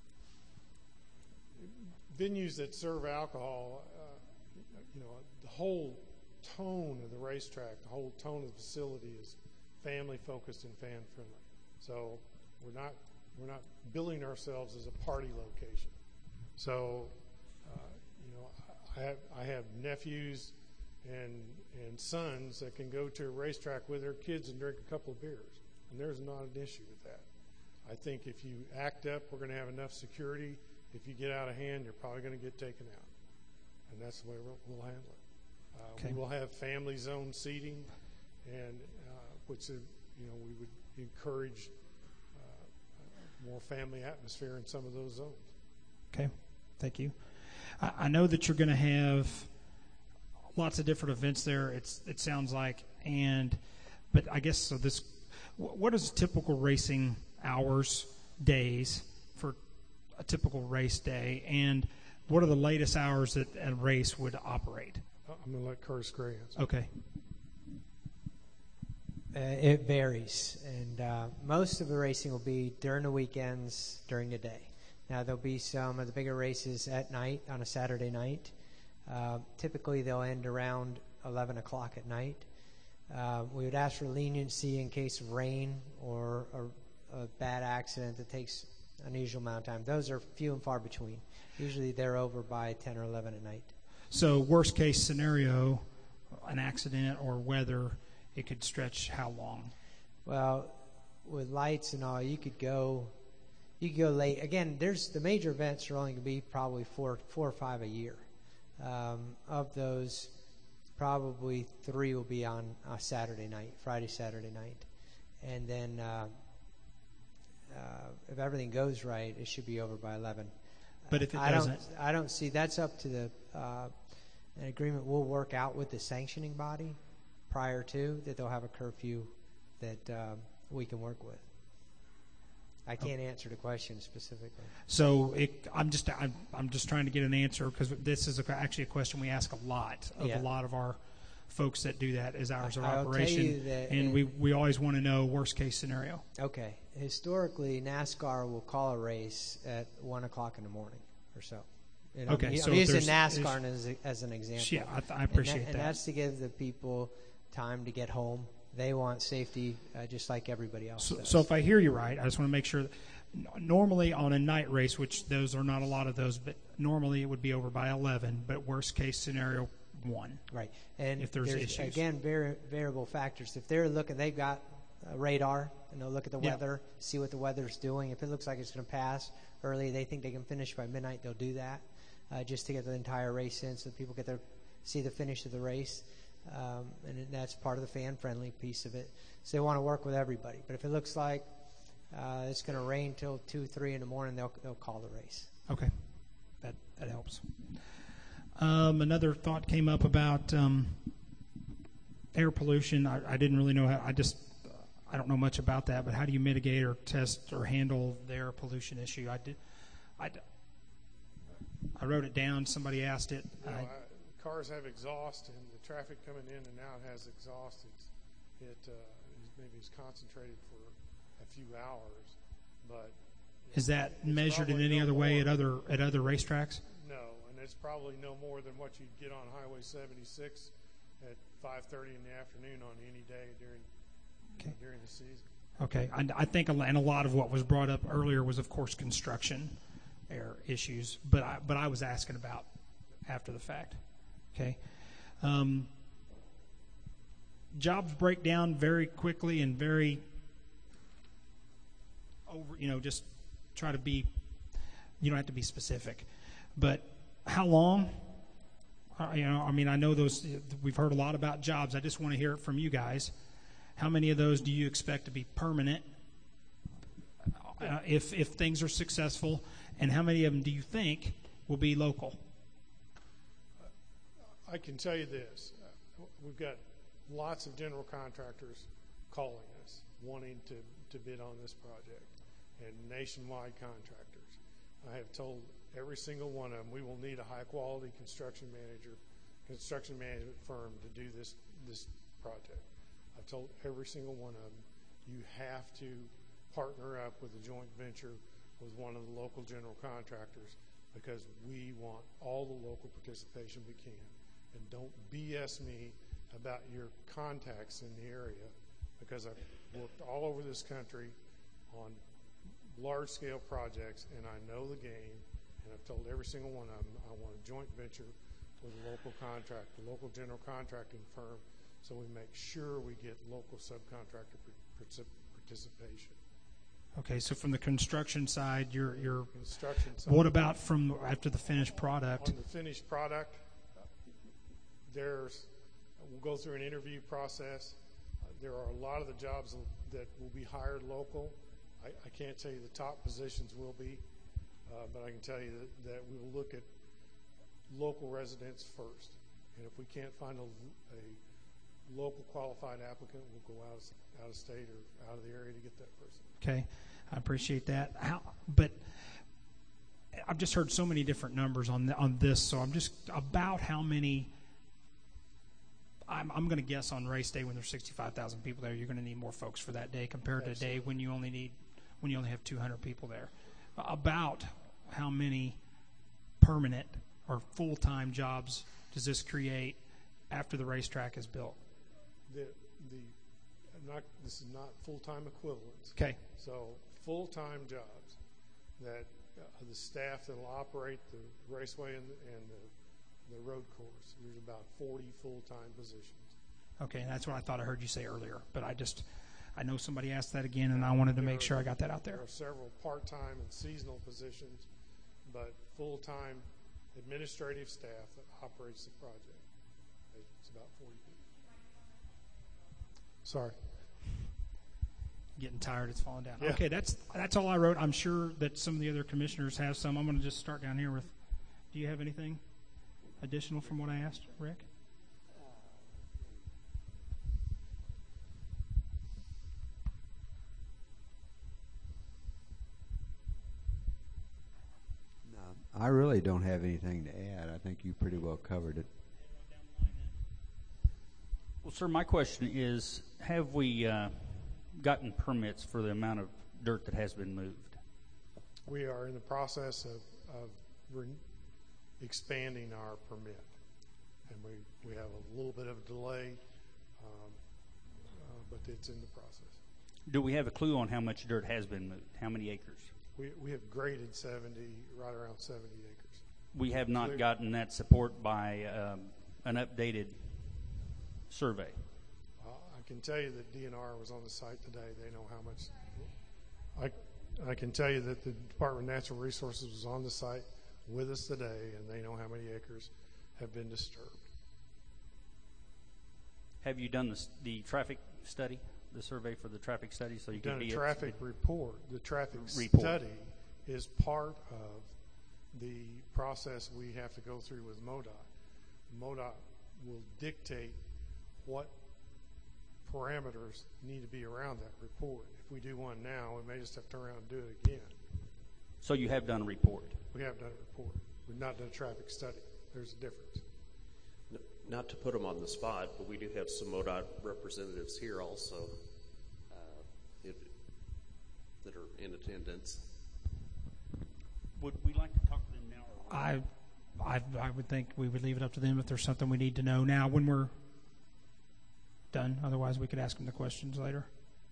venues that serve alcohol, uh, you know, the whole tone of the racetrack, the whole tone of the facility is family focused and fan friendly. So we're not we're not billing ourselves as a party location. So uh, you know, I have I have nephews and and sons that can go to a racetrack with their kids and drink a couple of beers, and there's not an issue with that. I think if you act up, we're going to have enough security. If you get out of hand, you're probably going to get taken out, and that's the way we'll, we'll handle it. Uh, Okay. We will have family zone seating, and uh, which uh, you know we would encourage uh, more family atmosphere in some of those zones. Okay. Thank you. I, I know that you're going to have lots of different events there. It's it sounds like, and but I guess so. This, what is typical racing hours, days for a typical race day, and what are the latest hours that a race would operate? I'm going to let Curtis Gray answer. Okay. Uh, it varies, and uh, most of the racing will be during the weekends, during the day. Now, there'll be some of the bigger races at night, on a Saturday night. Uh, typically, they'll end around eleven o'clock at night. Uh, we would ask for leniency in case of rain or a, a bad accident that takes an unusual amount of time. Those are few and far between. Usually, they're over by ten or eleven at night. So worst case scenario, an accident or weather, it could stretch how long? Well, with lights and all, you could go, you could go late. Again, there's the major events are only going to be probably four, four or five a year. Um, of those, probably three will be on a Saturday night, Friday, Saturday night, and then uh, uh, if everything goes right, it should be over by eleven. But if it I doesn't, don't, I don't see that's up to the uh, an agreement we'll work out with the sanctioning body prior to that. They'll have a curfew that uh, we can work with. I can't answer the question specifically. So it, I'm just I'm, I'm just trying to get an answer because this is a, actually a question we ask a lot of Yeah. a lot of our folks that do that as hours of I'll tell operation, you that and in- we we always want to know worst case scenario. Okay. Historically, NASCAR will call a race at one o'clock in the morning or so. You know, Okay, I'm so using there's- NASCAR as, as an example. Yeah, I, th- I And appreciate that, that. And that's to give the people time to get home. They want safety, uh, just like everybody else So, does. so if I hear you right, I just want to make sure that n- normally on a night race, which those are not a lot of those, but normally it would be over by eleven, but worst case scenario, one. Right. And if there's, issues. again, vari- variable factors. If they're looking, they've got a radar, and they'll look at the Yeah. weather, see what the weather's doing. If it looks like it's going to pass early, they think they can finish by midnight, they'll do that uh, just to get the entire race in so people get to see the finish of the race. Um, and that's part of the fan-friendly piece of it. So they want to work with everybody. But if it looks like uh, it's going to rain till two, three in the morning, they'll they'll call the race. Okay, that that helps. Um, another thought came up about um, air pollution. I, I didn't really know how. I just I don't know much about that. But how do you mitigate or test or handle the air pollution issue? I did. I, I wrote it down. Somebody asked it. You know, I, I, cars have exhaust, and the traffic coming in and out has exhaust. It's, it uh, is maybe is concentrated for a few hours, but is that it's measured in probably any no other way more- at other at other racetracks? No, and it's probably no more than what you'd get on Highway seventy-six at five thirty in the afternoon on any day during you know, during the season. Okay, I, I think, a- and a lot of what was brought up earlier was, of course, construction air issues. But I, but I was asking about after the fact. Okay, um, jobs break down very quickly and very over. You know, just try to be. You don't have to be specific, but how long? Uh, you know, I mean, I know those. We've heard a lot about jobs. I just want to hear it from you guys. How many of those do you expect to be permanent uh, if if things are successful, and how many of them do you think will be local? I can tell you this. Uh, we've got lots of general contractors calling us, wanting to, to bid on this project, and nationwide contractors. I have told every single one of them we will need a high-quality construction manager, construction management firm to do this, this project. I've told every single one of them, you have to partner up with a joint venture with one of the local general contractors because we want all the local participation we can. And don't B S me about your contacts in the area because I've worked all over this country on large-scale projects, and I know the game, and I've told every single one of them I want a joint venture with a local contractor, local general contracting firm, so we make sure we get local subcontractor participation. Okay, so from the construction side, you're you're. Construction side. What about from after the finished product? On the finished product, there's we'll go through an interview process. Uh, there are a lot of the jobs that will be hired local. I, I can't tell you the top positions will be, uh, but I can tell you that, that we will look at local residents first. And if we can't find a, a local qualified applicant, we'll go out of, out of state or out of the area to get that person. Okay, I appreciate that. How, but I've just heard so many different numbers on the, on this, so I'm just about how many. I'm, I'm going to guess on race day when there's sixty-five thousand people there, you're going to need more folks for that day compared Absolutely. to a day when you only need when you only have two hundred people there. About how many permanent or full-time jobs does this create after the racetrack is built? The the not this is not full-time equivalents. Okay. So full-time jobs that uh, the staff that will operate the raceway and, the, and the, the road course. There's about forty full-time positions. Okay, and that's what I thought I heard you say earlier, but I just I know somebody asked that again, and I wanted to There make are- sure I got that out there. There are several part-time and seasonal positions, but full-time administrative staff that operates the project. It's about forty people. Sorry. Getting tired, it's falling down. Yeah. Okay, that's that's all I wrote. I'm sure that some of the other commissioners have some. I'm going to just start down here with, do you have anything additional from what I asked, Rick? don't have anything to add. I think you pretty well covered it. Well, sir, my question is, have we uh, gotten permits for the amount of dirt that has been moved? We are in the process of, of re- expanding our permit, and we, we have a little bit of a delay, um, uh, but it's in the process. Do we have a clue on how much dirt has been moved? How many acres? We, we have graded seventy, right around seventy acres. We have not Clear. gotten that support by um, an updated survey. Uh, I can tell you that D N R was on the site today. They know how much. I, I can tell you that the Department of Natural Resources was on the site with us today, and they know how many acres have been disturbed. Have you done the, the traffic study, the survey for the traffic study? So you We've can done a be traffic report. The traffic report. study is part of the process we have to go through with MoDOT. MoDOT will dictate what parameters need to be around that report. If we do one now, we may just have to turn around and do it again. So you have done a report? We have done a report. We've not done a traffic study. There's a difference. Not to put them on the spot, but we do have some MoDOT representatives here also uh, if, that are in attendance. Would we like to talk to them now? Or I, I, I would think we would leave it up to them if there's something we need to know now when we're done. Otherwise, we could ask them the questions later.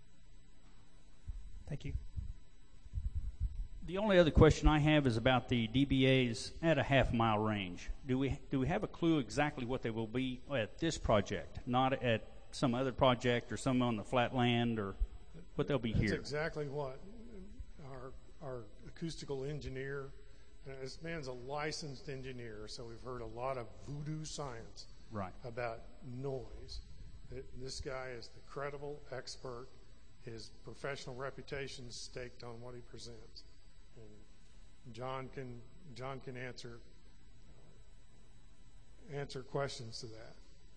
Thank you. The only other question I have is about the D B As at a half mile range. Do we do we have a clue exactly what they will be at this project, not at some other project or some on the flat land, or what they'll be That's here? exactly what our our acoustical engineer, uh, this man's a licensed engineer, so we've heard a lot of voodoo science Right. about noise. That this guy is the credible expert. His professional reputation is staked on what he presents. And John can John can answer uh, answer questions to that.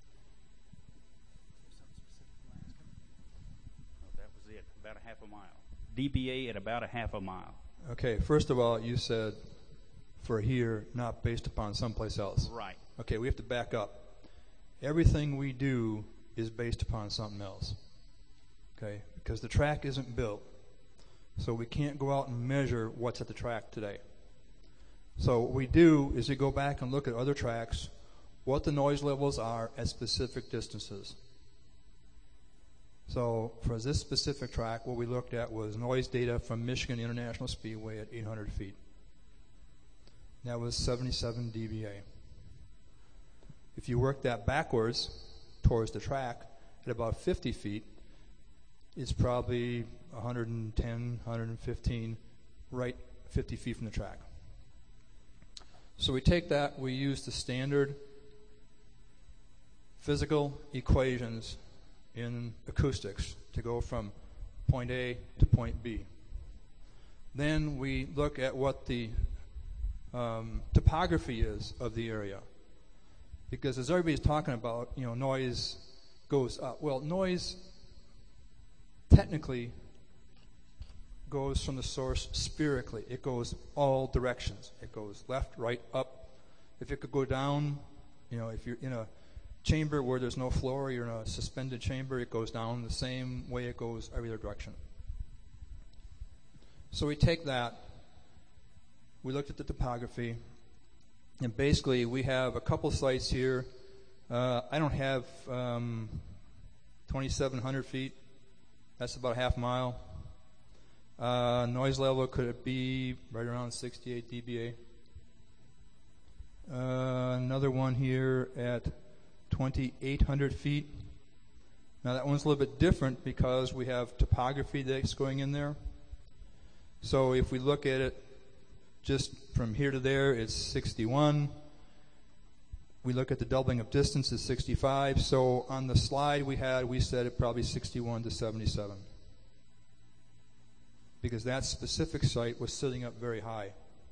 Oh, that was it, about a half a mile. D B A at about a half a mile. Okay, first of all, you said for here, not based upon someplace else. Right. Okay, we have to back up. Everything we do is based upon something else. Okay, because the track isn't built. So we can't go out and measure what's at the track today. So what we do is we go back and look at other tracks, what the noise levels are at specific distances. So for this specific track, what we looked at was noise data from Michigan International Speedway at eight hundred feet. That was seventy-seven D B A. If you work that backwards towards the track at about fifty feet, it's probably one hundred ten, one hundred fifteen, right fifty feet from the track. So we take that, we use the standard physical equations in acoustics to go from point A to point B. Then we look at what the um, topography is of the area. Because as everybody's talking about, you know, noise goes up. Well, noise technically goes from the source spherically. It goes all directions. It goes left, right, up. If it could go down, you know, if you're in a chamber where there's no floor, you're in a suspended chamber, it goes down the same way it goes every other direction. So we take that, we looked at the topography, and basically we have a couple sites here. Uh, I don't have um, twenty-seven hundred feet. That's about a half mile. Uh, noise level, could it be right around sixty-eight D B A? Uh, another one here at twenty-eight hundred feet. Now that one's a little bit different because we have topography that's going in there. So if we look at it just from here to there, it's sixty-one. We look at the doubling of distance is sixty-five. So on the slide we had, we said it probably sixty-one to seventy-seven. Because that specific site was sitting up very high.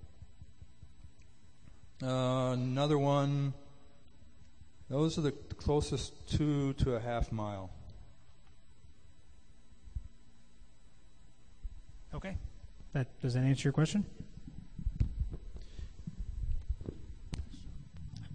Uh, another one, those are the closest two to a half mile. Okay. That, does that answer your question?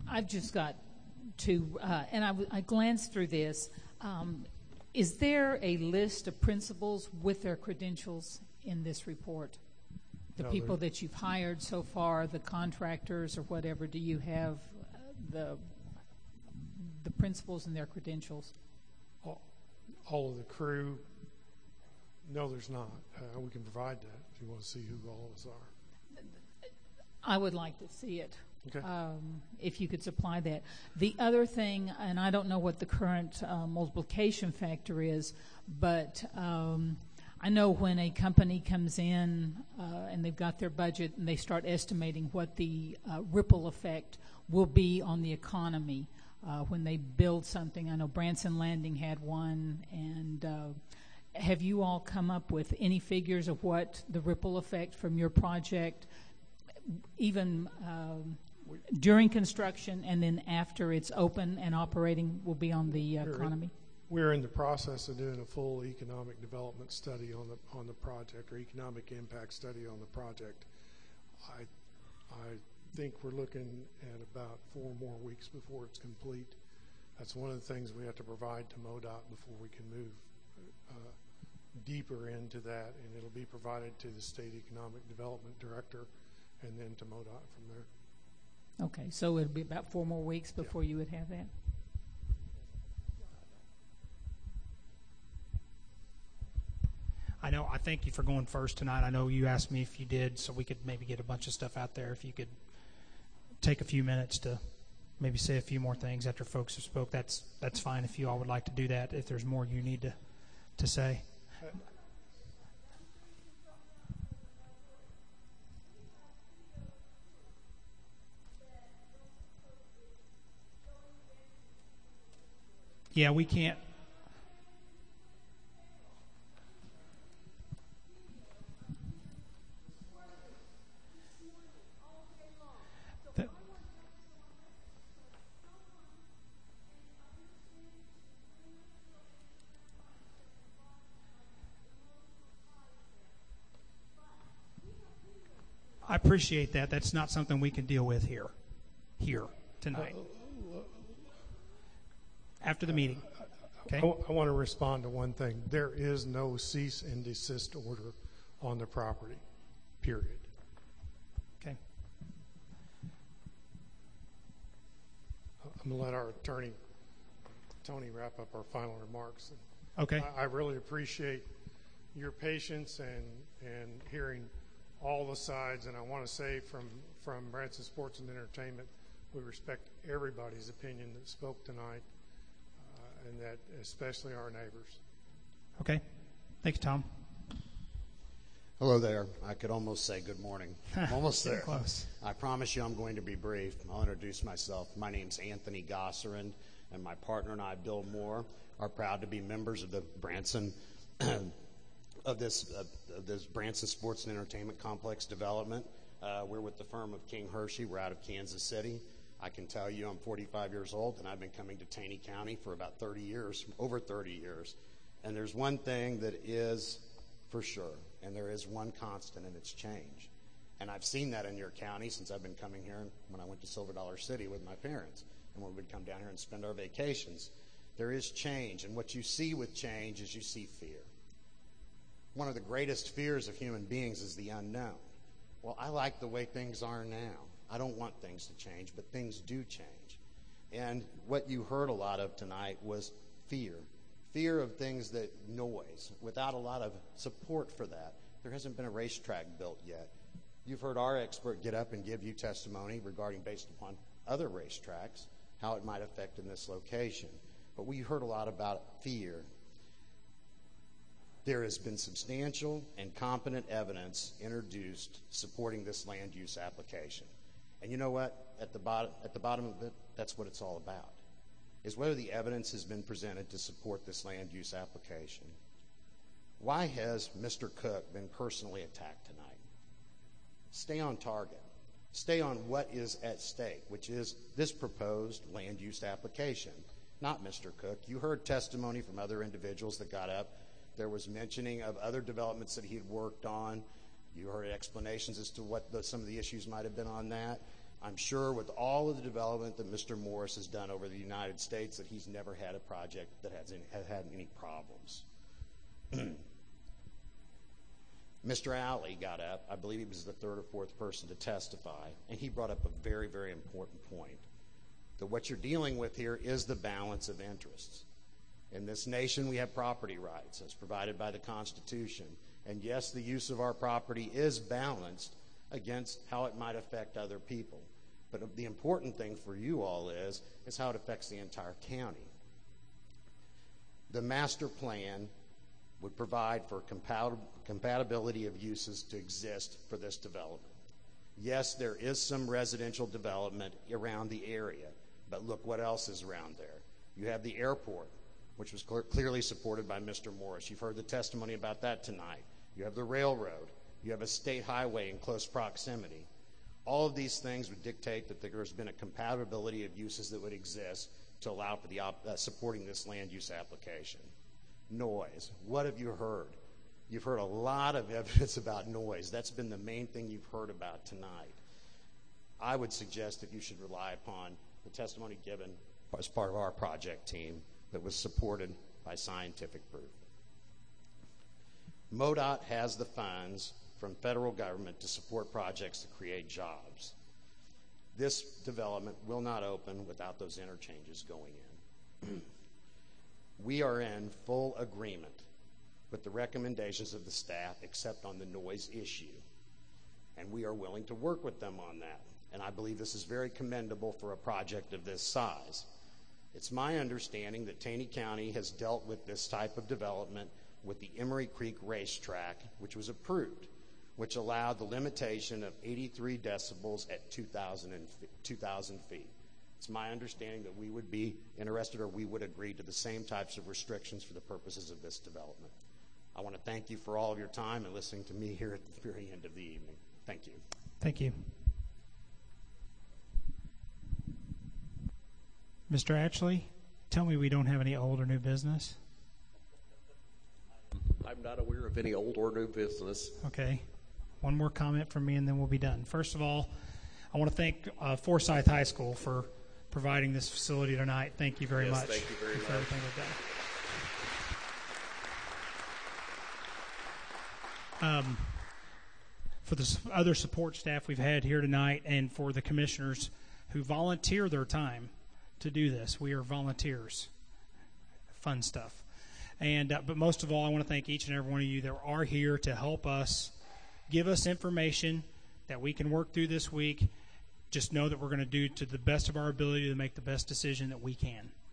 I've just got to, uh, and I, w- I glanced through this. Um, is there a list of principals with their credentials in this report? The No, people there- that you've hired so far, the contractors or whatever, do you have uh, the the principals and their credentials? All, all of the crew, no, there's not. Uh, we can provide that if you want to see who all of us are. I would like to see it. Okay. Um, if you could supply that. The other thing, and I don't know what the current uh, multiplication factor is, but um, I know when a company comes in uh, and they've got their budget and they start estimating what the uh, ripple effect will be on the economy uh, when they build something. I know Branson Landing had one, and uh, have you all come up with any figures of what the ripple effect from your project, even um, during construction and then after it's open and operating, will be on the uh, We're in- economy? We're in the process of doing a full economic development study on the on the project, or economic impact study on the project. I I think we're looking at about four more weeks before it's complete. That's one of the things we have to provide to MoDOT before we can move uh, deeper into that, and it'll be provided to the State Economic Development Director and then to MoDOT from there. Okay, so it'll be about four more weeks before you would have that? I know, I thank you for going first tonight. I know you asked me if you did, so we could maybe get a bunch of stuff out there. If you could take a few minutes to maybe say a few more things after folks have spoke, that's that's fine if you all would like to do that, if there's more you need to, to say. Yeah, we can't. That- I appreciate that. That's not something we can deal with here, here tonight. After the meeting. Okay. I, w- I want to respond to one thing. There is no cease and desist order on the property, period. Okay. I'm going to let our attorney, Tony, wrap up our final remarks. Okay. I, I really appreciate your patience and, and hearing all the sides. And I want to say from, from Branson Sports and Entertainment, we respect everybody's opinion that spoke tonight, uh, and that especially our neighbors. Okay. Thanks, Tom. Hello there. I could almost say good morning. I'm almost Getting there. close. I promise you I'm going to be brief. I'll introduce myself. My name's Anthony Gosserin, and my partner and I, Bill Moore, are proud to be members of the Branson of this uh, of this Branson Sports and Entertainment Complex development. Uh, we're with the firm of King Hershey. We're out of Kansas City. I can tell you I'm forty-five years old, and I've been coming to Taney County for about thirty years, over thirty years. And there's one thing that is for sure, and there is one constant, and it's change. And I've seen that in your county since I've been coming here when I went to Silver Dollar City with my parents, and when we'd come down here and spend our vacations. There is change, and what you see with change is you see fear. One of the greatest fears of human beings is the unknown. Well, I like the way things are now. I don't want things to change, but things do change. And what you heard a lot of tonight was fear. Fear of things that noise, without a lot of support for that. There hasn't been a racetrack built yet. You've heard our expert get up and give you testimony regarding, based upon other racetracks, how it might affect in this location. But we heard a lot about fear. There has been substantial and competent evidence introduced supporting this land use application. And you know what? At the bottom, at the bottom of it, that's what it's all about, is whether the evidence has been presented to support this land use application. Why has Mister Cook been personally attacked tonight? Stay on target. Stay on what is at stake, which is this proposed land use application, not Mister Cook. You heard testimony from other individuals that got up. There was mentioning of other developments that he had worked on. You heard explanations as to what the, some of the issues might have been on that. I'm sure with all of the development that Mister Morris has done over the United States that he's never had a project that has, any, has had any problems. Mister Alley got up. I believe he was the third or fourth person to testify, and he brought up a very, very important point, that what you're dealing with here is the balance of interests. In this nation, we have property rights as provided by the Constitution, and yes, the use of our property is balanced against how it might affect other people. But the important thing for you all is, is how it affects the entire county. The master plan would provide for compat- compatibility of uses to exist for this development. Yes, there is some residential development around the area, but look what else is around there. You have the airport, which was cl- clearly supported by Mister Morris. You've heard the testimony about that tonight. You have the railroad. You have a state highway in close proximity. All of these things would dictate that there has been a compatibility of uses that would exist to allow for the op- uh, supporting this land use application. Noise. What have you heard? You've heard a lot of evidence about noise. That's been the main thing you've heard about tonight. I would suggest that you should rely upon the testimony given as part of our project team that was supported by scientific proof. MoDOT has the funds from federal government to support projects to create jobs. This development will not open without those interchanges going in. We are in full agreement with the recommendations of the staff except on the noise issue, and we are willing to work with them on that. And I believe this is very commendable for a project of this size. It's my understanding that Taney County has dealt with this type of development with the Emery Creek Racetrack, which was approved, which allowed the limitation of eighty-three decibels at two thousand feet. It's my understanding that we would be interested or we would agree to the same types of restrictions for the purposes of this development. I want to thank you for all of your time and listening to me here at the very end of the evening. Thank you. Thank you. Mister Ashley, tell me we don't have any old or new business. I'm not aware of any old or new business. Okay. One more comment from me and then we'll be done. First of all, I want to thank uh, Forsyth High School for providing this facility tonight. Thank you very yes, much. Thank you very for much. everything we've done. Um, for the other support staff we've had here tonight and for the commissioners who volunteer their time to do this. We are volunteers. Fun stuff. And uh, but most of all, I want to thank each and every one of you that are here to help us, give us information that we can work through this week. Just know that we're going to do to the best of our ability to make the best decision that we can.